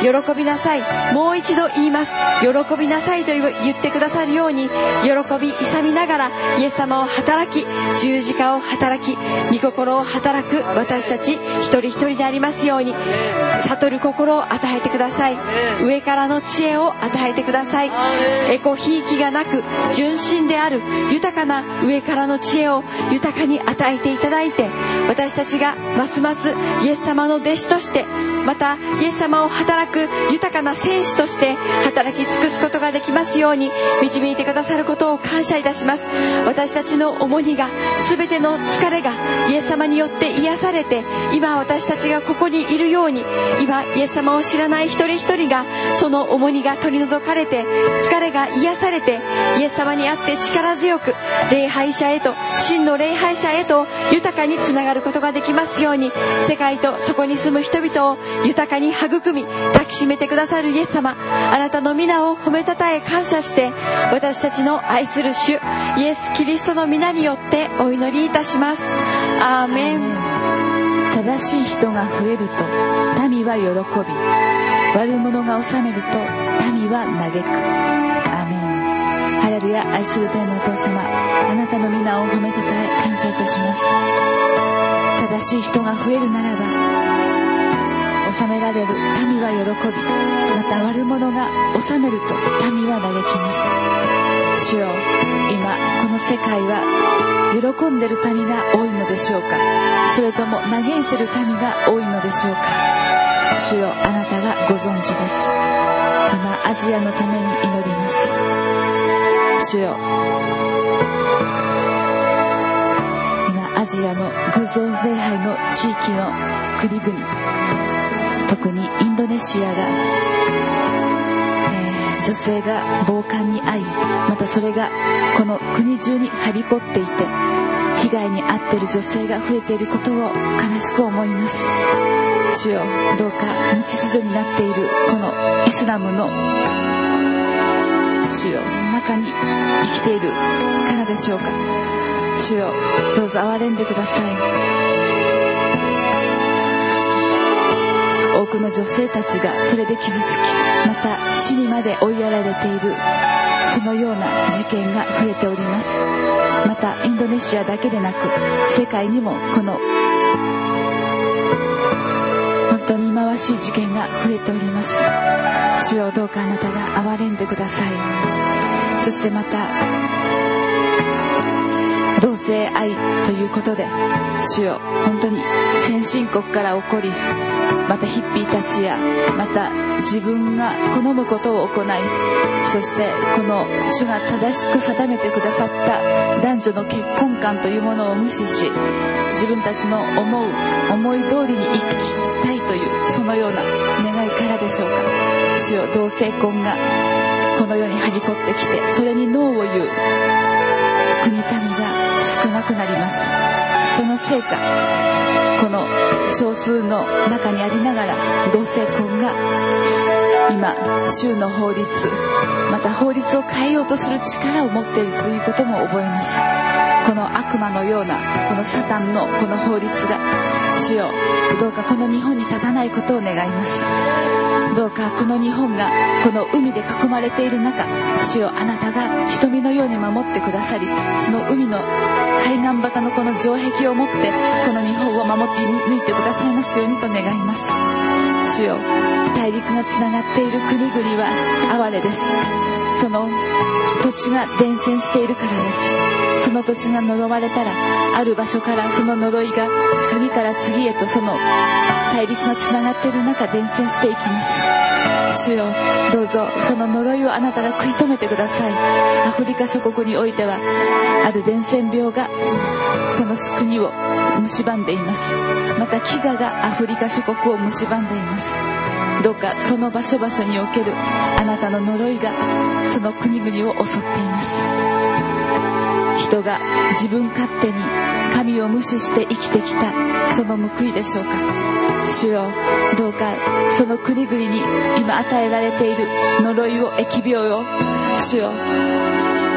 喜びなさい。もう一度言います。喜びなさいと言ってくださるように、喜び勇みながらイエス様を働き、十字架を働き、御心を働く私たち一人一人でありますように、悟る心を与えてください。上からの知恵を与えてください。エコひいきがなく純真である豊かな上からの知恵を豊かに与えていただいて、私たちがますますイエス様の弟子として、またイエス様を働く豊かな戦士として働き尽くすことができますように導いてくださることを感謝いたします。私たちの重荷が、全ての疲れがイエス様によって癒されて、今私たちがここにいるように、今イエス様を知らない一人一人がその重荷が取り除かれて、疲れが癒されて、イエス様にあって力強く礼拝者へと、真の礼拝者へと豊かにつながることができますように、世界とそこに住む人々を豊かに育み抱きしめてくださるイエス様、あなたの皆を褒めたたえ感謝して、私たちの愛する主イエス・キリストの皆によってお祈りいたします。アーメン。 正しい人が増えると民は喜び、悪者が治めると民は嘆く。アーメン。ハレルヤ。愛する天のお父様、あなたの皆を褒めたたえ感謝いたします。正しい人が増えるならば、治められる民は喜び、また悪者が治めると民は嘆きます。主よ、今この世界は喜んでる民が多いのでしょうか、それとも嘆いてる民が多いのでしょうか。主よ、あなたがご存知です。今アジアのために祈ります。主よ、今アジアの偶像礼拝の地域の国々、特にインドネシアが、えー、女性が暴漢に遭い、またそれがこの国中にはびこっていて、被害に遭っている女性が増えていることを悲しく思います。主よ、どうか無秩序になっているこのイスラムの主よ中に生きているからでしょうか。主よ、どうぞ憐れんでください。多くの女性たちがそれで傷つき、また死にまで追いやられている、そのような事件が増えております。またインドネシアだけでなく世界にもこの本当に忌まわしい事件が増えております。主よ、どうかあなたが憐れんでください。そしてまた同性愛ということで、主よ、本当に先進国から起こり、またヒッピーたちや、また自分が好むことを行い、そしてこの主が正しく定めてくださった男女の結婚観というものを無視し、自分たちの思う思い通りに生きたいという、そのような願いからでしょうか。主よ、同性婚がこの世にはびこってきて、それにノーを言う国民が少なくなりました。そのせいか、この少数の中にありながら同性婚が今州の法律、また法律を変えようとする力を持っているということも覚えます。この悪魔のようなこのサタンのこの法律が、主よ、どうかこの日本に立たないことを願います。どうかこの日本がこの海で囲まれている中、主よ、あなたが瞳のように守ってくださり、その海の海岸端のこの城壁を持ってこの日本を守って抜いてくださいますようにと願います。主よ、大陸がつながっている国々は哀れです。その土地が伝染しているからです。その土地が呪われたら、ある場所からその呪いが次から次へとその大陸がつながっている中伝染していきます。主よ、どうぞその呪いをあなたが食い止めてください。アフリカ諸国においてはある伝染病がその国を蝕んでいます。また飢餓がアフリカ諸国を蝕んでいます。どうかその場所場所におけるあなたの呪いがその国々を襲っています。人が自分勝手に神を無視して生きてきたその報いでしょうか。主よ、どうかその国々に今与えられている呪いを、疫病を、主よ、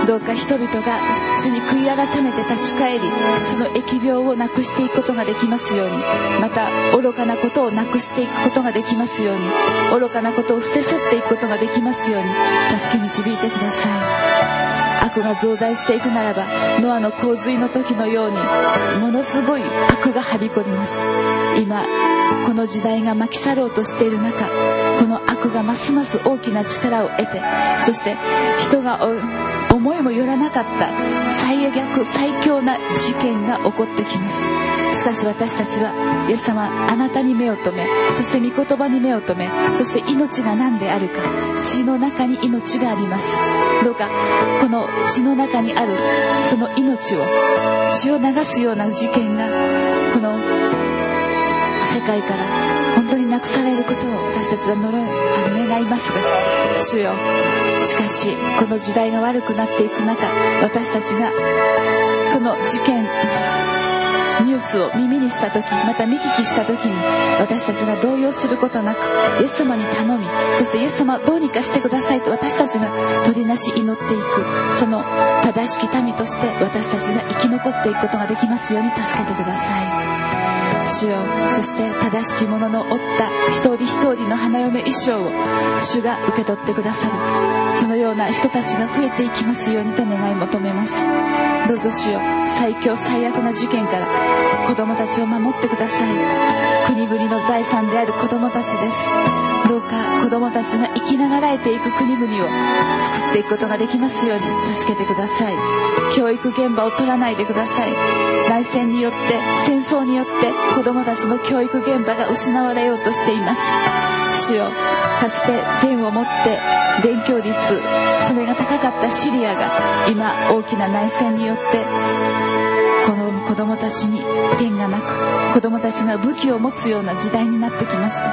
どうか人々が主に悔い改めて立ち返り、その疫病をなくしていくことができますように、また愚かなことをなくしていくことができますように、愚かなことを捨て去っていくことができますように助け導いてください。悪が増大していくならば、ノアの洪水の時のようにものすごい悪がはびこります。今この時代が巻き去ろうとしている中、この悪がますます大きな力を得て、そして人が思いもよらなかった最悪最強な事件が起こってきます。しかし私たちはイエス様、あなたに目を留め、そして御言葉に目を留め、そして命が何であるか、血の中に命があります。どうかこの血の中にあるその命を、血を流すような事件がこの世界から本当になくされることを私たちは願いますが、主よ、しかしこの時代が悪くなっていく中、私たちがその事件ニュースを耳にした時、また見聞きした時に、私たちが動揺することなくイエス様に頼み、そしてイエス様どうにかしてくださいと私たちが取りなし祈っていく、その正しき民として私たちが生き残っていくことができますように助けてください。主よ、そして正しきものの負った一人一人の花嫁衣装を主が受け取ってくださる、そのような人たちが増えていきますようにと願い求めます。どうぞ主よ、最強最悪な事件から子供たちを守ってください。国々の財産である子供たちです。どうか子供たちが生きながらえていく国々を作っていくことができますように助けてください。教育現場を取らないでください。内戦によって、戦争によって子供たちの教育現場が失われようとしています。主よ、かつて天をもって勉強率それが高かったシリアが今大きな内戦によってこの子供たちに天がなく、子供たちが武器を持つような時代になってきました。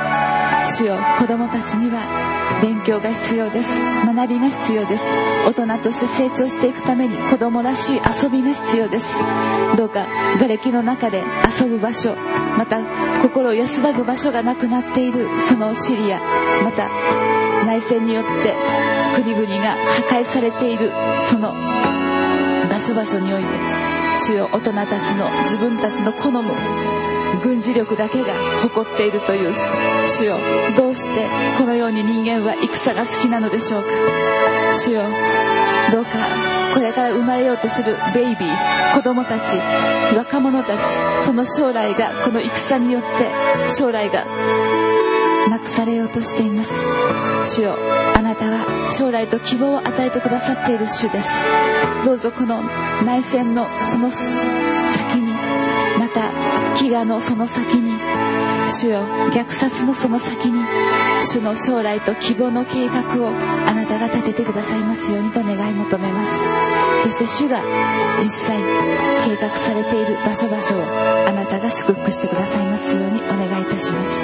主よ、子供たちには勉強が必要です。学びが必要です。大人として成長していくために子供らしい遊びが必要です。どうか瓦礫の中で遊ぶ場所、また心を安らぐ場所がなくなっているそのシリア、また内戦によって国々が破壊されているその場所場所において、主よ、大人たちの自分たちの好む軍事力だけが誇っているという、主よ、どうしてこのように人間は戦が好きなのでしょうか。主よ、どうかこれから生まれようとするベイビー、子供たち、若者たち、その将来がこの戦によって将来がなくされようとしています。主よ、あなたは将来と希望を与えてくださっている主です。どうぞこの内戦のその先に、また飢餓のその先に、主よ、虐殺のその先に、主の将来と希望の計画をあなたが立ててくださいますようにと願い求めます。そして主が実際計画されている場所場所をあなたが祝福してくださいますようにお願いいたします。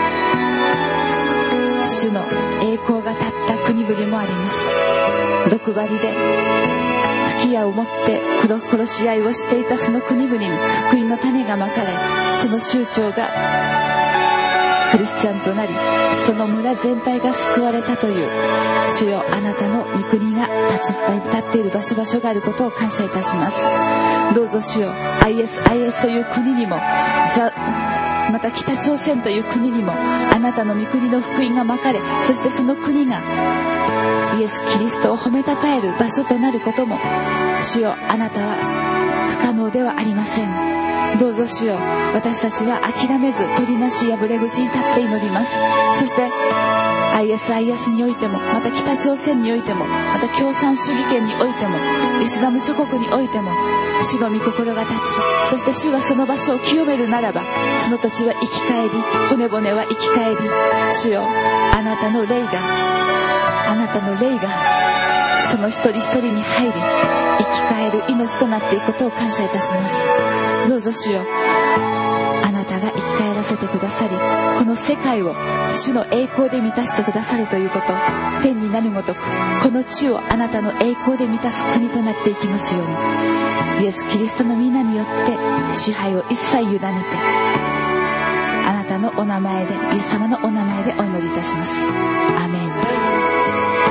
主の栄光が立った国々もあります。毒針で吹き矢を持って殺し合いをしていたその国々に福音の種がまかれ、その酋長がクリスチャンとなり、その村全体が救われたという、主よ、あなたの御国が立ち立っている場所場所があることを感謝いたします。どうぞ主よ、 アイエスアイエス という国にも、また北朝鮮という国にもあなたの御国の福音がまかれ、そしてその国がイエス・キリストを褒めたたえる場所となることも、主よ、あなたは不可能ではありません。どうぞ主よ、私たちは諦めず取りなし破れ口に立って祈ります。そして アイエスアイエス においても、また北朝鮮においても、また共産主義圏においても、イスラム諸国においても、主の御心が立ち、そして主がその場所を清めるならば、その土地は生き返り、骨々は生き返り、主よ、あなたの霊があなたの霊がその一人一人に入り、生き返る命となっていくことを感謝いたします。どうぞ主よ、あなたが生き返らせてくださり、この世界を主の栄光で満たしてくださるということ、天になるごとくこの地をあなたの栄光で満たす国となっていきますように、イエス・キリストの皆によって支配を一切委ねて、あなたのお名前で、イエス様のお名前でお祈りいたします。アメン。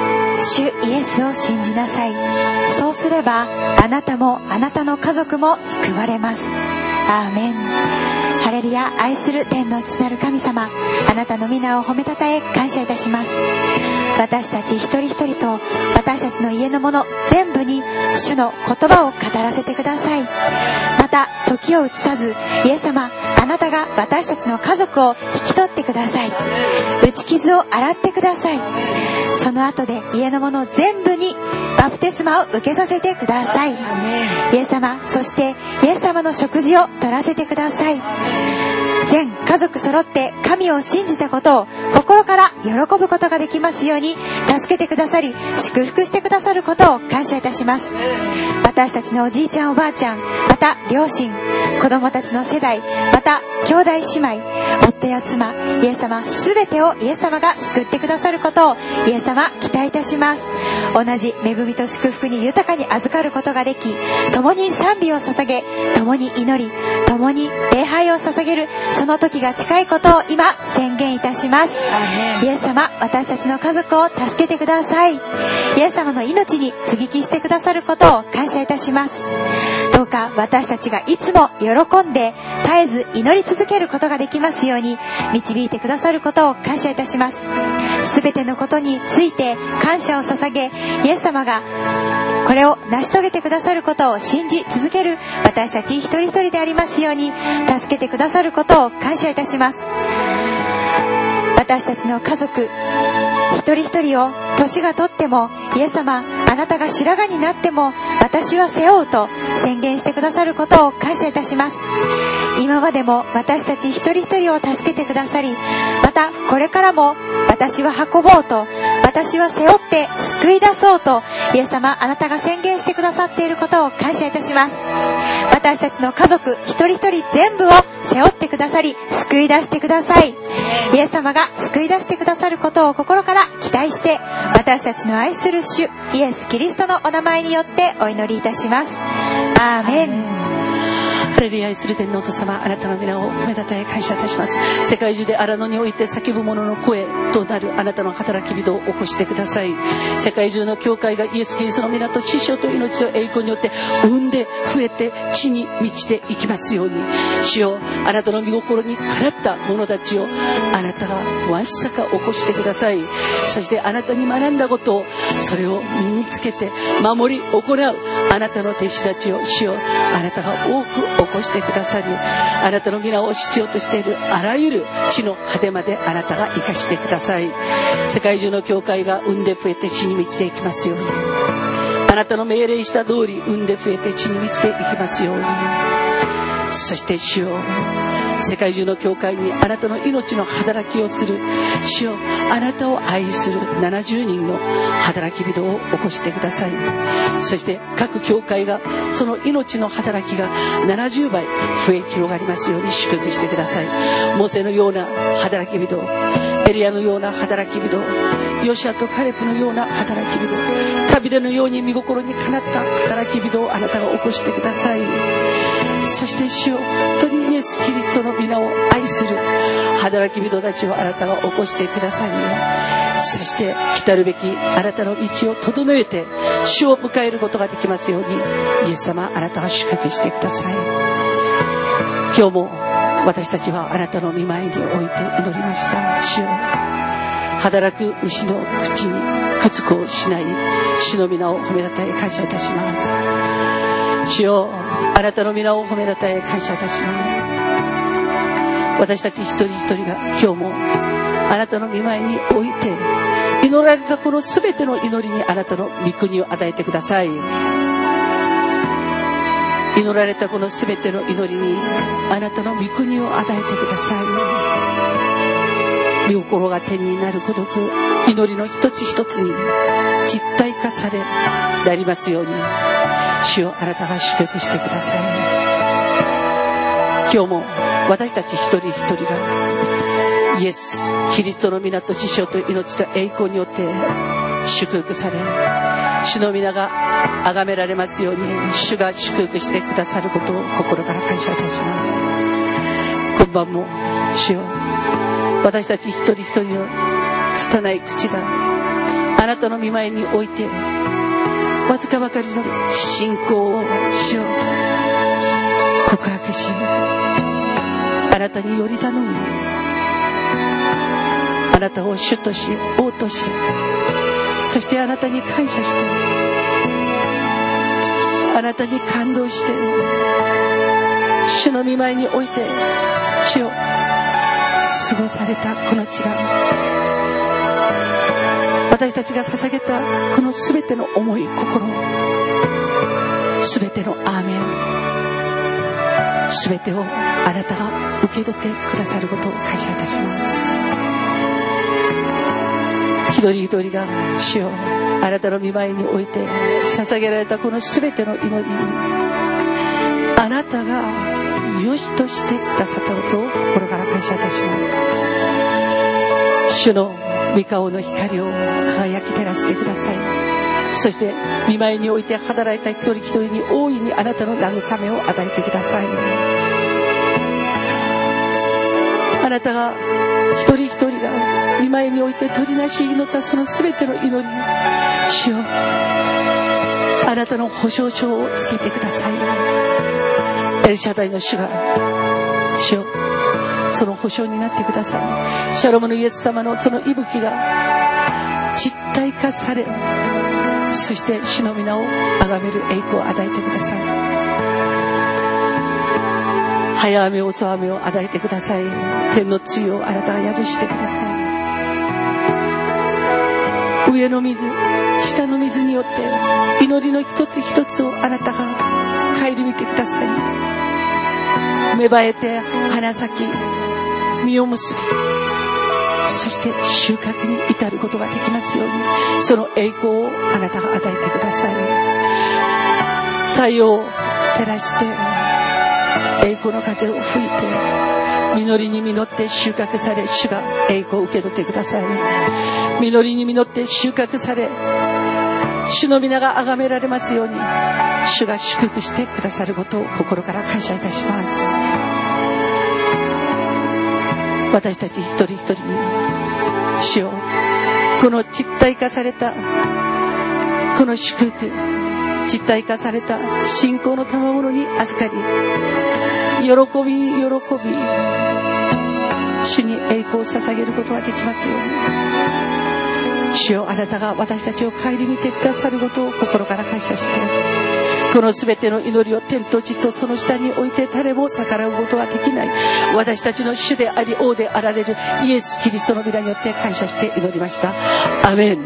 主イエスを信じなさい。そうすればあなたもあなたの家族も救われます。アーメン。ハレルヤ。愛する天の父なる神様、あなたの皆を褒めたたえ感謝いたします。私たち一人一人と私たちの家のもの全部に主の言葉を語らせてください。また時を移さず、イエス様、あなたが私たちの家族を引き取ってください。打ち傷を洗ってください。その後で家のもの全部にバプテスマを受けさせてください。イエス様、そしてイエス様の食事を取らせてください。全家族揃って神を信じたことを心から喜ぶことができますように助けてくださり、祝福してくださることを感謝いたします。私たちのおじいちゃんおばあちゃん、また両親、子供たちの世代、また兄弟姉妹、夫や妻、イエス様すべてをイエス様が救ってくださることをイエス様期待いたします。同じ恵みと祝福に豊かに預かることができ、共に賛美を捧げ、共に祈り、共に礼拝を捧げるその時が近いことを今宣言いたします。イエス様、私たちの家族を助けてください。イエス様の命に接ぎ木してくださることを感謝いたします。どうか私たちがいつも喜んで絶えず祈り続けることができますように導いてくださることを感謝いたします。すべてのことについて感謝を捧げ、イエス様がこれを成し遂げてくださることを信じ続ける私たち一人一人でありますように助けてくださることを感謝いたします。私たちの家族一人一人を年がとっても、イエス様、あなたが白髪になっても私は背負うと宣言してくださることを感謝いたします。今までも私たち一人一人を助けてくださり、またこれからも私は運ぼうと、私は背負って救い出そうと、イエス様、あなたが宣言してくださっていることを感謝いたします。私たちの家族一人一人全部を背負ってくださり、救い出してください。イエス様が救い出してくださることを心から期待して、私たちの愛する主イエス・キリストのお名前によってお祈りいたします。アーメン。 ハレルヤ。愛する天のお父様、あなたの皆を褒めたたえ感謝いたします。世界中で荒野において叫ぶ者の声となるあなたの働き人を起こしてください。世界中の教会がイエス・キリストの皆と知性と命と栄光によって産んで増えて地に満ちていきますように、主よ、あなたの御心にかなった者たちをあなたがわんさか起こしてください。そしてあなたに学んだことをそれを身につけて守り行うあなたの弟子たちを、主よ、あなたが多く起こしてくださり、あなたの皆を必要としているあらゆる地の果てまであなたが生かしてください。世界中の教会が産んで増えて地に満ちていきますように、あなたの命令した通り産んで増えて地に満ちていきますように。そして主よ、世界中の教会にあなたの命の働きをする主よ、あなたを愛するななじゅうにんの働き人を起こしてください。そして各教会がその命の働きがななじゅうばい増え広がりますように祝福してください。モーセのような働き人、エリアのような働き人、ヨシアとカレプのような働き人、ダビデのように御心にかなった働き人をあなたが起こしてください。そして主よ、本当にイエス・キリストの皆を愛する働き人たちをあなたが起こしてください。そして来たるべきあなたの道を整えて主を迎えることができますように、イエス様、あなたが祝福してください。今日も私たちはあなたの御前に置いて祈りました。主よ、働く牛の口に屈服しない主の皆を褒めたたえ感謝いたします。主よ、あなたの皆を褒めたたえ感謝いたします。私たち一人一人が今日もあなたの御前に置いて祈られたこのすべての祈りにあなたの御国を与えてください。祈られたこのすべての祈りにあなたの御国を与えてください。御心が天になるごとく祈りの一つ一つに実体化されなりますように、主よ、あなたが祝福してください。今日も私たち一人一人がイエス・キリストの皆と知性と命と栄光によって祝福され、主の皆が崇められますように、主が祝福してくださることを心から感謝いたします。今晩も主よ、私たち一人一人の拙い口がああなたの御前においてわずかばかりの信仰を主よ告白し、あなたにより頼み、あなたを主とし王とし、そしてあなたに感謝して、あなたに感動して、主の御前において主を過ごされたこの地が、私たちが捧げたこのすべての思い心、すべてのアーメン、すべてをあなたが受け取ってくださることを感謝いたします。一人一人が主よあなたの御前において捧げられたこのすべての祈りに、あなたが良しとしてくださったことを心から感謝いたします。主の御顔の光を輝き照らしてください。そして御前において働いた一人一人に大いにあなたの慰めを与えてください。あなたが一人一人が御前において取りなし祈ったその全ての祈り、主よあなたの保証書をつけてください。エルシャダイの主が主よその保証になってください。シャロムのイエス様のその息吹が実体化され、そして主の皆を崇める栄光を与えてください。早雨遅雨を与えてください。天の露をあなたが宿してください。上の水下の水によって祈りの一つ一つをあなたが顧みてください。芽生えて花咲き実を結び、そして収穫に至ることができますように、その栄光をあなたが与えてください。太陽を照らして栄光の風を吹いて、実りに実って収穫され、主が栄光を受け取ってください。実りに実って収穫され、主の皆が崇められますように、主が祝福してくださることを心から感謝いたします。私たち一人一人に主よこの実体化されたこの祝福、実体化された信仰の賜物に預かり、喜び喜び主に栄光を捧げることができますように、主よあなたが私たちを顧みてくださることを心から感謝して、このすべての祈りを天と地とその下に置いて誰も逆らうことができない私たちの主であり王であられるイエス・キリストの皆によって感謝して祈りました。アメン。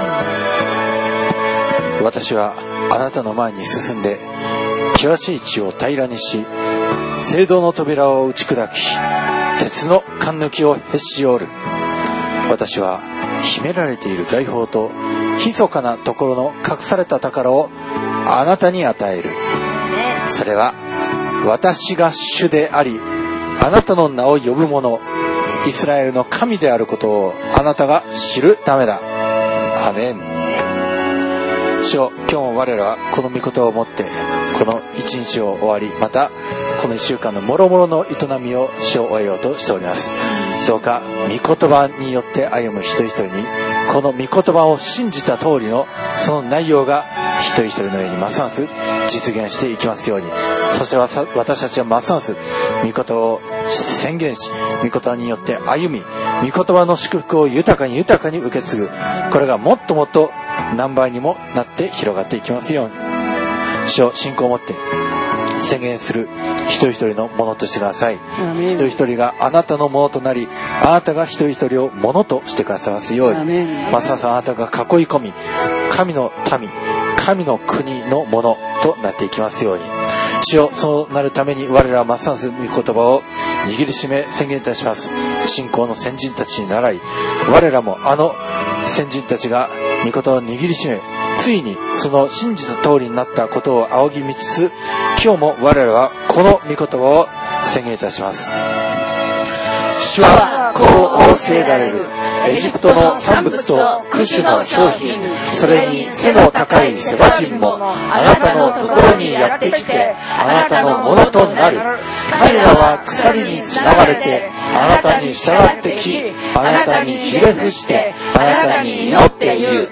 私はあなたの前に進んで険しい地を平らにし、聖堂の扉を打ち砕き、鉄の貫抜きをへし折る。私は秘められている財宝と密かなところの隠された宝をあなたに与える。それは私が主であり、あなたの名を呼ぶ者、イスラエルの神であることをあなたが知るためだ。アメン。主よ、今日も我らはこの御言葉をもってこの一日を終わり、またこの一週間のもろもろの営みを主を終えようとしております。どうか御言葉によって歩む一人一人に、この御言葉を信じた通りのその内容が一人一人の上にますます実現していきますように。そして私たちはますます御言葉を宣言し、御言葉によって歩み、御言葉の祝福を豊かに豊かに受け継ぐ。これがもっともっと何倍にもなって広がっていきますように。主を信仰を持って宣言する一人一人のものとしてください。一人一人があなたのものとなり、あなたが一人一人をものとしてくださいますように。ますますあなたが囲い込み、神の民、神の国のものとなっていきますように。主よ、そうなるために我らはますます御言葉を握りしめ宣言いたします。信仰の先人たちに倣い、我らもあの先人たちが御言葉を握りしめ、ついにその信じた通りになったことを仰ぎ見つつ、今日も我らはこの御言葉を宣言いたします。主はこう仰せられる。エジプトの産物とクシュの商品、それに背の高いセバ人もあなたのところにやってきて、あなたのものとなる。彼らは鎖につながれてあなたに従ってき、あなたにひれ伏してあなたに祈っている。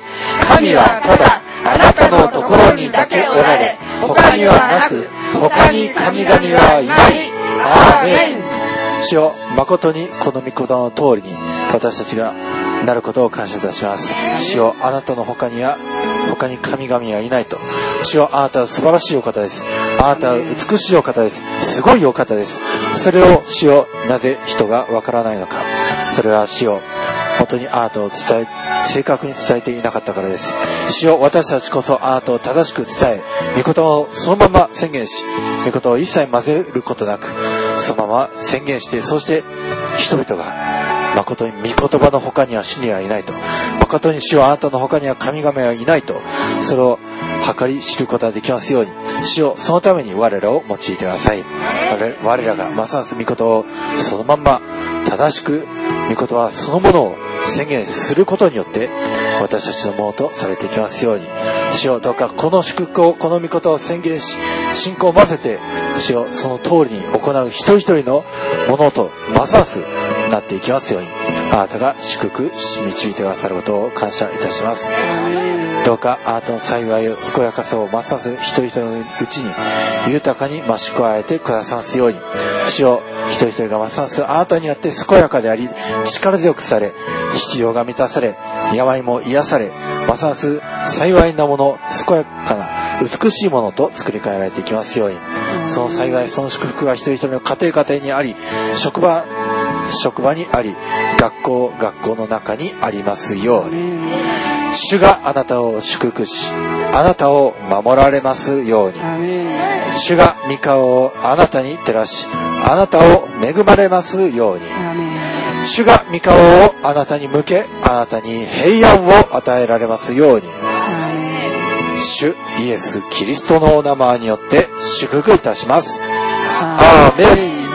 神はただあなたのところにだけおられ、他にはなく、他に神々はいない。アーメン。主よ、誠にこの御言葉の通りに私たちがなることを感謝いたします。主よ、あなたの他には他に神々はいないと。主よ、あなたは素晴らしいお方です。あなたは美しいお方です。すごいお方です。それを主よ、なぜ人がわからないのか。それは主よ、本当にあなたを伝え正確に伝えていなかったからです。主よ、私たちこそあなたを正しく伝え、御言葉をそのまま宣言し、御言葉を一切混ぜることなくそのまま宣言して、そして人々が誠に御言葉の他には主にはいないと、誠に主はあなたの他には神々はいないと、それを計り知ることができますように、主よ、そのために我らを用いてください。我, 我らがますます御言葉をそのまんま正しく御言葉そのものを宣言することによって私たちのものとされていきますように、主よ、どうかこの祝福を、この御言葉を宣言し、信仰を混ぜて、主よ、その通りに行う一人一人のものとますますなっていきますように、あなたが祝福し導いてくださることを感謝いたします。どうかあなたの幸いを健やかさをますます一人一人のうちに豊かに増し加えてくださますように、主よ、一人一人がますますあなたにあって健やかであり、力強くされ、必要が満たされ、病も癒され、ますます幸いなもの、健やかな美しいものと作り変えられていきますように、その幸い、その祝福が一人一人の家庭家庭にあり、職場職場にあり、学校学校の中にありますように、主があなたを祝福し、あなたを守られますように、主が御顔をあなたに照らし、あなたを恵まれますように、主が御顔をあなたに向け、あなたに平安を与えられますように、主イエスキリストのお名前によって祝福いたします。アーメン。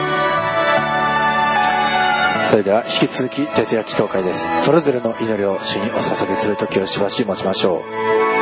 それでは引き続き徹夜祈祷会です。それぞれの祈りを主にお捧げする時をしばし持ちましょう。